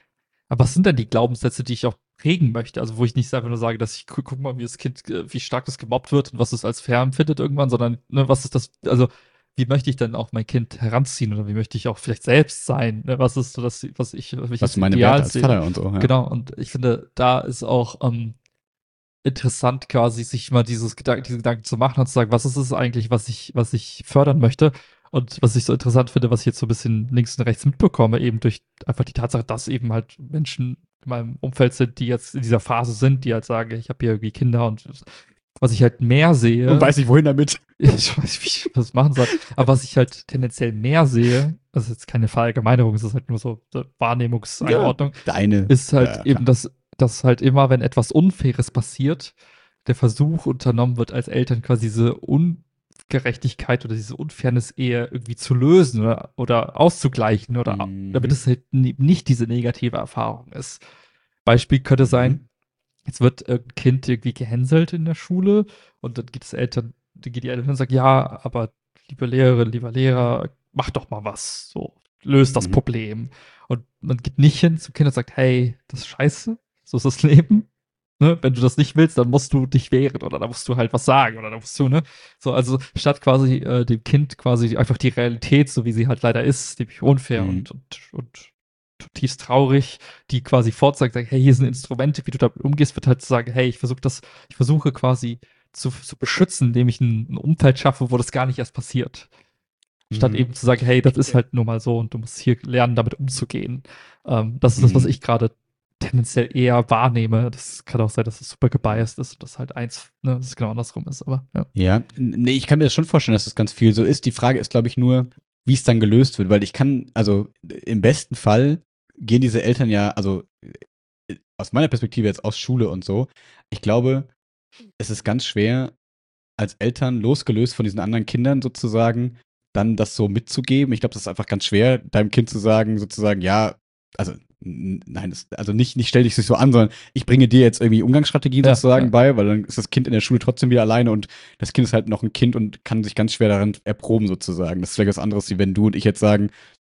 denn die Glaubenssätze, die ich auch prägen möchte? Also wo ich nicht einfach nur sage, dass ich guck mal, wie das Kind, wie stark das gemobbt wird und was es als fair empfindet irgendwann, sondern ne, was ist das, also wie möchte ich denn auch mein Kind heranziehen oder wie möchte ich auch vielleicht selbst sein? Ne? Was ist so das, was meine Werte als Vater und so. Ja. Genau, und ich finde, da ist auch interessant quasi, sich mal diese Gedanken zu machen und zu sagen, was ist es eigentlich, was ich fördern möchte? Und was ich so interessant finde, was ich jetzt so ein bisschen links und rechts mitbekomme, eben durch einfach die Tatsache, dass eben halt Menschen in meinem Umfeld sind, die jetzt in dieser Phase sind, die halt sagen, ich habe hier irgendwie Kinder und was ich halt mehr sehe. Und weiß nicht, wohin damit. Ich weiß nicht, wie ich das machen soll. Aber was ich halt tendenziell mehr sehe, das ist jetzt keine Verallgemeinerung, es ist halt nur so eine Wahrnehmungseinordnung, ist halt eben, dass halt immer, wenn etwas Unfaires passiert, der Versuch unternommen wird, als Eltern quasi diese Ungerechtigkeit oder diese Unfairness eher irgendwie zu lösen oder auszugleichen oder damit es halt nicht diese negative Erfahrung ist. Beispiel könnte sein, jetzt wird ein Kind irgendwie gehänselt in der Schule und dann geht die Eltern und sagen, ja, aber liebe Lehrerin, lieber Lehrer, mach doch mal was, so, löst das Problem. Und man geht nicht hin zum Kind und sagt, hey, das ist scheiße, so ist das Leben. Ne? Wenn du das nicht willst, dann musst du dich wehren oder da musst du halt was sagen oder da musst du, ne? So, also statt quasi dem Kind quasi einfach die Realität, so wie sie halt leider ist, nämlich unfair und zutiefst traurig, die quasi vorzeigen, sagen, hey, hier sind Instrumente, wie du damit umgehst, wird halt zu sagen, hey, ich versuche quasi zu beschützen, indem ich ein Umfeld schaffe, wo das gar nicht erst passiert. Statt eben zu sagen, hey, das ist halt nur mal so und du musst hier lernen, damit umzugehen. Das ist das, was ich gerade tendenziell eher wahrnehme. Das kann auch sein, dass es super gebiased ist und das halt dass es genau andersrum ist, aber ja. Nee, ich kann mir das schon vorstellen, dass das ganz viel so ist. Die Frage ist, glaube ich, nur, wie es dann gelöst wird, weil also im besten Fall gehen diese Eltern ja, also aus meiner Perspektive jetzt aus Schule und so, ich glaube, es ist ganz schwer, als Eltern losgelöst von diesen anderen Kindern sozusagen, dann das so mitzugeben. Ich glaube, das ist einfach ganz schwer, deinem Kind zu sagen, sozusagen, ja, also nein, also nicht stell dich so an, sondern ich bringe dir jetzt irgendwie Umgangsstrategien sozusagen bei, weil dann ist das Kind in der Schule trotzdem wieder alleine und das Kind ist halt noch ein Kind und kann sich ganz schwer daran erproben sozusagen. Das ist vielleicht was anderes, wie wenn du und ich jetzt sagen,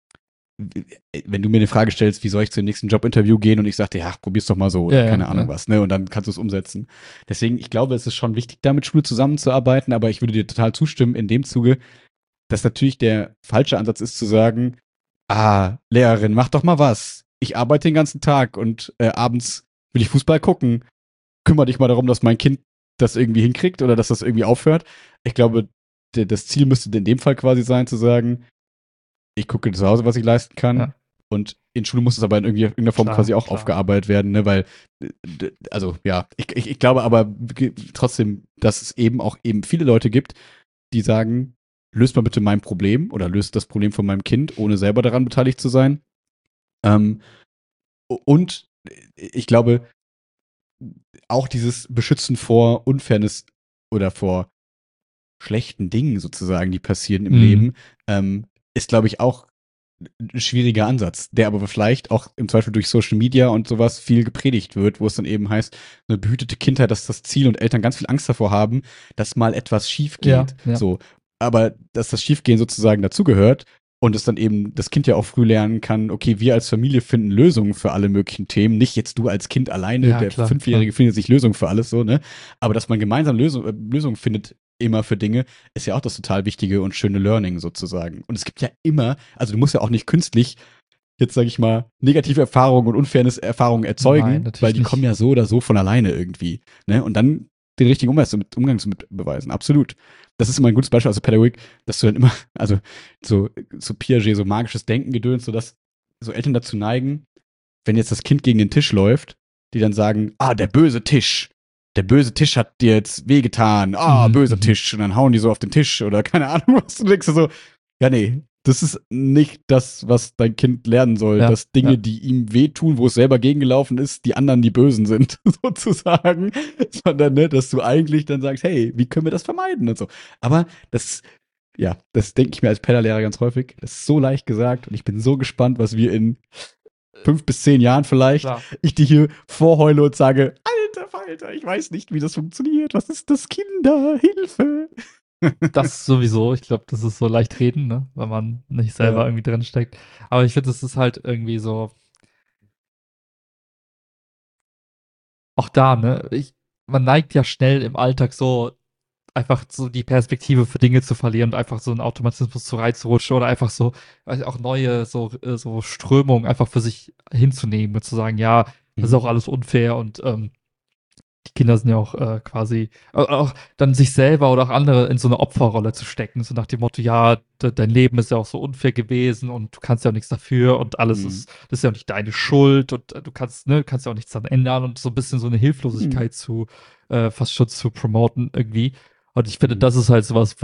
wenn du mir eine Frage stellst, wie soll ich zum nächsten Jobinterview gehen und ich sagte, ja, probier's doch mal so oder keine Ahnung was, ne, und dann kannst du es umsetzen. Deswegen, ich glaube, es ist schon wichtig, da mit Schule zusammenzuarbeiten, aber ich würde dir total zustimmen in dem Zuge, dass natürlich der falsche Ansatz ist zu sagen, Lehrerin, mach doch mal was. Ich arbeite den ganzen Tag und abends will ich Fußball gucken. Kümmere dich mal darum, dass mein Kind das irgendwie hinkriegt oder dass das irgendwie aufhört. Ich glaube, das Ziel müsste in dem Fall quasi sein, zu sagen, ich gucke zu Hause, was ich leisten kann Und in Schule muss es aber in irgendeiner Form Klar, quasi auch klar. aufgearbeitet werden, ne? Weil, also ja, ich glaube aber trotzdem, dass es eben auch eben viele Leute gibt, die sagen, löst mal bitte mein Problem oder löst das Problem von meinem Kind, ohne selber daran beteiligt zu sein. Ähm, und ich glaube, auch dieses Beschützen vor Unfairness oder vor schlechten Dingen sozusagen, die passieren im Mhm. Leben, ist, glaube ich, auch ein schwieriger Ansatz, der aber vielleicht auch im Zweifel durch Social Media und sowas viel gepredigt wird, wo es dann eben heißt, eine behütete Kindheit, das ist das Ziel und Eltern ganz viel Angst davor haben, dass mal etwas schief Ja, geht. ja. So, aber dass das Schiefgehen sozusagen dazugehört und es dann eben das Kind ja auch früh lernen kann, okay, wir als Familie finden Lösungen für alle möglichen Themen, nicht jetzt du als Kind alleine, Ja, der klar, klar. Fünfjährige findet sich Lösungen für alles so, ne? Aber dass man gemeinsam Lösungen findet immer für Dinge, ist ja auch das total wichtige und schöne Learning sozusagen. Und es gibt ja immer, also du musst ja auch nicht künstlich jetzt, sage ich mal, negative Erfahrungen und Unfairness-Erfahrungen Nein, erzeugen, weil natürlich die kommen nicht. ja so oder so von alleine irgendwie. Ne? Und dann den richtigen Umgang damit beweisen. Absolut. Das ist immer ein gutes Beispiel aus der Pädagogik, dass du dann immer, also so Piaget, so magisches Denken gedöns, sodass so Eltern dazu neigen, wenn jetzt das Kind gegen den Tisch läuft, die dann sagen, ah, der böse Tisch. Der böse Tisch hat dir jetzt wehgetan. Ah, Mhm, böser mhm. Tisch. Und dann hauen die so auf den Tisch oder keine Ahnung was. Du denkst dir so, ja, nee, das ist nicht das, was dein Kind lernen soll. Ja, Dass Dinge, ja. die ihm wehtun, wo es selber gegengelaufen ist, die anderen die Bösen sind, sozusagen. Sondern, ne, dass du eigentlich dann sagst, hey, wie können wir das vermeiden und so. Aber das, ja, das denke ich mir als Pedalehrer ganz häufig. Das ist so leicht gesagt und ich bin so gespannt, was wir in 5 bis 10 Jahren vielleicht, Klar. ich dir hier vorheule und sage, alter Falter, ich weiß nicht, wie das funktioniert. Was ist das, Kinder? Hilfe! Das sowieso. Ich glaube, das ist so leicht reden, ne? Wenn man nicht selber Ja. irgendwie drin steckt. Aber ich finde, das ist halt irgendwie so, auch da, ne? Man neigt ja schnell im Alltag so einfach so die Perspektive für Dinge zu verlieren und einfach so einen Automatismus zu reinzurutschen oder einfach so, weiß ich, auch neue so Strömungen einfach für sich hinzunehmen und zu sagen, ja, das ist Mhm. auch alles unfair und die Kinder sind ja auch quasi, auch dann sich selber oder auch andere in so eine Opferrolle zu stecken, so nach dem Motto, ja, dein Leben ist ja auch so unfair gewesen und du kannst ja auch nichts dafür und alles Mhm. ist, das ist ja auch nicht deine Schuld und du kannst, ne, kannst ja auch nichts daran ändern und so ein bisschen so eine Mhm. Hilflosigkeit zu, fast schon zu promoten irgendwie. Und ich finde, Mhm. das ist halt sowas,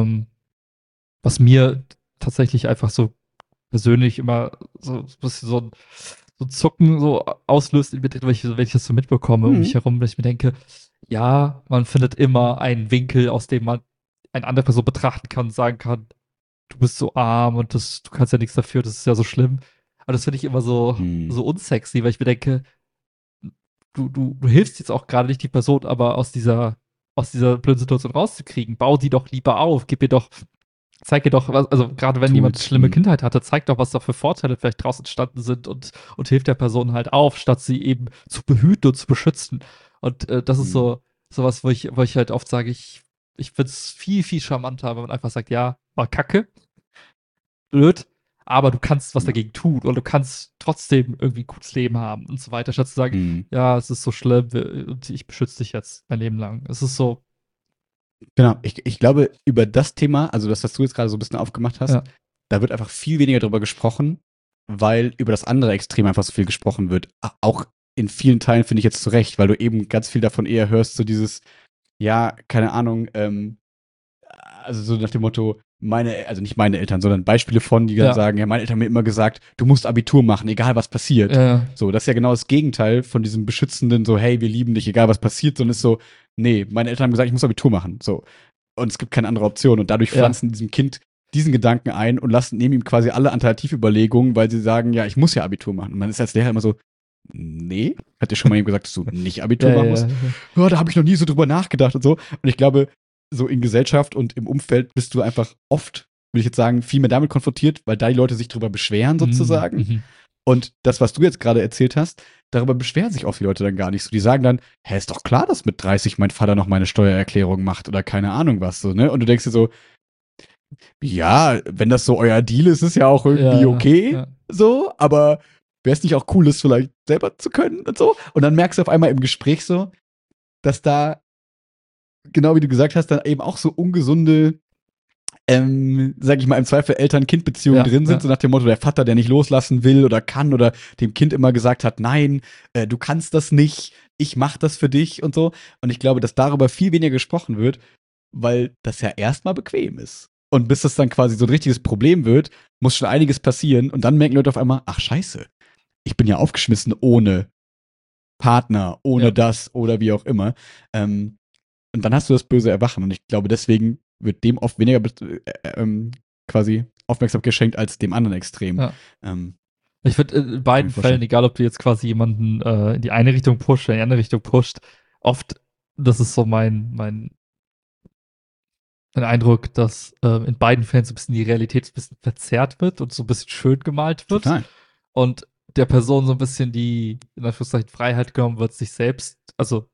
was mir tatsächlich einfach so persönlich immer so ein bisschen so ein Zucken so auslöst, wenn ich das so mitbekomme um mich Mhm. herum, wenn ich mir denke, ja, man findet immer einen Winkel, aus dem man eine andere Person betrachten kann und sagen kann, du bist so arm und du kannst ja nichts dafür, das ist ja so schlimm. Aber das finde ich immer Mhm. so unsexy, weil ich mir denke, du hilfst jetzt auch gerade nicht die Person, aber aus dieser blöden Situation rauszukriegen. Bau die doch lieber auf, zeig ihr doch, was, also gerade wenn jemand eine Tools. schlimme Mhm. Kindheit hatte, zeig doch, was da für Vorteile vielleicht draus entstanden sind und hilft der Person halt auf, statt sie eben zu behüten und zu beschützen. Und das ist Mhm. sowas, wo ich halt oft sage, ich finde es viel, viel charmanter, wenn man einfach sagt, ja, war kacke, blöd, aber du kannst was Ja. dagegen tun oder du kannst trotzdem irgendwie ein gutes Leben haben und so weiter, statt zu sagen, Mhm. ja, es ist so schlimm und ich beschütze dich jetzt mein Leben lang. Es ist so, Genau, ich glaube, über das Thema, also das, was du jetzt gerade so ein bisschen aufgemacht hast, ja, da wird einfach viel weniger drüber gesprochen, weil über das andere Extrem einfach so viel gesprochen wird. Auch in vielen Teilen finde ich jetzt zu Recht, weil du eben ganz viel davon eher hörst, so dieses, ja, keine Ahnung, also so nach dem Motto, also nicht meine Eltern, sondern Beispiele von, die dann ja, sagen, ja, meine Eltern haben mir immer gesagt, du musst Abitur machen, egal was passiert. ja, So, das ist ja genau das Gegenteil von diesem beschützenden, so, hey, wir lieben dich, egal was passiert, sondern ist so, nee, meine Eltern haben gesagt, ich muss Abitur machen. So. Und es gibt keine andere Option. Und dadurch ja, pflanzen diesem Kind diesen Gedanken ein und lassen neben ihm quasi alle Alternativüberlegungen, weil sie sagen, ja, ich muss ja Abitur machen. Und man ist als Lehrer immer so, nee, hat dir schon mal jemand gesagt, dass du nicht Abitur ja, machen ja, musst? ja. Ja, da habe ich noch nie so drüber nachgedacht und so. Und ich glaube, so in Gesellschaft und im Umfeld bist du einfach oft, würde ich jetzt sagen, viel mehr damit konfrontiert, weil da die Leute sich drüber beschweren Mhm, sozusagen. mhm. Und das, was du jetzt gerade erzählt hast, darüber beschweren sich oft die Leute dann gar nicht so. Die sagen dann, hä, ist doch klar, dass mit 30 mein Vater noch meine Steuererklärung macht oder keine Ahnung was so, ne? Und du denkst dir so, ja, wenn das so euer Deal ist, ist ja auch irgendwie Ja, okay, ja. so, aber wäre es nicht auch cool, das vielleicht selber zu können und so? Und dann merkst du auf einmal im Gespräch so, dass da, genau wie du gesagt hast, dann eben auch so ungesunde sag ich mal, im Zweifel Eltern-Kind-Beziehungen Ja, drin sind, ja. so nach dem Motto, der Vater, der nicht loslassen will oder kann oder dem Kind immer gesagt hat, nein, du kannst das nicht, ich mach das für dich und so. Und ich glaube, dass darüber viel weniger gesprochen wird, weil das ja erstmal bequem ist. Und bis das dann quasi so ein richtiges Problem wird, muss schon einiges passieren und dann merken Leute auf einmal, ach scheiße, ich bin ja aufgeschmissen ohne Partner, ohne Ja. das oder wie auch immer. Und dann hast du das böse Erwachen. Und ich glaube, deswegen wird dem oft weniger quasi aufmerksam geschenkt als dem anderen Extrem. Ja. Ähm, Ich finde, in beiden Fällen, egal ob du jetzt quasi jemanden in die eine Richtung pusht oder in die andere Richtung pusht, oft, das ist so mein Eindruck, dass in beiden Fällen so ein bisschen die Realität so ein bisschen verzerrt wird und so ein bisschen schön gemalt wird. total. Und der Person so ein bisschen die, in Anführungszeichen, Freiheit genommen wird, sich selbst, also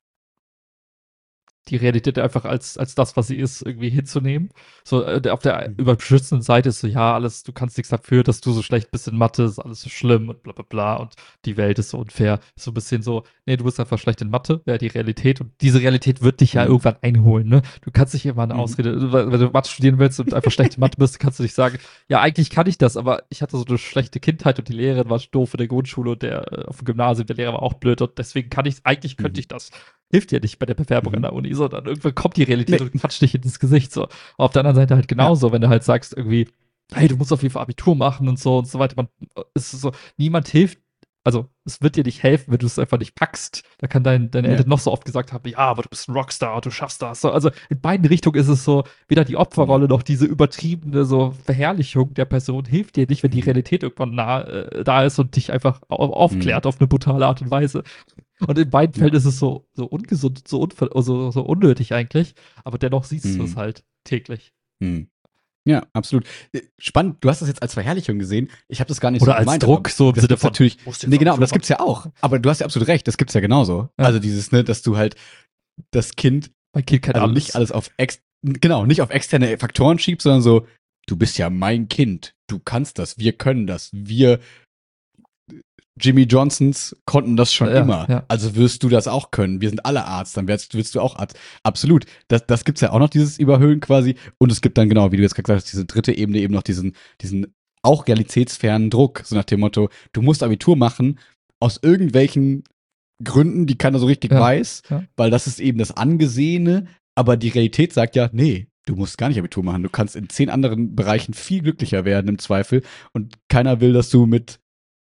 die Realität einfach als das, was sie ist, irgendwie hinzunehmen. So, auf der überschützenden Seite ist so, ja, alles, du kannst nichts dafür, dass du so schlecht bist in Mathe, ist alles so schlimm und bla bla bla und die Welt ist so unfair. So ein bisschen so, nee, du bist einfach schlecht in Mathe, wäre die Realität und diese Realität wird dich ja irgendwann einholen, ne? Du kannst nicht immer eine Ausrede, wenn du Mathe studieren willst und einfach schlecht in Mathe bist, kannst du nicht sagen, ja, eigentlich kann ich das, aber ich hatte so eine schlechte Kindheit und die Lehrerin war doof in der Grundschule und der auf dem Gymnasium, der Lehrer war auch blöd und deswegen eigentlich könnte ich das. Hilft dir nicht bei der Bewerbung an der Uni, sondern irgendwann kommt die Realität und quatscht dich ins Gesicht. So. Auf der anderen Seite halt genauso, wenn du halt sagst, irgendwie, hey, du musst auf jeden Fall Abitur machen und so weiter. Es ist so, niemand hilft, also es wird dir nicht helfen, wenn du es einfach nicht packst. Da kann deine Eltern noch so oft gesagt haben, ja, aber du bist ein Rockstar, du schaffst das. So, also in beiden Richtungen ist es so, weder die Opferrolle noch diese übertriebene so Verherrlichung der Person hilft dir nicht, wenn die Realität irgendwann da ist und dich einfach aufklärt auf eine brutale Art und Weise. Und in beiden Fällen ist es so ungesund, so unnötig eigentlich, aber dennoch siehst du es halt täglich. Ja, absolut. Spannend, du hast das jetzt als Verherrlichung gesehen. Ich habe das gar nicht Oder so als gemeint. Druck, so im Sinne von, natürlich. Nee, genau, aber das gibt's ja auch. Aber du hast ja absolut recht, das gibt's ja genauso. Ja. Also dieses, ne, dass du halt das Kind, mein Kind kann also alles. nicht alles auf nicht auf externe Faktoren schiebst, sondern so, du bist ja mein Kind, du kannst das, wir können das, wir Jimmy Johnsons konnten das schon immer. Ja. Also wirst du das auch können. Wir sind alle Arzt, dann willst du auch Arzt. Absolut. Das gibt's ja auch noch, dieses Überhöhen quasi. Und es gibt dann genau, wie du jetzt gerade gesagt hast, diese dritte Ebene eben noch diesen auch realitätsfernen Druck. So nach dem Motto, du musst Abitur machen aus irgendwelchen Gründen, die keiner so richtig weiß, weil das ist eben das Angesehene. Aber die Realität sagt ja, nee, du musst gar nicht Abitur machen. Du kannst in 10 anderen Bereichen viel glücklicher werden im Zweifel. Und keiner will, dass du mit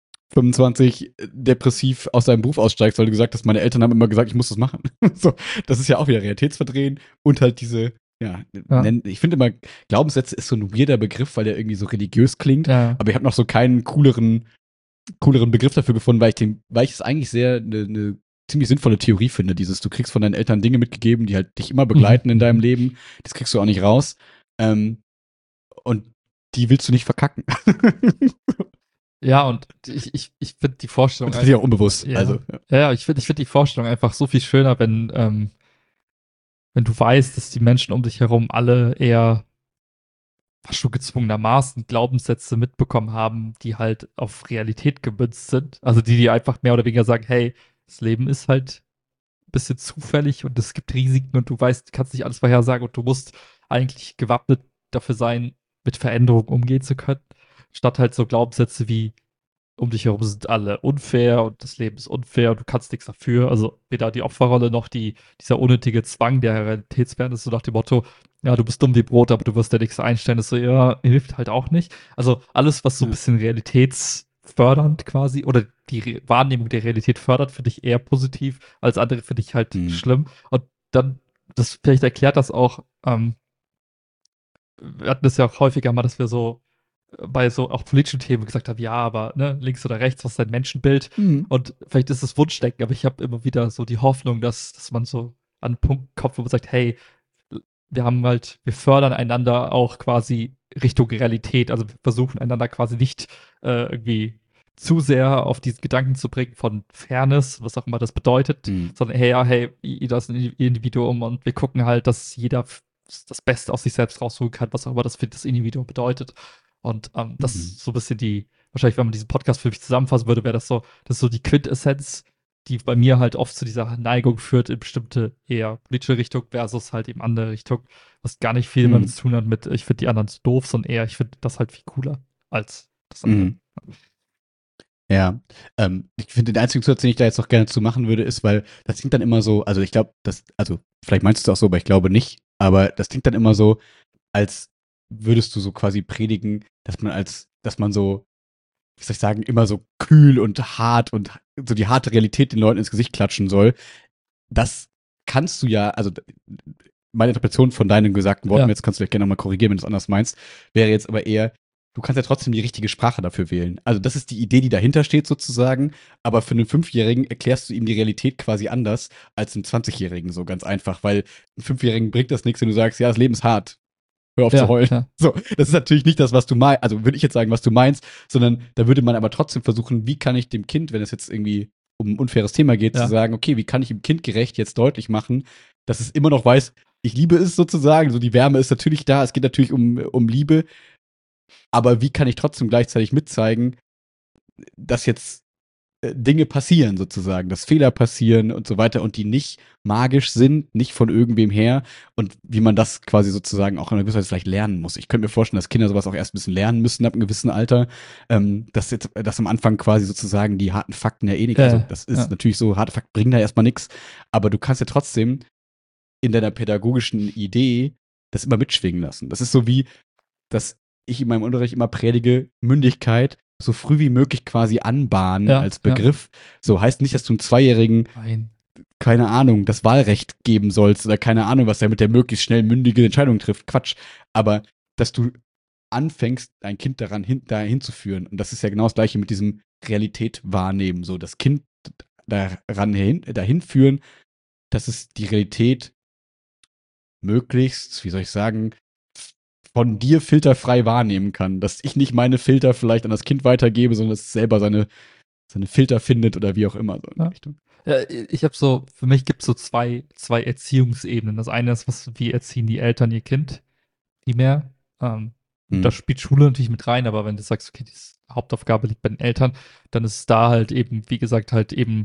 25 depressiv aus deinem Beruf aussteigst, weil du gesagt hast, meine Eltern haben immer gesagt, ich muss das machen. So, das ist ja auch wieder Realitätsverdrehen und halt diese, ich finde immer, Glaubenssätze ist so ein weirder Begriff, weil der irgendwie so religiös klingt, aber ich habe noch so keinen cooleren Begriff dafür gefunden, weil ich es eigentlich sehr eine ziemlich sinnvolle Theorie finde, dieses, du kriegst von deinen Eltern Dinge mitgegeben, die halt dich immer begleiten in deinem Leben, das kriegst du auch nicht raus, und die willst du nicht verkacken. Ja, und ich finde die Vorstellung. Das ist ja auch unbewusst. Ja, also. Ja, ich finde die Vorstellung einfach so viel schöner, wenn du weißt, dass die Menschen um dich herum alle eher fast schon gezwungenermaßen Glaubenssätze mitbekommen haben, die halt auf Realität gemünzt sind. Also die einfach mehr oder weniger sagen, hey, das Leben ist halt ein bisschen zufällig und es gibt Risiken und du weißt, du kannst nicht alles vorhersagen und du musst eigentlich gewappnet dafür sein, mit Veränderungen umgehen zu können. Statt halt so Glaubenssätze wie, um dich herum sind alle unfair und das Leben ist unfair und du kannst nichts dafür. Also weder die Opferrolle noch dieser unnötige Zwang, der realitätsfern ist, so nach dem Motto, ja, du bist dumm wie Brot, aber du wirst ja nichts einstellen. Das so, ja, hilft halt auch nicht. Also alles, was so ein bisschen realitätsfördernd quasi oder die Wahrnehmung der Realität fördert, finde ich eher positiv. Als andere finde ich halt schlimm. Und dann, das vielleicht erklärt das auch, wir hatten das ja auch häufiger mal, dass wir so bei so auch politischen Themen gesagt haben, ja, aber ne, links oder rechts, was ist dein Menschenbild? Und vielleicht ist es Wunschdenken, aber ich habe immer wieder so die Hoffnung, dass man so an einen Punkt kommt, wo man sagt, hey, wir fördern einander auch quasi Richtung Realität. Also wir versuchen einander quasi nicht irgendwie zu sehr auf diesen Gedanken zu bringen von Fairness, was auch immer das bedeutet, sondern hey, jeder ist ein Individuum und wir gucken halt, dass jeder das Beste aus sich selbst rausholen kann, was auch immer das für das Individuum bedeutet. Und das ist so ein bisschen wahrscheinlich, wenn man diesen Podcast für mich zusammenfassen würde, wäre das so die Quintessenz die bei mir halt oft zu dieser Neigung führt in bestimmte eher politische Richtung versus halt eben andere Richtung, was gar nicht viel damit zu tun hat mit, ich finde die anderen so doof, sondern eher, ich finde das halt viel cooler als das andere. Mhm. Ja, ich finde, den einzigen Zusatz, den ich da jetzt noch gerne zu machen würde, ist, weil das klingt dann immer so, also ich glaube, also vielleicht meinst du es auch so, aber ich glaube nicht, aber das klingt dann immer so, als würdest du so quasi predigen, dass man so, wie soll ich sagen, immer so kühl und hart und so die harte Realität den Leuten ins Gesicht klatschen soll. Das kannst du ja, also meine Interpretation von deinen gesagten Worten, Ja. jetzt kannst du vielleicht gerne nochmal korrigieren, wenn du es anders meinst, wäre jetzt aber eher, du kannst ja trotzdem die richtige Sprache dafür wählen. Also das ist die Idee, die dahinter steht sozusagen, aber für einen Fünfjährigen erklärst du ihm die Realität quasi anders als einem 20-Jährigen, so ganz einfach, weil einem Fünfjährigen bringt das nichts, wenn du sagst, ja, das Leben ist hart. Hör auf zu heulen. Ja. So, das ist natürlich nicht das, was du meinst, also würde ich jetzt sagen, was du meinst, sondern da würde man aber trotzdem versuchen, wie kann ich dem Kind, wenn es jetzt irgendwie um ein unfaires Thema geht, Ja. zu sagen, okay, wie kann ich ihm kindgerecht jetzt deutlich machen, dass es immer noch weiß, ich liebe es sozusagen, so die Wärme ist natürlich da, es geht natürlich um Liebe, aber wie kann ich trotzdem gleichzeitig mitzeigen, dass jetzt Dinge passieren sozusagen, dass Fehler passieren und so weiter und die nicht magisch sind, nicht von irgendwem her und wie man das quasi sozusagen auch in einer gewissen Weise vielleicht lernen muss. Ich könnte mir vorstellen, dass Kinder sowas auch erst ein bisschen lernen müssen ab einem gewissen Alter, dass am Anfang quasi sozusagen die harten Fakten ja eh nichts, also das ist natürlich so, harte Fakten bringen da erstmal nichts, aber du kannst ja trotzdem in deiner pädagogischen Idee das immer mitschwingen lassen. Das ist so wie, dass ich in meinem Unterricht immer predige, Mündigkeit so früh wie möglich quasi anbahnen als Begriff. So heißt nicht, dass du einem Zweijährigen, keine Ahnung, das Wahlrecht geben sollst oder keine Ahnung, was damit der möglichst schnell mündige Entscheidung trifft. Quatsch. Aber dass du anfängst, ein Kind dahin zu führen. Und das ist ja genau das Gleiche mit diesem Realität wahrnehmen. So das Kind dahin führen, dass es die Realität möglichst, wie soll ich sagen, von dir filterfrei wahrnehmen kann. Dass ich nicht meine Filter vielleicht an das Kind weitergebe, sondern dass es selber seine Filter findet oder wie auch immer. So in die Richtung. Ja, ich habe so, für mich gibt es so zwei Erziehungsebenen. Das eine ist, wie erziehen die Eltern ihr Kind primär. Da spielt Schule natürlich mit rein, aber wenn du sagst, okay, die Hauptaufgabe liegt bei den Eltern, dann ist es da halt eben, wie gesagt, halt eben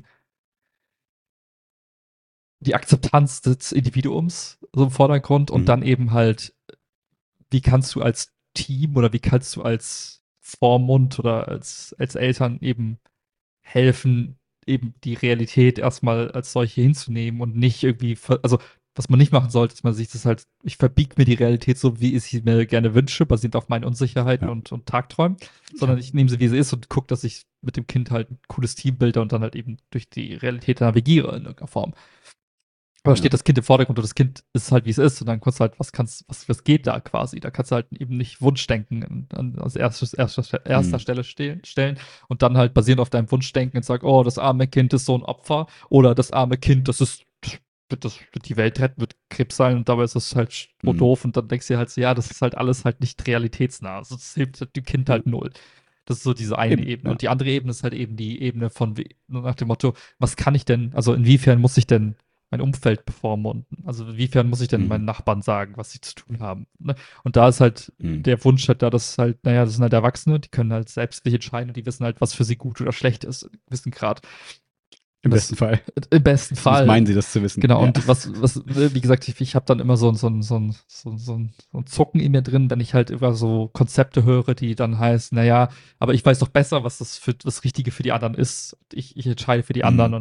die Akzeptanz des Individuums so im Vordergrund und dann eben halt, wie kannst du als Team oder wie kannst du als Vormund oder als Eltern eben helfen, eben die Realität erstmal als solche hinzunehmen und nicht irgendwie, also was man nicht machen sollte, ist man sich das halt, ich verbiege mir die Realität so, wie ich sie mir gerne wünsche, basierend auf meinen Unsicherheiten und Tagträumen, sondern ich nehme sie, wie sie ist und gucke, dass ich mit dem Kind halt ein cooles Team bilde und dann halt eben durch die Realität navigiere in irgendeiner Form. Aber steht das Kind im Vordergrund und das Kind ist halt, wie es ist. Und dann kannst du halt, was geht da quasi? Da kannst du halt eben nicht Wunschdenken als erster Stelle stellen und dann halt basierend auf deinem Wunschdenken und sagen, oh, das arme Kind ist so ein Opfer oder das arme Kind, das wird die Welt retten, wird Krebs sein und dabei ist es halt so doof und dann denkst du dir halt so, ja, das ist halt alles halt nicht realitätsnah. Also das hilft dem Kind halt null. Das ist so diese eine Ebene. Und die andere Ebene ist halt eben die Ebene von nach dem Motto, was kann ich denn, also inwiefern muss ich denn mein Umfeld bevormunden? Also inwiefern muss ich denn meinen Nachbarn sagen, was sie zu tun haben? Ne? Und da ist halt der Wunsch halt da, dass halt, naja, das sind halt Erwachsene, die können halt selbst sich entscheiden und die wissen halt, was für sie gut oder schlecht ist, gewissen Grad. Im besten Fall. Im besten Fall. Das meinen sie, das zu wissen. Genau, und wie gesagt, ich habe dann immer so ein Zucken in mir drin, wenn ich halt über so Konzepte höre, die dann heißen, naja, aber ich weiß doch besser, was das Richtige für die anderen ist. Ich entscheide für die anderen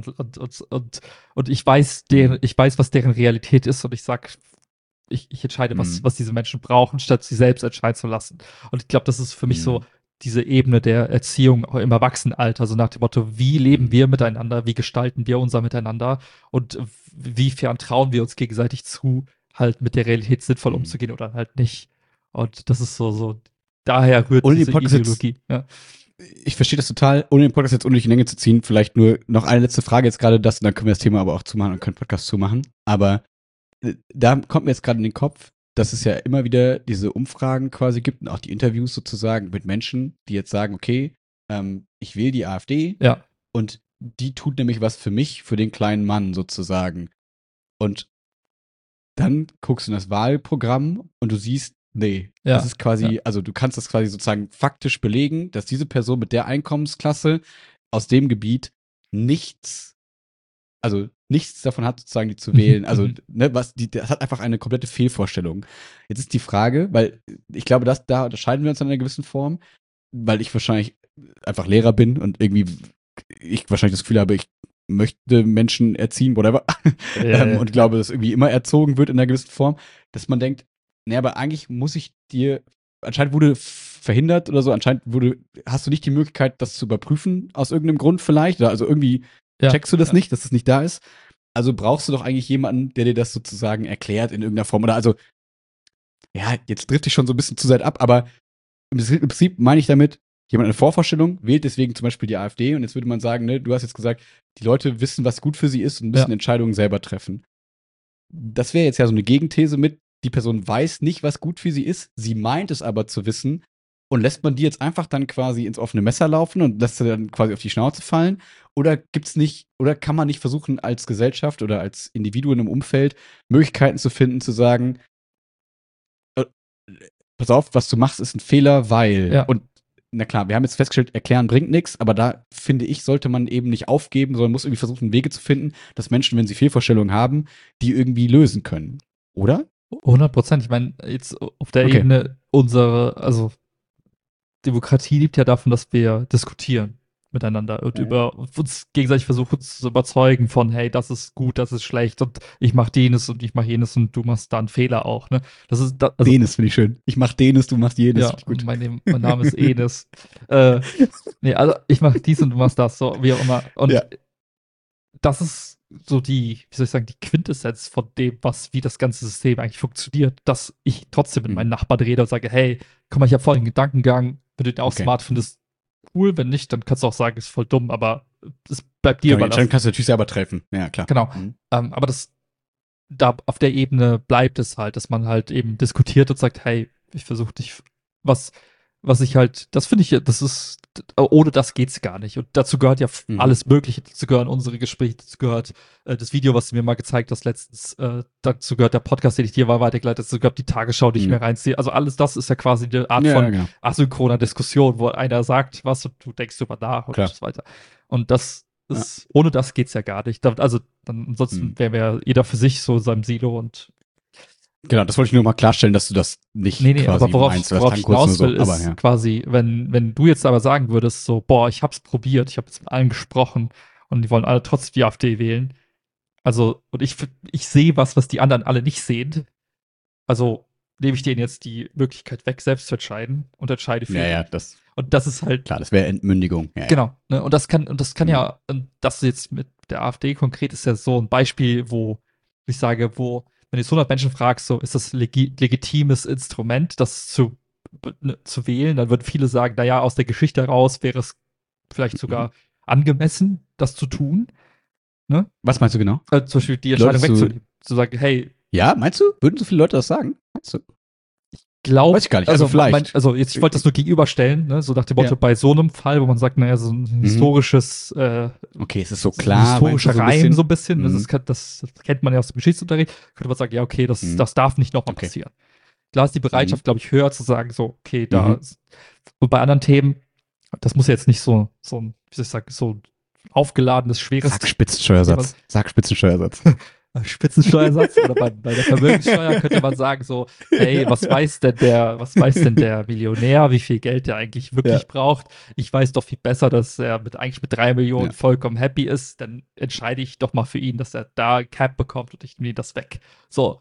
und ich weiß was deren Realität ist und ich sag, ich entscheide, was diese Menschen brauchen, statt sie selbst entscheiden zu lassen. Und ich glaube, das ist für mich so diese Ebene der Erziehung auch im Erwachsenenalter, so nach dem Motto, wie leben wir miteinander, wie gestalten wir unser Miteinander und wiefern trauen wir uns gegenseitig zu, halt mit der Realität sinnvoll umzugehen oder halt nicht. Und das ist so daher rührt ohne diese Ideologie. Ich verstehe das total, ohne den Podcast jetzt unnötig in die Länge zu ziehen, vielleicht nur noch eine letzte Frage jetzt gerade das und dann können wir das Thema aber auch zumachen und können Podcast zumachen. Aber da kommt mir jetzt gerade in den Kopf, dass es ja immer wieder diese Umfragen quasi gibt und auch die Interviews sozusagen mit Menschen, die jetzt sagen, okay, ich wähle die AfD und die tut nämlich was für mich, für den kleinen Mann sozusagen. Und dann guckst du in das Wahlprogramm und du siehst, nee, das ist quasi, also du kannst das quasi sozusagen faktisch belegen, dass diese Person mit der Einkommensklasse aus dem Gebiet nichts also nichts davon hat, sozusagen die zu wählen. Also, ne, das hat einfach eine komplette Fehlvorstellung. Jetzt ist die Frage, weil ich glaube, da unterscheiden wir uns in einer gewissen Form, weil ich wahrscheinlich einfach Lehrer bin und irgendwie ich wahrscheinlich das Gefühl habe, ich möchte Menschen erziehen, whatever. Und glaube, dass irgendwie immer erzogen wird in einer gewissen Form, dass man denkt, naja, aber eigentlich muss ich dir, anscheinend wurde verhindert oder so, hast du nicht die Möglichkeit, das zu überprüfen, aus irgendeinem Grund vielleicht, oder also irgendwie checkst du das nicht, dass das nicht da ist. Also brauchst du doch eigentlich jemanden, der dir das sozusagen erklärt in irgendeiner Form. Oder also, ja, jetzt trifft ich schon so ein bisschen zu weit ab, aber im Prinzip meine ich damit, jemand eine Vorvorstellung, wählt deswegen zum Beispiel die AfD und jetzt würde man sagen, ne, du hast jetzt gesagt, die Leute wissen, was gut für sie ist und müssen Entscheidungen selber treffen. Das wäre jetzt ja so eine Gegenthese mit, die Person weiß nicht, was gut für sie ist, sie meint es aber zu wissen und lässt man die jetzt einfach dann quasi ins offene Messer laufen und lässt sie dann quasi auf die Schnauze fallen? Oder gibt's nicht, oder kann man nicht versuchen, als Gesellschaft oder als Individuen im Umfeld Möglichkeiten zu finden, zu sagen, äh, pass auf, was du machst, ist ein Fehler, weil. Und na klar, wir haben jetzt festgestellt, erklären bringt nichts, aber da finde ich, sollte man eben nicht aufgeben, sondern muss irgendwie versuchen, Wege zu finden, dass Menschen, wenn sie Fehlvorstellungen haben, die irgendwie lösen können. Oder? 100%. Ich meine, jetzt auf der Ebene also Demokratie lebt ja davon, dass wir diskutieren miteinander und über uns gegenseitig versuchen zu überzeugen von, hey, das ist gut, das ist schlecht und ich mach jenes und ich mach jenes und du machst da einen Fehler auch, ne? Das ist also, Denes finde ich schön. Ich mach denes, du machst jenes. Ja, gut. Mein Name ist Enes. Nee, also ich mach dies und du machst das, so wie auch immer. Und das ist so wie soll ich sagen, die Quintessenz von dem, wie das ganze System eigentlich funktioniert, dass ich trotzdem mit meinen Nachbarn rede und sage, hey, guck mal, ich habe voll den Gedankengang, wenn du den auch smart findest, cool, wenn nicht, dann kannst du auch sagen, ist voll dumm, aber es bleibt dir überlassen. Dann kannst du natürlich selber treffen, ja, klar. Genau, aber da auf der Ebene bleibt es halt, dass man halt eben diskutiert und sagt, hey, ich versuche dich, was ich halt, das finde ich, das ist, ohne das geht's gar nicht. Und dazu gehört ja alles Mögliche. Dazu gehören unsere Gespräche, dazu gehört das Video, was du mir mal gezeigt hast letztens, dazu gehört der Podcast, den ich dir weitergeleitet, dazu gehört die Tagesschau, die ich mir reinziehe. Also alles das ist ja quasi eine Art von asynchroner Diskussion, wo einer sagt was und du denkst drüber nach und so weiter. Und das ist, ohne das geht's ja gar nicht. Also dann ansonsten wäre ja jeder für sich so in seinem Silo und genau, das wollte ich nur mal klarstellen, dass du das nicht quasi aber worauf ich hinaus will, ist quasi, wenn du jetzt aber sagen würdest, so, boah, ich hab's probiert, ich habe jetzt mit allen gesprochen und die wollen alle trotzdem die AfD wählen. Also, und ich sehe was die anderen alle nicht sehen. Also nehme ich denen jetzt die Möglichkeit weg, selbst zu entscheiden und entscheide für ja, das. Und das ist halt. Klar, das wäre Entmündigung. Ja, genau. Ne? Und das kann ja, das jetzt mit der AfD konkret ist ja so ein Beispiel, wo ich sage, wenn du jetzt 100 Menschen fragst, so, ist das legitimes Instrument, das zu wählen, dann würden viele sagen, naja, aus der Geschichte heraus wäre es vielleicht sogar angemessen, das zu tun. Ne? Was meinst du genau? Zum Beispiel die Entscheidung wegzunehmen. Zu sagen, hey. Ja, meinst du? Würden so viele Leute das sagen? Meinst du? Glaube, weiß ich gar nicht, also vielleicht. Ich wollte das nur gegenüberstellen, ne? So nach dem Motto, bei so einem Fall, wo man sagt, naja, so ein historisches okay, es ist so klar. Historischer Reim so ein bisschen. Das kennt man ja aus dem Geschichtsunterricht. Könnte man sagen, ja, okay, das darf nicht nochmal passieren. Klar ist die Bereitschaft, glaube ich, höher zu sagen, so, okay, da. Und bei anderen Themen, das muss jetzt nicht so ein, wie soll ich sagen, so aufgeladenes, schweres. Sag Spitzensteuersatz. Spitzensteuersatz oder bei der Vermögenssteuer könnte man sagen so, hey, was weiß denn der Millionär, wie viel Geld der eigentlich wirklich braucht? Ich weiß doch viel besser, dass er eigentlich mit 3 Millionen vollkommen happy ist, dann entscheide ich doch mal für ihn, dass er da Cap bekommt und ich nehme das weg. So.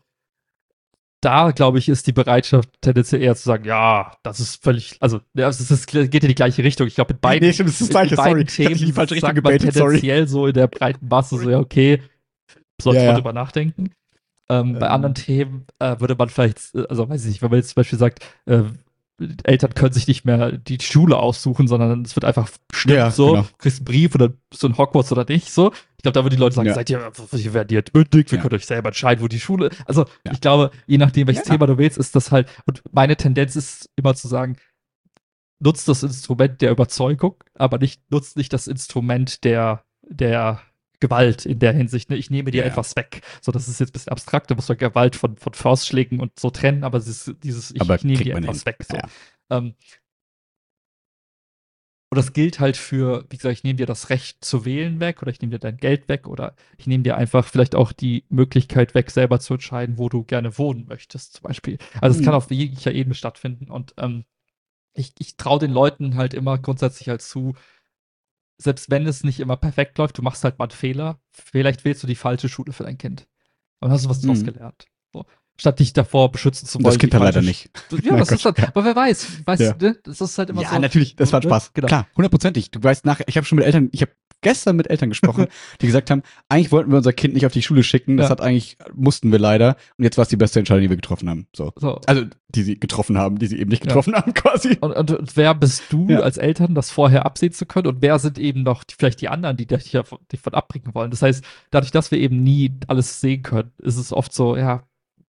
Da, glaube ich, ist die Bereitschaft tendenziell eher zu sagen, ja, das ist völlig, also geht in die gleiche Richtung. Ich glaube, in beiden, das ist das Gleiche, beiden Themen die falsche Richtung sagt man tendenziell so in der breiten Masse so, ja, okay, sollte man drüber nachdenken. Bei anderen Themen würde man vielleicht, also weiß ich nicht, wenn man jetzt zum Beispiel sagt, Eltern können sich nicht mehr die Schule aussuchen, sondern es wird einfach bestimmt du kriegst einen Brief oder bist du in Hogwarts oder nicht, so. Ich glaube, da würden die Leute sagen, ihr werdet entmündigt, wir können euch selber entscheiden, wo die Schule, also ich glaube, je nachdem, welches Thema du wählst, ist das halt, und meine Tendenz ist immer zu sagen, nutzt das Instrument der Überzeugung, aber nutzt nicht das Instrument der Gewalt in der Hinsicht. Ne? Ich nehme dir etwas weg. So, das ist jetzt ein bisschen abstrakt, da muss man Gewalt von Faustschlägen und so trennen, aber ich nehme dir etwas weg. So. Und das gilt halt für, wie gesagt, ich nehme dir das Recht zu wählen weg oder ich nehme dir dein Geld weg oder ich nehme dir einfach vielleicht auch die Möglichkeit weg, selber zu entscheiden, wo du gerne wohnen möchtest, zum Beispiel. Also es kann auf jeglicher Ebene stattfinden und ich traue den Leuten halt immer grundsätzlich halt zu, selbst wenn es nicht immer perfekt läuft, du machst halt mal einen Fehler, vielleicht wählst du die falsche Schule für dein Kind. Aber dann hast du was draus gelernt. So. Statt dich davor beschützen zu Und wollen. das Kind dann leider nicht. Ja, Mein das ist Gott, halt, ja. aber wer weiß, Ja. ne? Das ist halt immer so. Ja, natürlich, das macht ne? Spaß. Genau. Klar, 100%ig. Du weißt nachher, ich habe gestern mit Eltern gesprochen, die gesagt haben, eigentlich wollten wir unser Kind nicht auf die Schule schicken, das Ja. mussten wir leider. Und jetzt war es die beste Entscheidung, die wir getroffen haben. So. So. Also, die sie getroffen haben, die sie eben nicht getroffen haben, quasi. Und wer bist du Ja. als Eltern, das vorher absehen zu können? Und wer sind eben noch vielleicht die anderen, die dich davon abbringen wollen? Das heißt, dadurch, dass wir eben nie alles sehen können, ist es oft so, ja,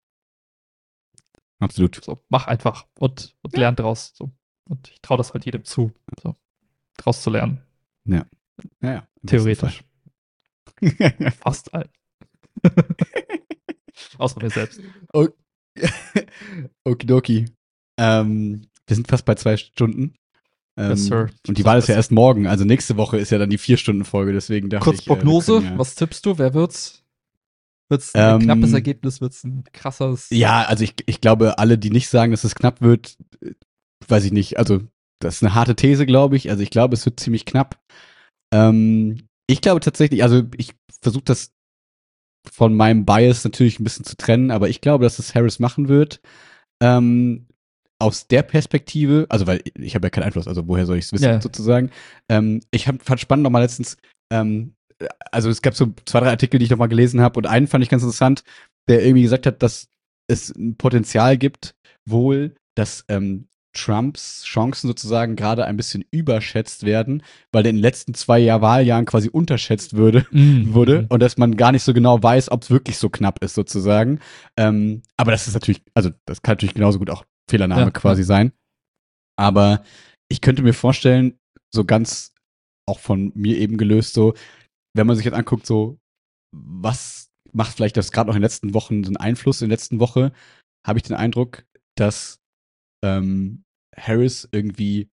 Absolut. so, mach einfach und lern draus. So. Und ich traue das halt jedem zu, so, draus zu lernen. Ja, im Theoretisch. besten Fall. Fast allen. Außer mir selbst. Okidoki. Wir sind fast bei 2 Stunden. Yes, sir. Und die Wahl ist ja erst morgen, also nächste Woche ist ja dann die 4-Stunden-Folge, deswegen dachte Kurz ich. Prognose, wir können was tippst du? Wer wird's? Wird's ein knappes Ergebnis? Wird's ein krasses? Ja, also ich glaube, alle, die nicht sagen, dass es knapp wird, weiß ich nicht. Also, das ist eine harte These, glaube ich. Also, ich glaube, es wird ziemlich knapp. Ich glaube tatsächlich, also ich versuche das von meinem Bias natürlich ein bisschen zu trennen, aber ich glaube, dass es Harris machen wird. Aus der Perspektive, also weil ich habe ja keinen Einfluss, also woher soll ich es wissen, Ja. sozusagen. Fand spannend nochmal letztens, also es gab so 2, 3 Artikel, die ich nochmal gelesen habe und einen fand ich ganz interessant, der irgendwie gesagt hat, dass es ein Potenzial gibt, wohl, dass Trumps Chancen sozusagen gerade ein bisschen überschätzt werden, weil der in den letzten 2 Wahljahren quasi unterschätzt wurde und dass man gar nicht so genau weiß, ob es wirklich so knapp ist sozusagen. Aber das ist natürlich, also das kann natürlich genauso gut auch Fehlernahme quasi sein. Aber ich könnte mir vorstellen, so ganz auch von mir eben gelöst, so, wenn man sich jetzt anguckt, so, was macht vielleicht das gerade noch in den letzten Wochen so einen Einfluss? In der letzten Woche habe ich den Eindruck, dass Harris irgendwie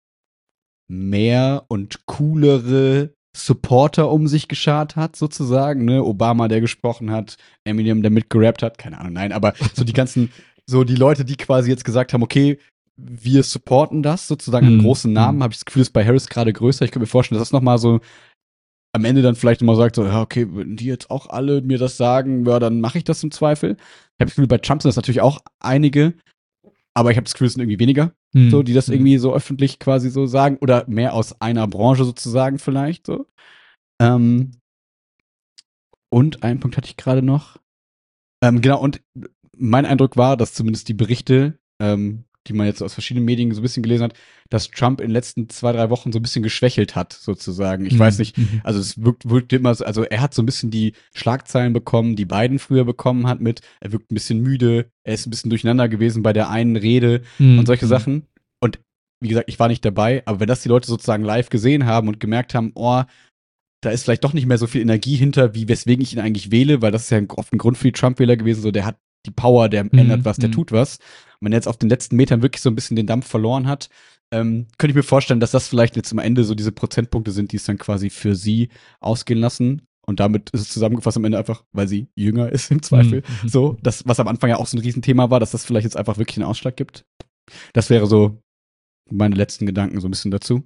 mehr und coolere Supporter um sich geschart hat, sozusagen, ne? Obama, der gesprochen hat, Eminem, der mitgerappt hat, keine Ahnung, nein, aber so die ganzen, so die Leute, die quasi jetzt gesagt haben, okay, wir supporten das, sozusagen an großen Namen, habe ich das Gefühl, ist bei Harris gerade größer. Ich könnte mir vorstellen, dass das nochmal so am Ende dann vielleicht nochmal sagt, so, ja, okay, wenn die jetzt auch alle mir das sagen, ja, dann mache ich das im Zweifel. Ich habe das Gefühl, bei Trump sind das natürlich auch einige, aber ich habe das Gefühl, es sind irgendwie weniger, so, die das irgendwie so öffentlich quasi so sagen oder mehr aus einer Branche sozusagen vielleicht so. Und einen Punkt hatte ich gerade noch. Genau, und mein Eindruck war, dass zumindest die Berichte, die man jetzt aus verschiedenen Medien so ein bisschen gelesen hat, dass Trump in den letzten 2, 3 Wochen so ein bisschen geschwächelt hat, sozusagen. Ich weiß nicht, also es wirkt immer so, also er hat so ein bisschen die Schlagzeilen bekommen, die Biden früher bekommen hat mit, er wirkt ein bisschen müde, er ist ein bisschen durcheinander gewesen bei der einen Rede und solche Sachen. Und wie gesagt, ich war nicht dabei, aber wenn das die Leute sozusagen live gesehen haben und gemerkt haben, oh, da ist vielleicht doch nicht mehr so viel Energie hinter, wie weswegen ich ihn eigentlich wähle, weil das ist ja oft ein Grund für die Trump-Wähler gewesen, so der hat die Power, der ändert was, der tut was. Und wenn er jetzt auf den letzten Metern wirklich so ein bisschen den Dampf verloren hat, könnte ich mir vorstellen, dass das vielleicht jetzt am Ende so diese Prozentpunkte sind, die es dann quasi für sie ausgehen lassen. Und damit ist es zusammengefasst am Ende einfach, weil sie jünger ist im Zweifel. So, das, was am Anfang ja auch so ein Riesenthema war, dass das vielleicht jetzt einfach wirklich einen Ausschlag gibt. Das wäre so meine letzten Gedanken so ein bisschen dazu.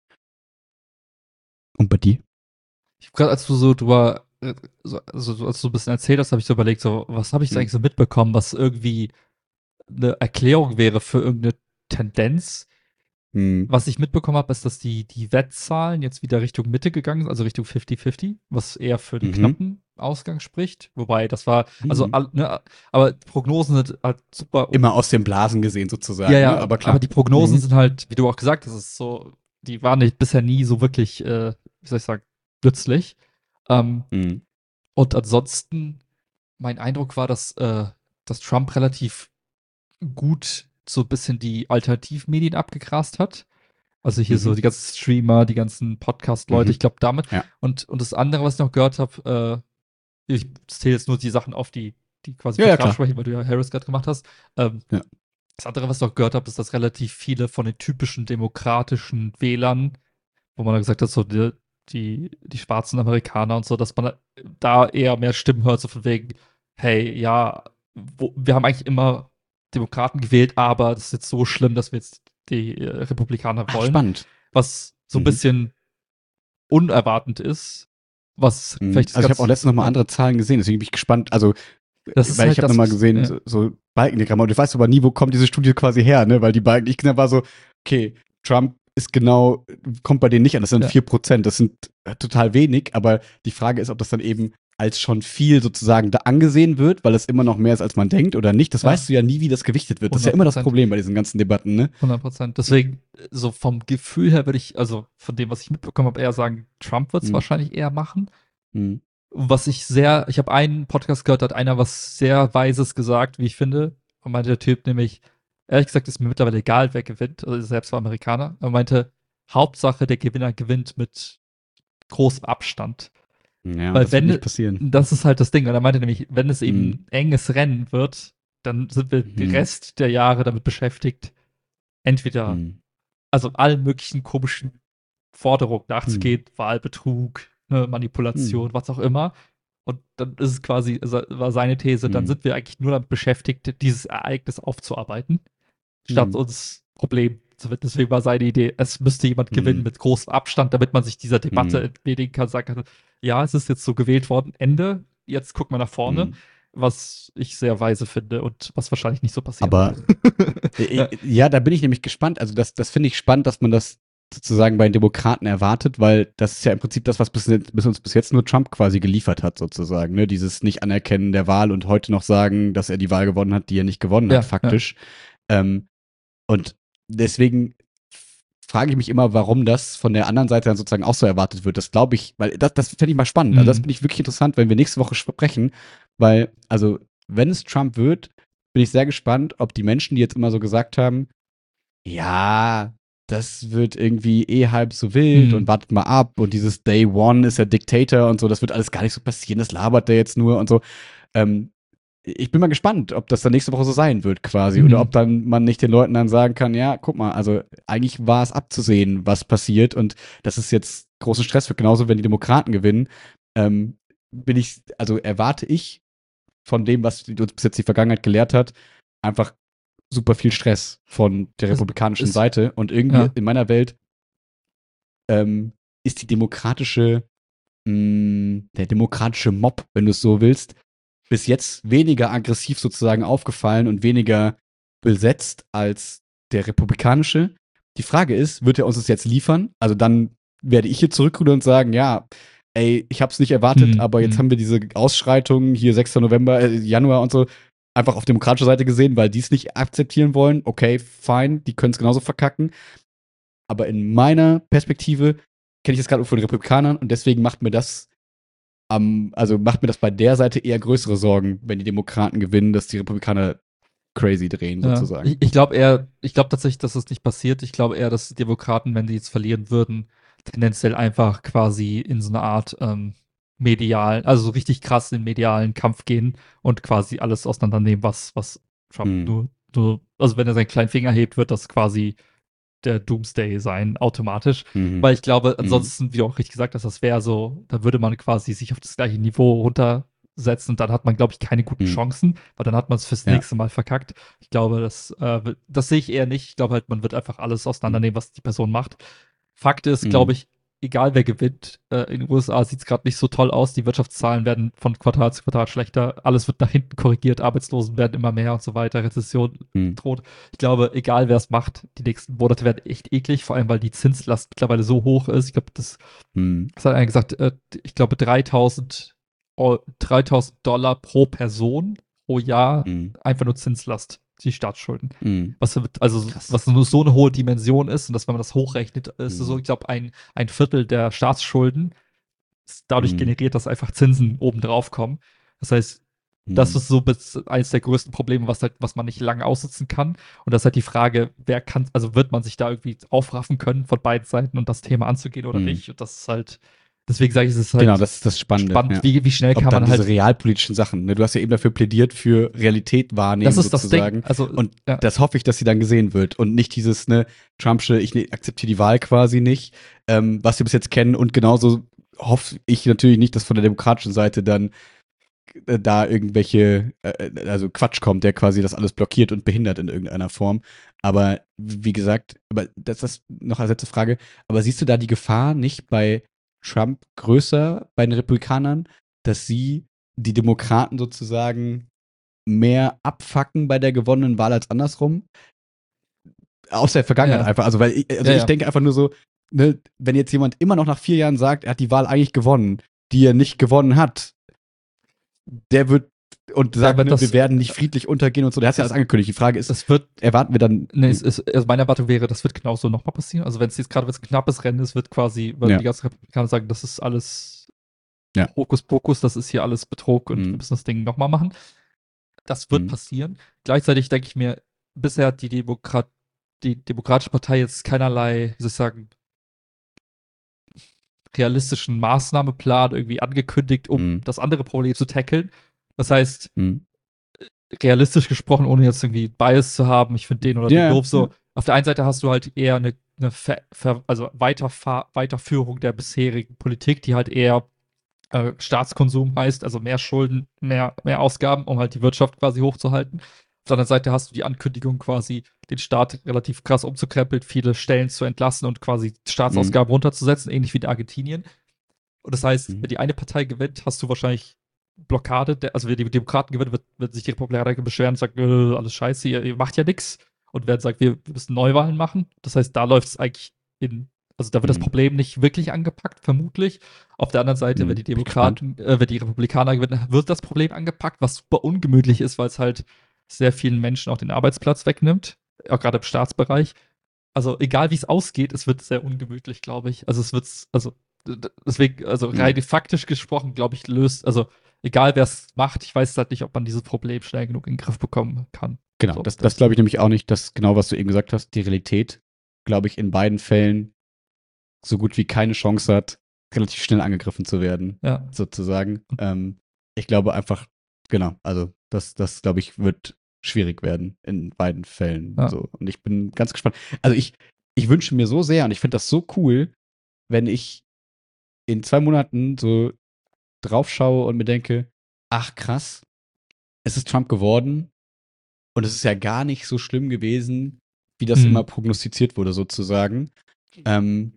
Und bei dir? Ich gerade, als du so drüber, also als du ein bisschen erzählt hast, habe ich so überlegt, so, was habe ich eigentlich so mitbekommen, was irgendwie eine Erklärung wäre für irgendeine Tendenz. Was ich mitbekommen habe, ist, dass die Wettzahlen jetzt wieder Richtung Mitte gegangen sind, also Richtung 50-50, was eher für den knappen Ausgang spricht. Wobei, das war, also, ne, aber Prognosen sind halt super. Immer aus den Blasen gesehen sozusagen, ja, ne? Aber klar. Aber die Prognosen sind halt, wie du auch gesagt hast, ist so, die waren bisher nie so wirklich, wie soll ich sagen, nützlich. Und ansonsten, mein Eindruck war, dass Trump relativ gut so ein bisschen die Alternativmedien abgegrast hat. Also hier so die ganzen Streamer, die ganzen Podcast-Leute, ich glaube damit. Ja. Und das andere, was ich noch gehört habe, ich zähle jetzt nur die Sachen auf, die quasi sprechen, weil du ja Harris gerade gemacht hast. Das andere, was ich noch gehört habe, ist, dass relativ viele von den typischen demokratischen Wählern wo man dann gesagt hat, so die schwarzen Amerikaner und so, dass man da eher mehr Stimmen hört, so von wegen, hey, ja, wir haben eigentlich immer Demokraten gewählt, aber das ist jetzt so schlimm, dass wir jetzt die Republikaner Ach, wollen. spannend. Was so ein bisschen unerwartend ist, was vielleicht das Also ich habe auch letztens noch mal ja, andere Zahlen gesehen, deswegen bin ich gespannt. Also, das ist weil halt ich habe das, noch mal gesehen, ja. so Balkendiagramme. Und ich weiß aber nie, wo kommt diese Studie quasi her, ne? Weil die Balken, ich war so, okay, Trump ist genau, kommt bei denen nicht an. Das sind Ja. 4%. Das sind total wenig, aber die Frage ist, ob das dann eben als schon viel sozusagen da angesehen wird, weil es immer noch mehr ist, als man denkt oder nicht. Das Ja. weißt du ja nie, wie das gewichtet wird. Das ist ja immer das 100%. Problem bei diesen ganzen Debatten, ne? 100%. Deswegen, so vom Gefühl her würde ich, also von dem, was ich mitbekommen habe, eher sagen, Trump wird es wahrscheinlich eher machen. Hm. Ich habe einen Podcast gehört, da hat einer was sehr Weises gesagt, wie ich finde. Und meinte der Typ nämlich, ehrlich gesagt, ist mir mittlerweile egal, wer gewinnt. Also er selbst war Amerikaner. Er meinte, Hauptsache, der Gewinner gewinnt mit großem Abstand. Ja, Weil das wird nicht passieren. das ist halt das Ding. Und er meinte nämlich, wenn es eben ein enges Rennen wird, dann sind wir den Rest der Jahre damit beschäftigt, entweder, also allen möglichen komischen Forderungen nachzugehen, Wahlbetrug, ne, Manipulation, was auch immer. Und dann ist es quasi, war seine These, dann sind wir eigentlich nur damit beschäftigt, dieses Ereignis aufzuarbeiten, statt uns Problem zu finden. Deswegen war seine Idee, es müsste jemand gewinnen mit großem Abstand, damit man sich dieser Debatte entledigen kann, sagen kann, ja, es ist jetzt so gewählt worden, Ende, jetzt gucken wir nach vorne, was ich sehr weise finde und was wahrscheinlich nicht so passiert. Aber ja, da bin ich nämlich gespannt. Also das finde ich spannend, dass man das sozusagen bei den Demokraten erwartet, weil das ist ja im Prinzip das, was uns bis jetzt nur Trump quasi geliefert hat, sozusagen. Ne? Dieses Nicht-Anerkennen der Wahl und heute noch sagen, dass er die Wahl gewonnen hat, die er nicht gewonnen hat, faktisch. Ja. Und deswegen frage ich mich immer, warum das von der anderen Seite dann sozusagen auch so erwartet wird. Das glaube ich, weil das fände ich mal spannend. Also das finde ich wirklich interessant, wenn wir nächste Woche sprechen, weil, also, wenn es Trump wird, bin ich sehr gespannt, ob die Menschen, die jetzt immer so gesagt haben, ja, das wird irgendwie halb so wild und wartet mal ab und dieses Day One ist ja Diktator und so, das wird alles gar nicht so passieren, das labert der jetzt nur und so. Ich bin mal gespannt, ob das dann nächste Woche so sein wird quasi oder ob dann man nicht den Leuten dann sagen kann, ja, guck mal, also eigentlich war es abzusehen, was passiert und das ist jetzt großen Stress wird, genauso wenn die Demokraten gewinnen, erwarte ich von dem, was uns bis jetzt die Vergangenheit gelehrt hat, einfach super viel Stress von der republikanischen Seite. Und irgendwie in meiner Welt ist der demokratische Mob, wenn du es so willst, bis jetzt weniger aggressiv sozusagen aufgefallen und weniger besetzt als der republikanische. Die Frage ist, wird er uns das jetzt liefern? Also dann werde ich hier zurückrudern und sagen, ja, ey, ich hab's nicht erwartet, aber jetzt haben wir diese Ausschreitungen hier 6. Januar und so einfach auf demokratischer Seite gesehen, weil die es nicht akzeptieren wollen. Okay, fine, die können es genauso verkacken. Aber in meiner Perspektive kenne ich das gerade von den Republikanern und deswegen macht mir das bei der Seite eher größere Sorgen, wenn die Demokraten gewinnen, dass die Republikaner crazy drehen, sozusagen. Ich glaube tatsächlich, dass das nicht passiert. Ich glaube eher, dass die Demokraten, wenn die jetzt verlieren würden, tendenziell einfach quasi in so eine Art also so richtig krass in den medialen Kampf gehen und quasi alles auseinandernehmen, was Trump also wenn er seinen kleinen Finger hebt, wird das quasi der Doomsday sein, automatisch. Weil ich glaube, ansonsten, wie du auch richtig gesagt hast, das wäre so, da würde man quasi sich auf das gleiche Niveau runtersetzen und dann hat man, glaube ich, keine guten Chancen, weil dann hat man es fürs nächste Mal verkackt. Ich glaube, das sehe ich eher nicht. Ich glaube halt, man wird einfach alles auseinandernehmen, was die Person macht. Fakt ist, glaube ich, egal wer gewinnt, in den USA sieht es gerade nicht so toll aus. Die Wirtschaftszahlen werden von Quartal zu Quartal schlechter. Alles wird nach hinten korrigiert. Arbeitslosen werden immer mehr und so weiter. Rezession droht. Ich glaube, egal wer es macht, die nächsten Monate werden echt eklig. Vor allem, weil die Zinslast mittlerweile so hoch ist. Ich glaube, das hat einer gesagt, ich glaube, $3.000 pro Person pro Jahr einfach nur Zinslast. Die Staatsschulden. Was nur so eine hohe Dimension ist und dass, wenn man das hochrechnet, ist so, ich glaube, ein Viertel der Staatsschulden dadurch generiert, dass einfach Zinsen obendrauf kommen. Das heißt, das ist so eines der größten Probleme, was man nicht lange aussitzen kann. Und das ist halt die Frage, wird man sich da irgendwie aufraffen können von beiden Seiten und das Thema anzugehen oder nicht? Und das ist halt Deswegen sage ich, es ist halt Genau, das ist das Spannende. spannend, Ja. wie schnell Ob kann dann man diese halt. realpolitischen Sachen, ne? Du hast ja eben dafür plädiert, für Realität wahrnehmen Das ist das Ding. sozusagen. Also, Und ja, das hoffe ich, dass sie dann gesehen wird. Und nicht dieses, ne, Trumpsche, ich akzeptiere die Wahl quasi nicht, was wir bis jetzt kennen. Und genauso hoffe ich natürlich nicht, dass von der demokratischen Seite dann da irgendwelche, also Quatsch kommt, der quasi das alles blockiert und behindert in irgendeiner Form. Aber wie gesagt, aber das ist noch als letzte Frage, aber siehst du da die Gefahr nicht bei Trump größer bei den Republikanern, dass sie die Demokraten sozusagen mehr abfacken bei der gewonnenen Wahl als andersrum? Aus der Vergangenheit ja, einfach. Also, weil ja, ich ja. denke einfach nur so, ne, wenn jetzt jemand immer noch nach 4 Jahren sagt, er hat die Wahl eigentlich gewonnen, die er nicht gewonnen hat, der wird und Da sagt, wird ne, wir das, werden nicht friedlich untergehen und so. Der hat ja das, alles angekündigt. Die Frage ist, das wird, erwarten wir dann. ne, also meine Erwartung wäre, das wird genauso nochmal passieren. Also wenn es jetzt gerade, wenn es ein knappes Rennen ist, wird quasi, weil Ja, die ganzen Republikaner sagen, das ist alles ja. Hokuspokus, das ist hier alles Betrug und wir Mhm. müssen das Ding nochmal machen. Das wird Mhm. passieren. Gleichzeitig denke ich mir, bisher hat die Demokratische Partei jetzt keinerlei, wie soll ich sagen, realistischen Maßnahmeplan irgendwie angekündigt, um Mhm. das andere Problem zu tackeln. Das heißt, Mhm. realistisch gesprochen, ohne jetzt irgendwie Bias zu haben, ich finde den oder den Ja, doof, ja. so, auf der einen Seite hast du halt eher eine also Weiterführung der bisherigen Politik, die halt eher Staatskonsum heißt, also mehr Schulden, mehr Ausgaben, um halt die Wirtschaft quasi hochzuhalten. Auf der anderen Seite hast du die Ankündigung quasi, den Staat relativ krass umzukrempeln, viele Stellen zu entlassen und quasi Mhm. Staatsausgaben runterzusetzen, ähnlich wie in Argentinien. Und das heißt, wenn Mhm. die eine Partei gewinnt, hast du wahrscheinlich Blockade, also wenn die Demokraten gewinnen, wird sich die Republikaner beschweren und sagen, alles scheiße, ihr macht ja nichts. Und werden sagt, wir müssen Neuwahlen machen. Das heißt, da läuft es eigentlich also da wird das Mhm. Problem nicht wirklich angepackt, vermutlich. Auf der anderen Seite, wenn Mhm. die Bin ich gespannt. wenn die Republikaner gewinnen, wird das Problem angepackt, was super ungemütlich ist, weil es halt sehr vielen Menschen auch den Arbeitsplatz wegnimmt, auch gerade im Staatsbereich. Also egal wie es ausgeht, es wird sehr ungemütlich, glaube ich. Also es wird, also deswegen, also Mhm. rein faktisch gesprochen, glaube ich, also egal wer es macht, ich weiß halt nicht, ob man dieses Problem schnell genug in den Griff bekommen kann. Genau, So, das glaube ich nämlich auch nicht, dass genau, was du eben gesagt hast, die Realität, glaube ich, in beiden Fällen so gut wie keine Chance hat, relativ schnell angegriffen zu werden, ja. sozusagen. Ich glaube einfach, genau, also das glaube ich, wird schwierig werden in beiden Fällen. Ja. So. Und ich bin ganz gespannt. Also ich wünsche mir so sehr und ich finde das so cool, wenn ich in 2 Monaten so drauf schaue und mir denke, ach krass, es ist Trump geworden und es ist ja gar nicht so schlimm gewesen, wie das immer Hm. prognostiziert wurde, sozusagen. Ähm,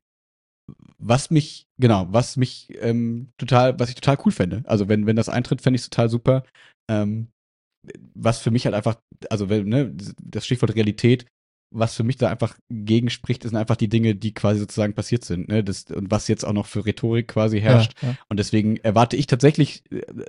was ich total cool fände. Also wenn das eintritt, fände ich es total super. Ähm, was für mich halt einfach, also ne, das Stichwort Realität, was für mich da einfach gegenspricht, sind einfach die Dinge, die quasi sozusagen passiert sind, ne? Und was jetzt auch noch für Rhetorik quasi Ja, herrscht. ja. Und deswegen erwarte ich tatsächlich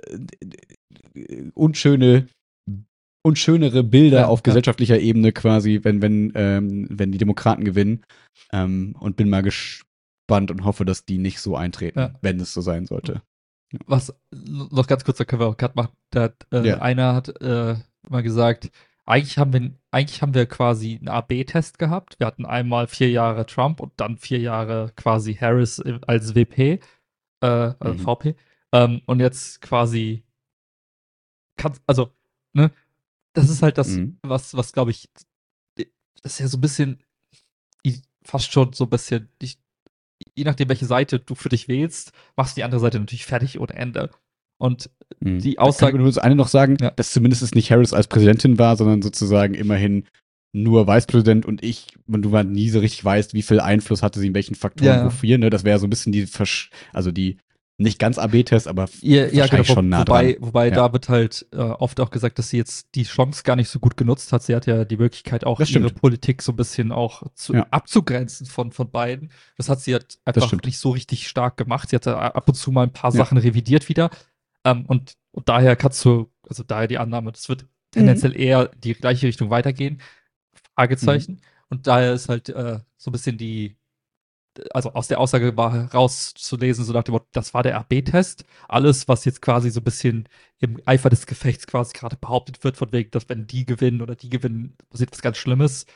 unschöne, unschönere Bilder Ja, auf ja, gesellschaftlicher Ebene quasi, wenn die Demokraten gewinnen. Und bin mal gespannt und hoffe, dass die nicht so eintreten, ja. wenn es so sein sollte. Was, noch ganz kurz, da können wir auch gerade machen. Ja. Einer hat mal gesagt, eigentlich haben wir quasi einen AB-Test gehabt. Wir hatten einmal 4 Jahre Trump und dann 4 Jahre quasi Harris als WP, also Mhm. VP. Und jetzt quasi also, ne, das ist halt das, Mhm. was glaube ich, das ist ja so ein bisschen, fast schon so ein bisschen, je nachdem, welche Seite du für dich wählst, machst du die andere Seite natürlich fertig ohne Ende. Und Mhm. die Da kann ich Aussage, nur das eine noch sagen, ja, dass zumindest es nicht Harris als Präsidentin war, sondern sozusagen immerhin nur Vicepräsident und du nie so richtig weißt, wie viel Einfluss hatte sie in welchen Faktoren ja, wofür, ne? Das wäre so ein bisschen also die nicht ganz AB-Test, aber ja, genau, wahrscheinlich schon nah dran. wobei Ja, da wird halt oft auch gesagt, dass sie jetzt die Chance gar nicht so gut genutzt hat. Sie hat ja die Möglichkeit, auch das ihre stimmt. Politik so ein bisschen auch Ja, abzugrenzen von beiden. Das hat sie halt das einfach stimmt. nicht so richtig stark gemacht. Sie hat ab und zu mal ein paar Ja. Sachen revidiert wieder. Und daher also daher die Annahme, das wird Mhm. tendenziell eher die gleiche Richtung weitergehen. Mhm. Fragezeichen. Und daher ist halt so ein bisschen also aus der Aussage war herauszulesen, so nach dem Motto, das war der AB-Test. Alles, was jetzt quasi so ein bisschen im Eifer des Gefechts quasi gerade behauptet wird, von wegen, dass wenn die gewinnen oder die gewinnen, passiert was ganz Schlimmes,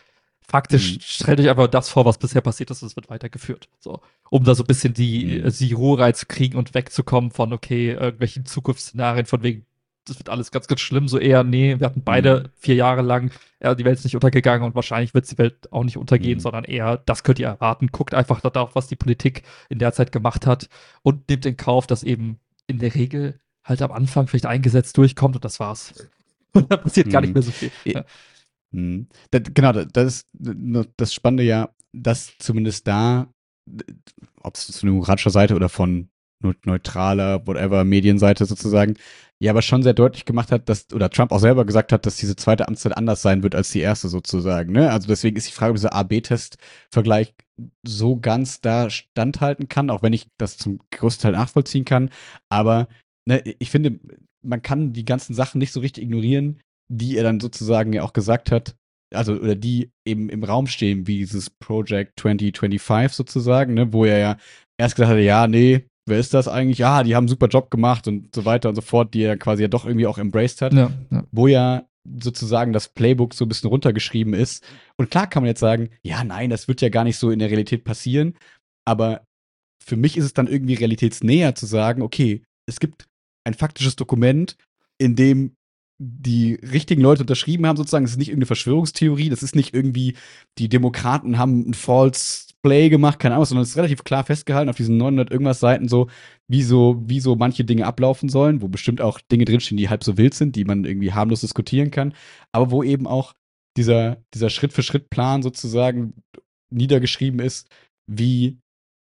faktisch stellt euch einfach das vor, was bisher passiert ist, es wird weitergeführt. So, um da so ein bisschen die Ruhe reinzukriegen und wegzukommen von, okay, irgendwelchen Zukunftsszenarien von wegen, das wird alles ganz, ganz schlimm, so eher, nee, wir hatten beide 4 Jahre lang, die Welt ist nicht untergegangen und wahrscheinlich wird die Welt auch nicht untergehen, sondern eher, das könnt ihr erwarten. Guckt einfach darauf, was die Politik in der Zeit gemacht hat und nehmt in Kauf, dass eben in der Regel halt am Anfang vielleicht ein Gesetz durchkommt und das war's. Und da passiert gar nicht mehr so viel. Ja. Genau, das ist das Spannende ja, dass zumindest da, ob es von demokratischer Seite oder von neutraler, whatever, Medienseite sozusagen, ja, aber schon sehr deutlich gemacht hat, dass, oder Trump auch selber gesagt hat, dass diese zweite Amtszeit anders sein wird als die erste sozusagen, ne? Also deswegen ist die Frage, ob dieser A-B-Test-Vergleich so ganz da standhalten kann, auch wenn ich das zum größten Teil nachvollziehen kann. Aber ne, ich finde, man kann die ganzen Sachen nicht so richtig ignorieren, die er dann sozusagen ja auch gesagt hat, also, oder die eben im Raum stehen, wie dieses Project 2025 sozusagen, ne, wo er ja erst gesagt hatte, ja, nee, wer ist das eigentlich? Ja, die haben einen super Job gemacht und so weiter und so fort, die er quasi ja doch irgendwie auch embraced hat, Ja. wo ja sozusagen das Playbook so ein bisschen runtergeschrieben ist. Und klar kann man jetzt sagen, ja, nein, das wird ja gar nicht so in der Realität passieren, aber für mich ist es dann irgendwie realitätsnäher zu sagen, okay, es gibt ein faktisches Dokument, in dem die richtigen Leute unterschrieben haben, sozusagen. Es ist nicht irgendeine Verschwörungstheorie, das ist nicht irgendwie, die Demokraten haben ein False Play gemacht, keine Ahnung, sondern es ist relativ klar festgehalten auf diesen 900 irgendwas Seiten so, wie so manche Dinge ablaufen sollen, wo bestimmt auch Dinge drinstehen, die halb so wild sind, die man irgendwie harmlos diskutieren kann, aber wo eben auch dieser Schritt-für-Schritt-Plan sozusagen niedergeschrieben ist, wie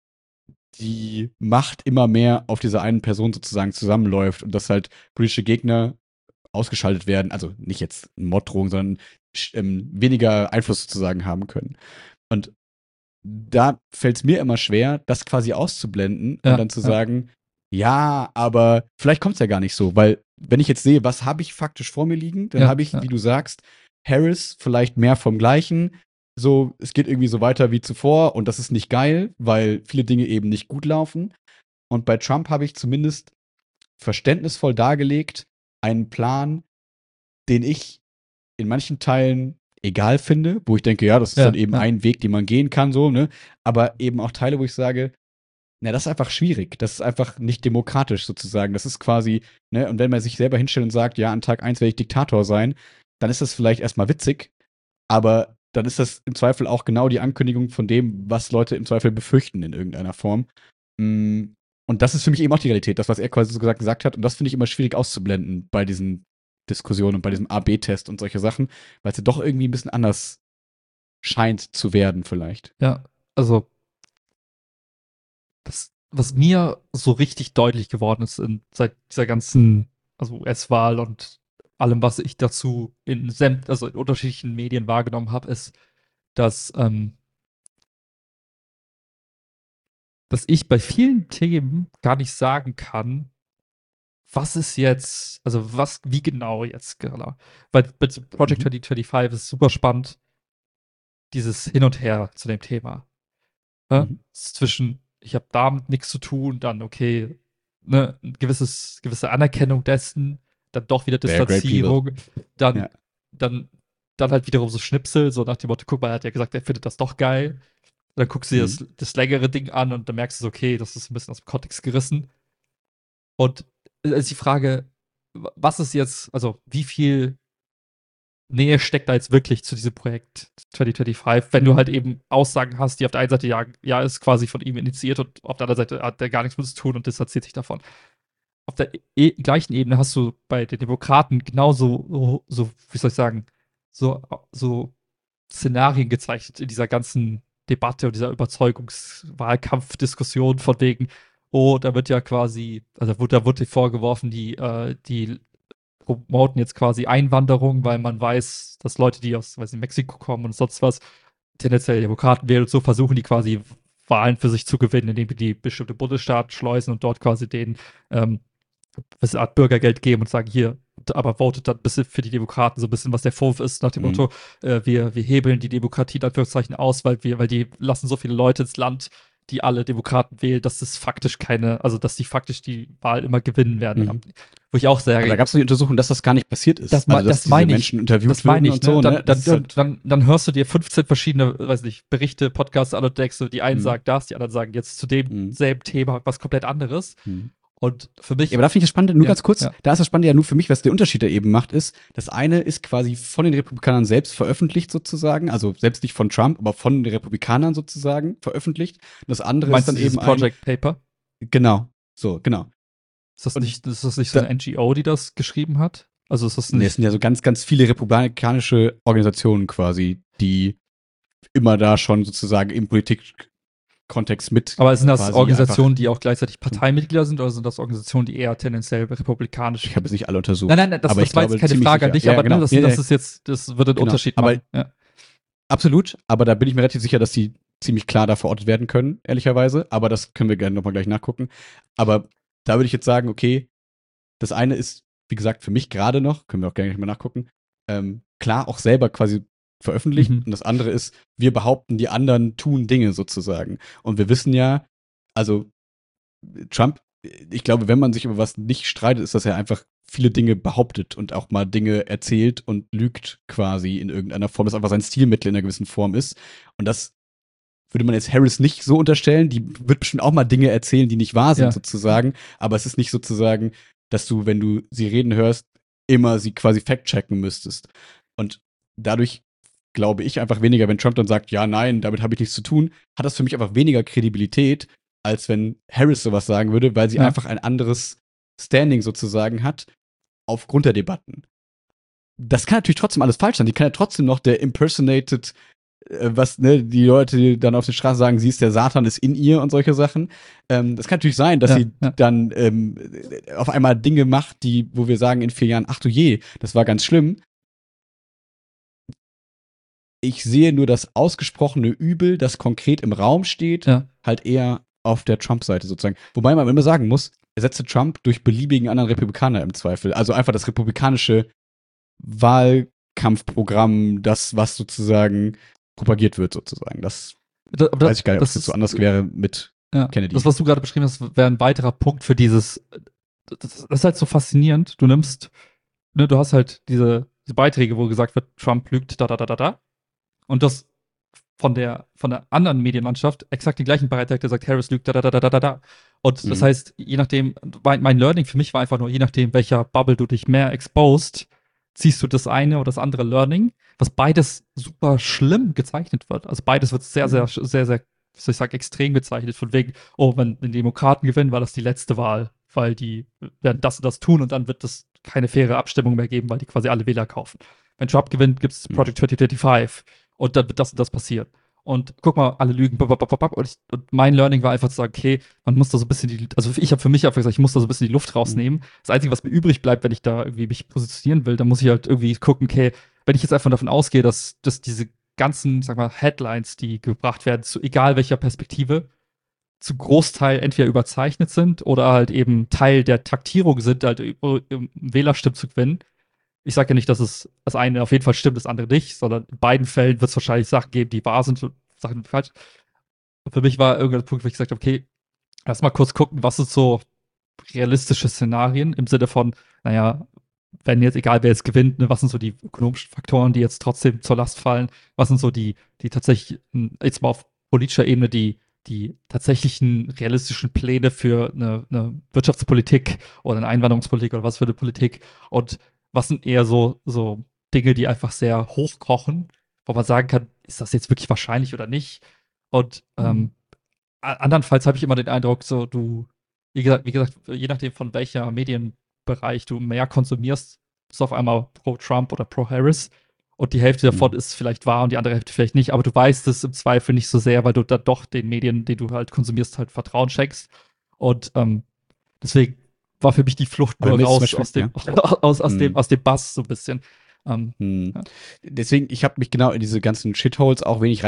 die Macht immer mehr auf dieser einen Person sozusagen zusammenläuft und dass halt politische Gegner ausgeschaltet werden, also nicht jetzt Morddrohung, sondern weniger Einfluss sozusagen haben können. Und da fällt es mir immer schwer, das quasi auszublenden und dann zu sagen, ja, aber vielleicht kommt es ja gar nicht so, weil wenn ich jetzt sehe, was habe ich faktisch vor mir liegen, dann habe ich, wie du sagst, Harris vielleicht mehr vom Gleichen. So, es geht irgendwie so weiter wie zuvor und das ist nicht geil, weil viele Dinge eben nicht gut laufen. Und bei Trump habe ich zumindest verständnisvoll dargelegt, einen Plan, den ich in manchen Teilen egal finde, wo ich denke, ja, das ist dann eben ein Weg, den man gehen kann, so, ne? Aber eben auch Teile, wo ich sage, na, das ist einfach schwierig. Das ist einfach nicht demokratisch sozusagen. Das ist quasi, ne, und wenn man sich selber hinstellt und sagt, ja, an Tag 1 werde ich Diktator sein, dann ist das vielleicht erstmal witzig, aber dann ist das im Zweifel auch genau die Ankündigung von dem, was Leute im Zweifel befürchten in irgendeiner Form. Und das ist für mich eben auch die Realität, das, was er quasi so gesagt hat. Und das finde ich immer schwierig auszublenden bei diesen Diskussionen und bei diesem A-B-Test und solche Sachen, weil es ja doch irgendwie ein bisschen anders scheint zu werden, vielleicht. Ja, also, das, was mir so richtig deutlich geworden ist seit dieser ganzen, also US-Wahl und allem, was ich dazu also in unterschiedlichen Medien wahrgenommen habe, ist, dass ich bei vielen Themen gar nicht sagen kann, was ist jetzt, also wie genau jetzt genau. Weil bei Project 2025 ist super spannend, dieses Hin und Her zu dem Thema. Ne? Zwischen, ich habe damit nichts zu tun, dann okay, ne, gewisse Anerkennung dessen, dann doch wieder Distanzierung, dann halt wiederum so Schnipsel, so nach dem Motto, guck mal, er hat ja gesagt, er findet das doch geil. Dann guckst du dir das längere Ding an und dann merkst du, okay, das ist ein bisschen aus dem Kontext gerissen. Und ist die Frage, was ist jetzt, also wie viel Nähe steckt da jetzt wirklich zu diesem Projekt 2025, wenn du halt eben Aussagen hast, die auf der einen Seite ja ist quasi von ihm initiiert und auf der anderen Seite hat der gar nichts mit zu tun und distanziert sich davon. Auf der gleichen Ebene hast du bei den Demokraten genauso, wie soll ich sagen, so Szenarien gezeichnet in dieser ganzen Debatte und dieser Überzeugungswahlkampfdiskussion von wegen, oh, da wird ja quasi, also da wurde vorgeworfen, die promoten jetzt quasi Einwanderung, weil man weiß, dass Leute, die aus, weiß nicht, Mexiko kommen und sonst was, tendenziell Demokraten wählen und so versuchen die quasi Wahlen für sich zu gewinnen, indem die bestimmte Bundesstaaten schleusen und dort quasi denen was eine Art Bürgergeld geben und sagen, hier, aber votet dann ein bisschen für die Demokraten, so ein bisschen, was der Vorwurf ist, nach dem Motto, wir hebeln die Demokratie in Anführungszeichen aus, weil die lassen so viele Leute ins Land, die alle Demokraten wählen, dass das faktisch dass die faktisch die Wahl immer gewinnen werden. Mhm. Wo ich auch sage, Aber da gab es eine Untersuchung, dass das gar nicht passiert ist. dass diese meine ich. Menschen interviewt Das meine würden ich, und so, ne? Dann hörst du dir 15 verschiedene, weiß nicht, Berichte, Podcasts an und denkst so, die einen sagen das, die anderen sagen jetzt zu dem selben Thema was komplett anderes. Und für mich. Ja, aber da finde ich das Spannende, nur ganz kurz, ja. da ist das Spannende ja nur für mich, was der Unterschied da eben macht, ist, das eine ist quasi von den Republikanern selbst veröffentlicht sozusagen, also selbst nicht von Trump, aber von den Republikanern sozusagen veröffentlicht. Das andere Meinst ist dann du dieses eben Project Paper? Genau, genau. Ist das nicht so eine NGO, die das geschrieben hat? Also ist das nicht. Nee, es sind ja so ganz, ganz viele republikanische Organisationen quasi, die immer da schon sozusagen im Politikkontext mit. Aber sind das Organisationen, die auch gleichzeitig Parteimitglieder sind, oder sind das Organisationen, die eher tendenziell republikanisch sind? Ich habe es nicht alle untersucht. Nein, das war jetzt keine Frage an dich, aber genau. Das ist jetzt, das wird einen Unterschied machen. Aber, absolut, aber da bin ich mir relativ sicher, dass die ziemlich klar da verortet werden können, ehrlicherweise. Aber das können wir gerne nochmal gleich nachgucken. Aber da würde ich jetzt sagen, okay, das eine ist, wie gesagt, für mich gerade noch, können wir auch gerne mal nachgucken, klar auch selber quasi veröffentlicht. Und das andere ist, wir behaupten, die anderen tun Dinge sozusagen. Und wir wissen ja, also Trump, ich glaube, wenn man sich über was nicht streitet, ist, dass er einfach viele Dinge behauptet und auch mal Dinge erzählt und lügt quasi in irgendeiner Form, das einfach sein Stilmittel in einer gewissen Form ist. Und das würde man jetzt Harris nicht so unterstellen. Die wird bestimmt auch mal Dinge erzählen, die nicht wahr sind sozusagen. Aber es ist nicht sozusagen, dass du, wenn du sie reden hörst, immer sie quasi fact-checken müsstest. Und dadurch glaube ich einfach weniger, wenn Trump dann sagt, ja, nein, damit habe ich nichts zu tun, hat das für mich einfach weniger Kredibilität, als wenn Harris sowas sagen würde, weil sie einfach ein anderes Standing sozusagen hat, aufgrund der Debatten. Das kann natürlich trotzdem alles falsch sein. Die kann ja trotzdem noch der impersonated, die Leute die dann auf der Straße sagen, sie ist der Satan, ist in ihr und solche Sachen. Das kann natürlich sein, dass sie dann auf einmal Dinge macht, wo wir sagen in 4 Jahren, ach du je, das war ganz schlimm. Ich sehe nur das ausgesprochene Übel, das konkret im Raum steht, halt eher auf der Trump-Seite sozusagen. Wobei man immer sagen muss, ersetze Trump durch beliebigen anderen Republikaner im Zweifel. Also einfach das republikanische Wahlkampfprogramm, das, was sozusagen propagiert wird, sozusagen. Das weiß ich gar nicht, ob es jetzt so anders wäre mit Kennedy. Das, was du gerade beschrieben hast, wäre ein weiterer Punkt für dieses. Das ist halt so faszinierend. Du nimmst, du hast halt diese Beiträge, wo gesagt wird, Trump lügt, da. Und das von der anderen Medienlandschaft exakt den gleichen Beitrag, der sagt, Harris lügt, da. Und das heißt, je nachdem, mein Learning für mich war einfach nur, je nachdem, welcher Bubble du dich mehr exposed, ziehst du das eine oder das andere Learning, was beides super schlimm gezeichnet wird. Also beides wird sehr, wie soll ich sagen, extrem gezeichnet. Von wegen, wenn die Demokraten gewinnen, war das die letzte Wahl, weil die werden das und das tun und dann wird es keine faire Abstimmung mehr geben, weil die quasi alle Wähler kaufen. Wenn Trump gewinnt, gibt es Project 2025 und dann wird das und das passieren. Und guck mal, alle lügen. Und mein Learning war einfach zu sagen, okay, man muss da so ein bisschen ich habe für mich einfach gesagt, ich muss da so ein bisschen die Luft rausnehmen. Das Einzige, was mir übrig bleibt, wenn ich da irgendwie mich positionieren will, dann muss ich halt irgendwie gucken, okay, wenn ich jetzt einfach davon ausgehe, dass diese ganzen, sag mal, Headlines, die gebracht werden, zu egal welcher Perspektive, zu Großteil entweder überzeichnet sind oder halt eben Teil der Taktierung sind, halt Wählerstimmen zu gewinnen. Ich sage ja nicht, dass es das eine auf jeden Fall stimmt, das andere nicht, sondern in beiden Fällen wird es wahrscheinlich Sachen geben, die wahr sind und Sachen falsch. Und für mich war irgendein Punkt, wo ich gesagt habe, okay, lass mal kurz gucken, was sind so realistische Szenarien im Sinne von, naja, wenn jetzt, egal wer jetzt gewinnt, was sind so die ökonomischen Faktoren, die jetzt trotzdem zur Last fallen, was sind so die tatsächlich, jetzt mal auf politischer Ebene, die tatsächlichen realistischen Pläne für eine Wirtschaftspolitik oder eine Einwanderungspolitik oder was für eine Politik und was sind eher so Dinge, die einfach sehr hochkochen, wo man sagen kann, ist das jetzt wirklich wahrscheinlich oder nicht? Und andernfalls habe ich immer den Eindruck, so wie gesagt, je nachdem von welcher Medienbereich du mehr konsumierst, bist du auf einmal pro Trump oder pro Harris. Und die Hälfte davon ist vielleicht wahr und die andere Hälfte vielleicht nicht. Aber du weißt es im Zweifel nicht so sehr, weil du da doch den Medien, die du halt konsumierst, halt Vertrauen schenkst. Und deswegen war für mich die Flucht nur raus aus dem Bass so ein bisschen. Deswegen, ich habe mich genau in diese ganzen Shitholes auch wenig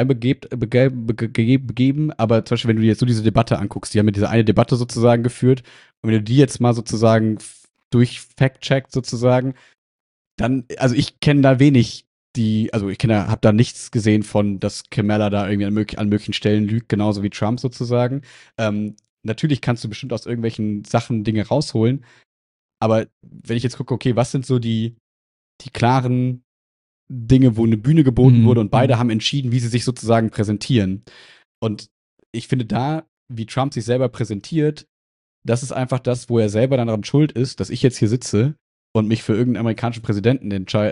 reinbegeben, aber zum Beispiel, wenn du dir jetzt so diese Debatte anguckst, die haben ja diese eine Debatte sozusagen geführt, und wenn du die jetzt mal sozusagen durch Fact-checkt sozusagen, dann, also ich kenne da wenig also ich habe da nichts gesehen von, dass Kamala da irgendwie an möglichen Stellen lügt, genauso wie Trump sozusagen. Natürlich kannst du bestimmt aus irgendwelchen Sachen Dinge rausholen, aber wenn ich jetzt gucke, okay, was sind so die klaren Dinge, wo eine Bühne geboten wurde und beide haben entschieden, wie sie sich sozusagen präsentieren. Und ich finde da, wie Trump sich selber präsentiert, das ist einfach das, wo er selber dann daran schuld ist, dass ich jetzt hier sitze und mich für irgendeinen amerikanischen Präsidenten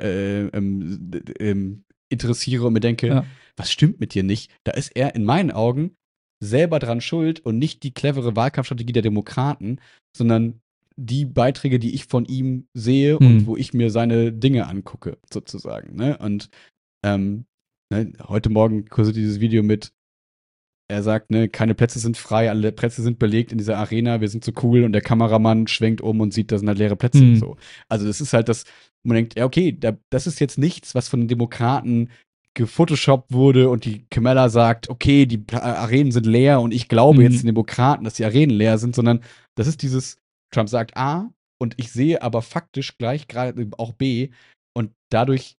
interessiere und mir denke, was stimmt mit dir nicht? Da ist er in meinen Augen selber dran schuld und nicht die clevere Wahlkampfstrategie der Demokraten, sondern die Beiträge, die ich von ihm sehe und wo ich mir seine Dinge angucke, sozusagen. Ne? Und heute Morgen kursiert dieses Video mit, er sagt, ne, keine Plätze sind frei, alle Plätze sind belegt in dieser Arena, wir sind so cool und der Kameramann schwenkt um und sieht, da sind halt leere Plätze. So. Also das ist halt das, man denkt, ja, okay, das ist jetzt nichts, was von den Demokraten gefotoshoppt wurde und die Kamala sagt, okay, die Arenen sind leer und ich glaube jetzt den Demokraten, dass die Arenen leer sind, sondern das ist dieses, Trump sagt A und ich sehe aber faktisch gleich gerade auch B und dadurch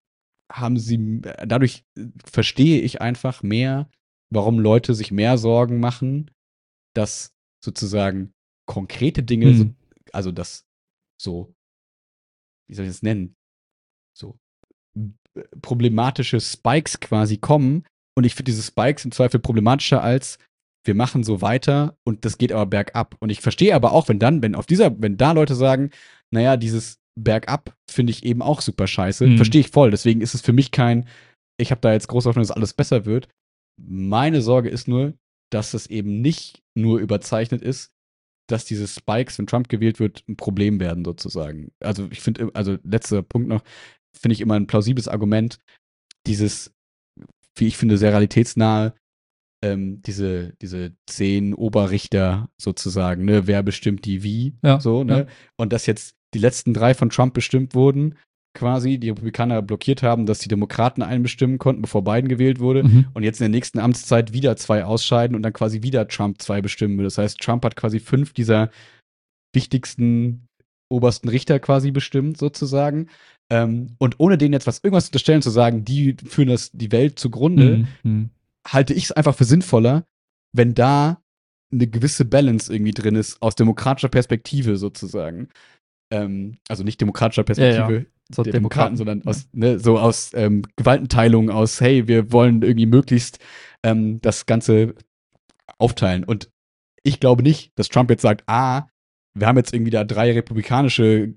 verstehe ich einfach mehr, warum Leute sich mehr Sorgen machen, dass sozusagen konkrete Dinge, also dass so, wie soll ich das nennen, so problematische Spikes quasi kommen. Und ich finde diese Spikes im Zweifel problematischer als wir machen so weiter und das geht aber bergab. Und ich verstehe aber auch, wenn da Leute sagen, naja, dieses Bergab finde ich eben auch super scheiße, verstehe ich voll. Deswegen ist es für mich ich habe da jetzt große Hoffnung, dass alles besser wird. Meine Sorge ist nur, dass es eben nicht nur überzeichnet ist, dass diese Spikes, wenn Trump gewählt wird, ein Problem werden sozusagen. Also ich finde, also letzter Punkt noch, finde ich immer ein plausibles Argument, dieses, wie ich finde, sehr realitätsnahe, diese 10 Oberrichter sozusagen, ne, wer bestimmt die wie, so, ne? Ja. Und dass jetzt die letzten 3 von Trump bestimmt wurden, quasi, die Republikaner blockiert haben, dass die Demokraten einen bestimmen konnten, bevor Biden gewählt wurde, und jetzt in der nächsten Amtszeit wieder 2 ausscheiden und dann quasi wieder Trump 2 bestimmen will. Das heißt, Trump hat quasi 5 dieser wichtigsten obersten Richter quasi bestimmt, sozusagen. Und ohne denen jetzt irgendwas zu unterstellen, zu sagen, die führen die Welt zugrunde, halte ich es einfach für sinnvoller, wenn da eine gewisse Balance irgendwie drin ist, aus demokratischer Perspektive sozusagen. Also nicht demokratischer Perspektive so der Demokraten, sondern aus Gewaltenteilung, aus, hey, wir wollen irgendwie möglichst das Ganze aufteilen. Und ich glaube nicht, dass Trump jetzt sagt, wir haben jetzt irgendwie da 3 republikanische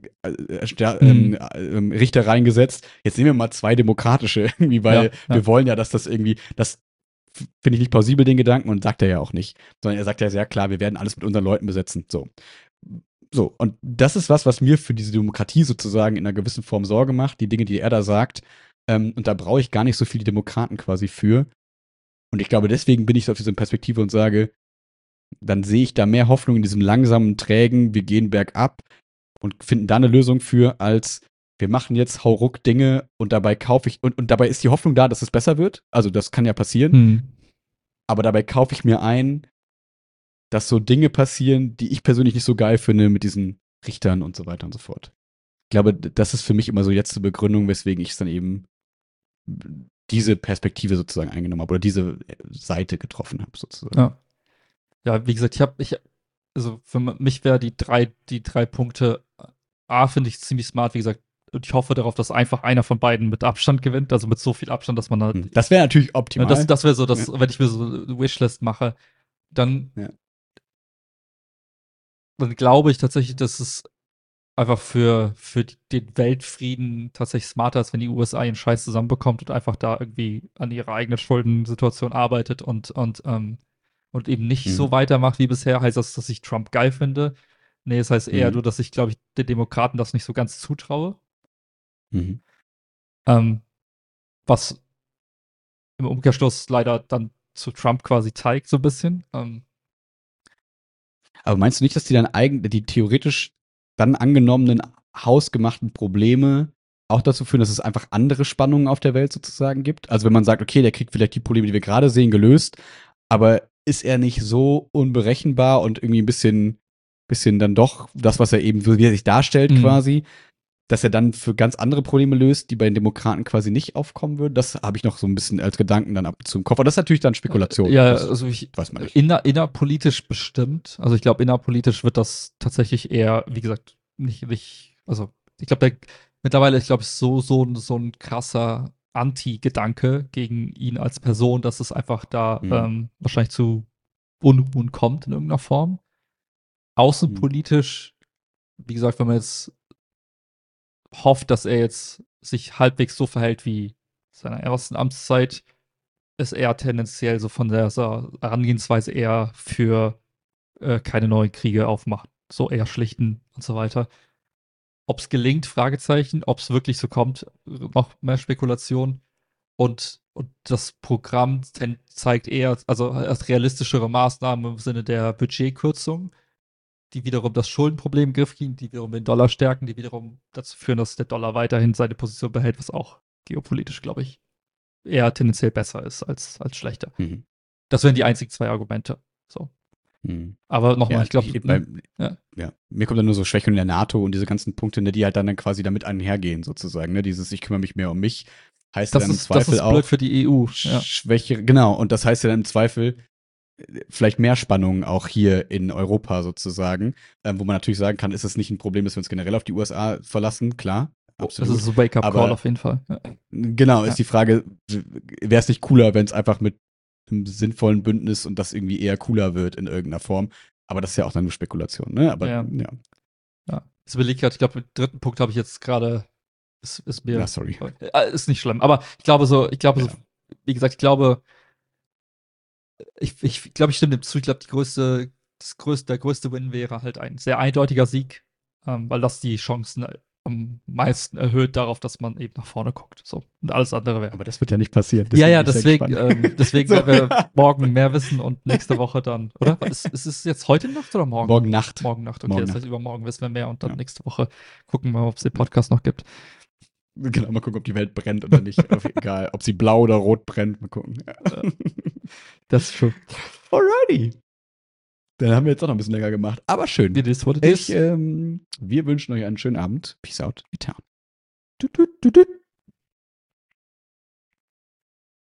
Richter reingesetzt, jetzt nehmen wir mal 2 demokratische irgendwie, weil wir wollen ja, dass das irgendwie, das finde ich nicht plausibel, den Gedanken, und sagt er ja auch nicht. Sondern er sagt ja sehr klar, wir werden alles mit unseren Leuten besetzen. So, und das ist was mir für diese Demokratie sozusagen in einer gewissen Form Sorge macht, die Dinge, die er da sagt. Und da brauche ich gar nicht so viele Demokraten quasi für. Und ich glaube, deswegen bin ich so auf diese Perspektive und sage, dann sehe ich da mehr Hoffnung in diesem langsamen, trägen, wir gehen bergab und finden da eine Lösung für, als wir machen jetzt hauruck Dinge und dabei kaufe ich, und dabei ist die Hoffnung da, dass es besser wird. Also das kann ja passieren. Aber dabei kaufe ich mir ein, dass so Dinge passieren, die ich persönlich nicht so geil finde mit diesen Richtern und so weiter und so fort. Ich glaube, das ist für mich immer so jetzt die Begründung, weswegen ich es dann eben diese Perspektive sozusagen eingenommen habe oder diese Seite getroffen habe, sozusagen. Ja, wie gesagt, also für mich wäre die drei Punkte, finde ich ziemlich smart, wie gesagt, und ich hoffe darauf, dass einfach einer von beiden mit Abstand gewinnt, also mit so viel Abstand, dass man halt. Das wäre natürlich optimal. Das wäre so, wenn ich mir so eine Wishlist mache, dann glaube ich tatsächlich, dass es einfach für den Weltfrieden tatsächlich smarter ist, wenn die USA ihren Scheiß zusammenbekommt und einfach da irgendwie an ihrer eigenen Schuldensituation arbeitet und eben nicht so weitermacht wie bisher. Heißt das, dass ich Trump geil finde? Nee, das heißt eher nur, dass ich, glaube ich, den Demokraten das nicht so ganz zutraue. Was im Umkehrschluss leider dann zu Trump quasi zeigt, so ein bisschen. Aber meinst du nicht, dass die theoretisch dann angenommenen hausgemachten Probleme auch dazu führen, dass es einfach andere Spannungen auf der Welt sozusagen gibt? Also wenn man sagt, okay, der kriegt vielleicht die Probleme, die wir gerade sehen, gelöst, aber ist er nicht so unberechenbar und irgendwie ein bisschen dann doch das, was er eben, wie er sich darstellt quasi, dass er dann für ganz andere Probleme löst, die bei den Demokraten quasi nicht aufkommen würden. Das habe ich noch so ein bisschen als Gedanken dann ab und zu im Kopf. Aber das ist natürlich dann Spekulation. Ja, das also weiß man nicht. Innerpolitisch bestimmt. Also ich glaube, innerpolitisch wird das tatsächlich eher, wie gesagt, nicht, also ich glaube, mittlerweile, ich glaube, ist so ein krasser Anti-Gedanke gegen ihn als Person, dass es einfach da wahrscheinlich zu Unruhen kommt in irgendeiner Form. Außenpolitisch, wie gesagt, wenn man jetzt hofft, dass er jetzt sich halbwegs so verhält wie seiner ersten Amtszeit, ist er tendenziell so von der Herangehensweise eher für keine neuen Kriege aufmachen. So eher schlichten und so weiter. Ob es gelingt, Fragezeichen. Ob es wirklich so kommt, noch mehr Spekulation. Und das Programm zeigt eher, also als realistischere Maßnahmen im Sinne der Budgetkürzung, die wiederum das Schuldenproblem im Griff kriegen, die wiederum den Dollar stärken, die wiederum dazu führen, dass der Dollar weiterhin seine Position behält, was auch geopolitisch, glaube ich, eher tendenziell besser ist als schlechter. Mhm. Das wären die einzigen zwei Argumente. So. Aber nochmal, ich glaube, mir kommt dann nur so Schwäche in der NATO und diese ganzen Punkte, ne, die halt dann quasi damit einhergehen, sozusagen. Ne? Dieses, ich kümmere mich mehr um mich, heißt ja dann im Zweifel das ist auch blöd für die EU. Schwäche, genau, und das heißt ja dann im Zweifel vielleicht mehr Spannungen auch hier in Europa sozusagen, wo man natürlich sagen kann, ist es nicht ein Problem, dass wir uns generell auf die USA verlassen, klar. Absolut. Das ist ein Wake-up-Call auf jeden Fall. Ja. Genau, ist die Frage, wäre es nicht cooler, wenn es einfach mit einem sinnvollen Bündnis und das irgendwie eher cooler wird in irgendeiner Form. Aber das ist ja auch dann nur Spekulation, ne? Aber ja. Das überlege ich gerade, ich glaube, den dritten Punkt habe ich jetzt gerade, ist mir. Ja, sorry. Ist nicht schlimm. Aber ich glaube, wie gesagt, ich glaube, ich stimme dem zu. Ich glaube, der größte Win wäre halt ein sehr eindeutiger Sieg, weil das die Chancen am meisten erhöht darauf, dass man eben nach vorne guckt. So. Und alles andere wäre. Aber das wird ja nicht passieren. Deswegen werden wir morgen mehr wissen und nächste Woche dann, oder? Ist es jetzt heute Nacht oder morgen? Morgen Nacht. Morgen Nacht, okay. Morgen das Nacht. heißt, übermorgen wissen wir mehr und dann nächste Woche gucken wir mal, ob es den Podcast noch gibt. Genau, mal gucken, ob die Welt brennt oder nicht. Egal, ob sie blau oder rot brennt, mal gucken. Ja. Das ist schön. Alrighty. Dann haben wir jetzt auch noch ein bisschen länger gemacht. Aber schön. Wir wünschen euch einen schönen Abend. Peace out. Town.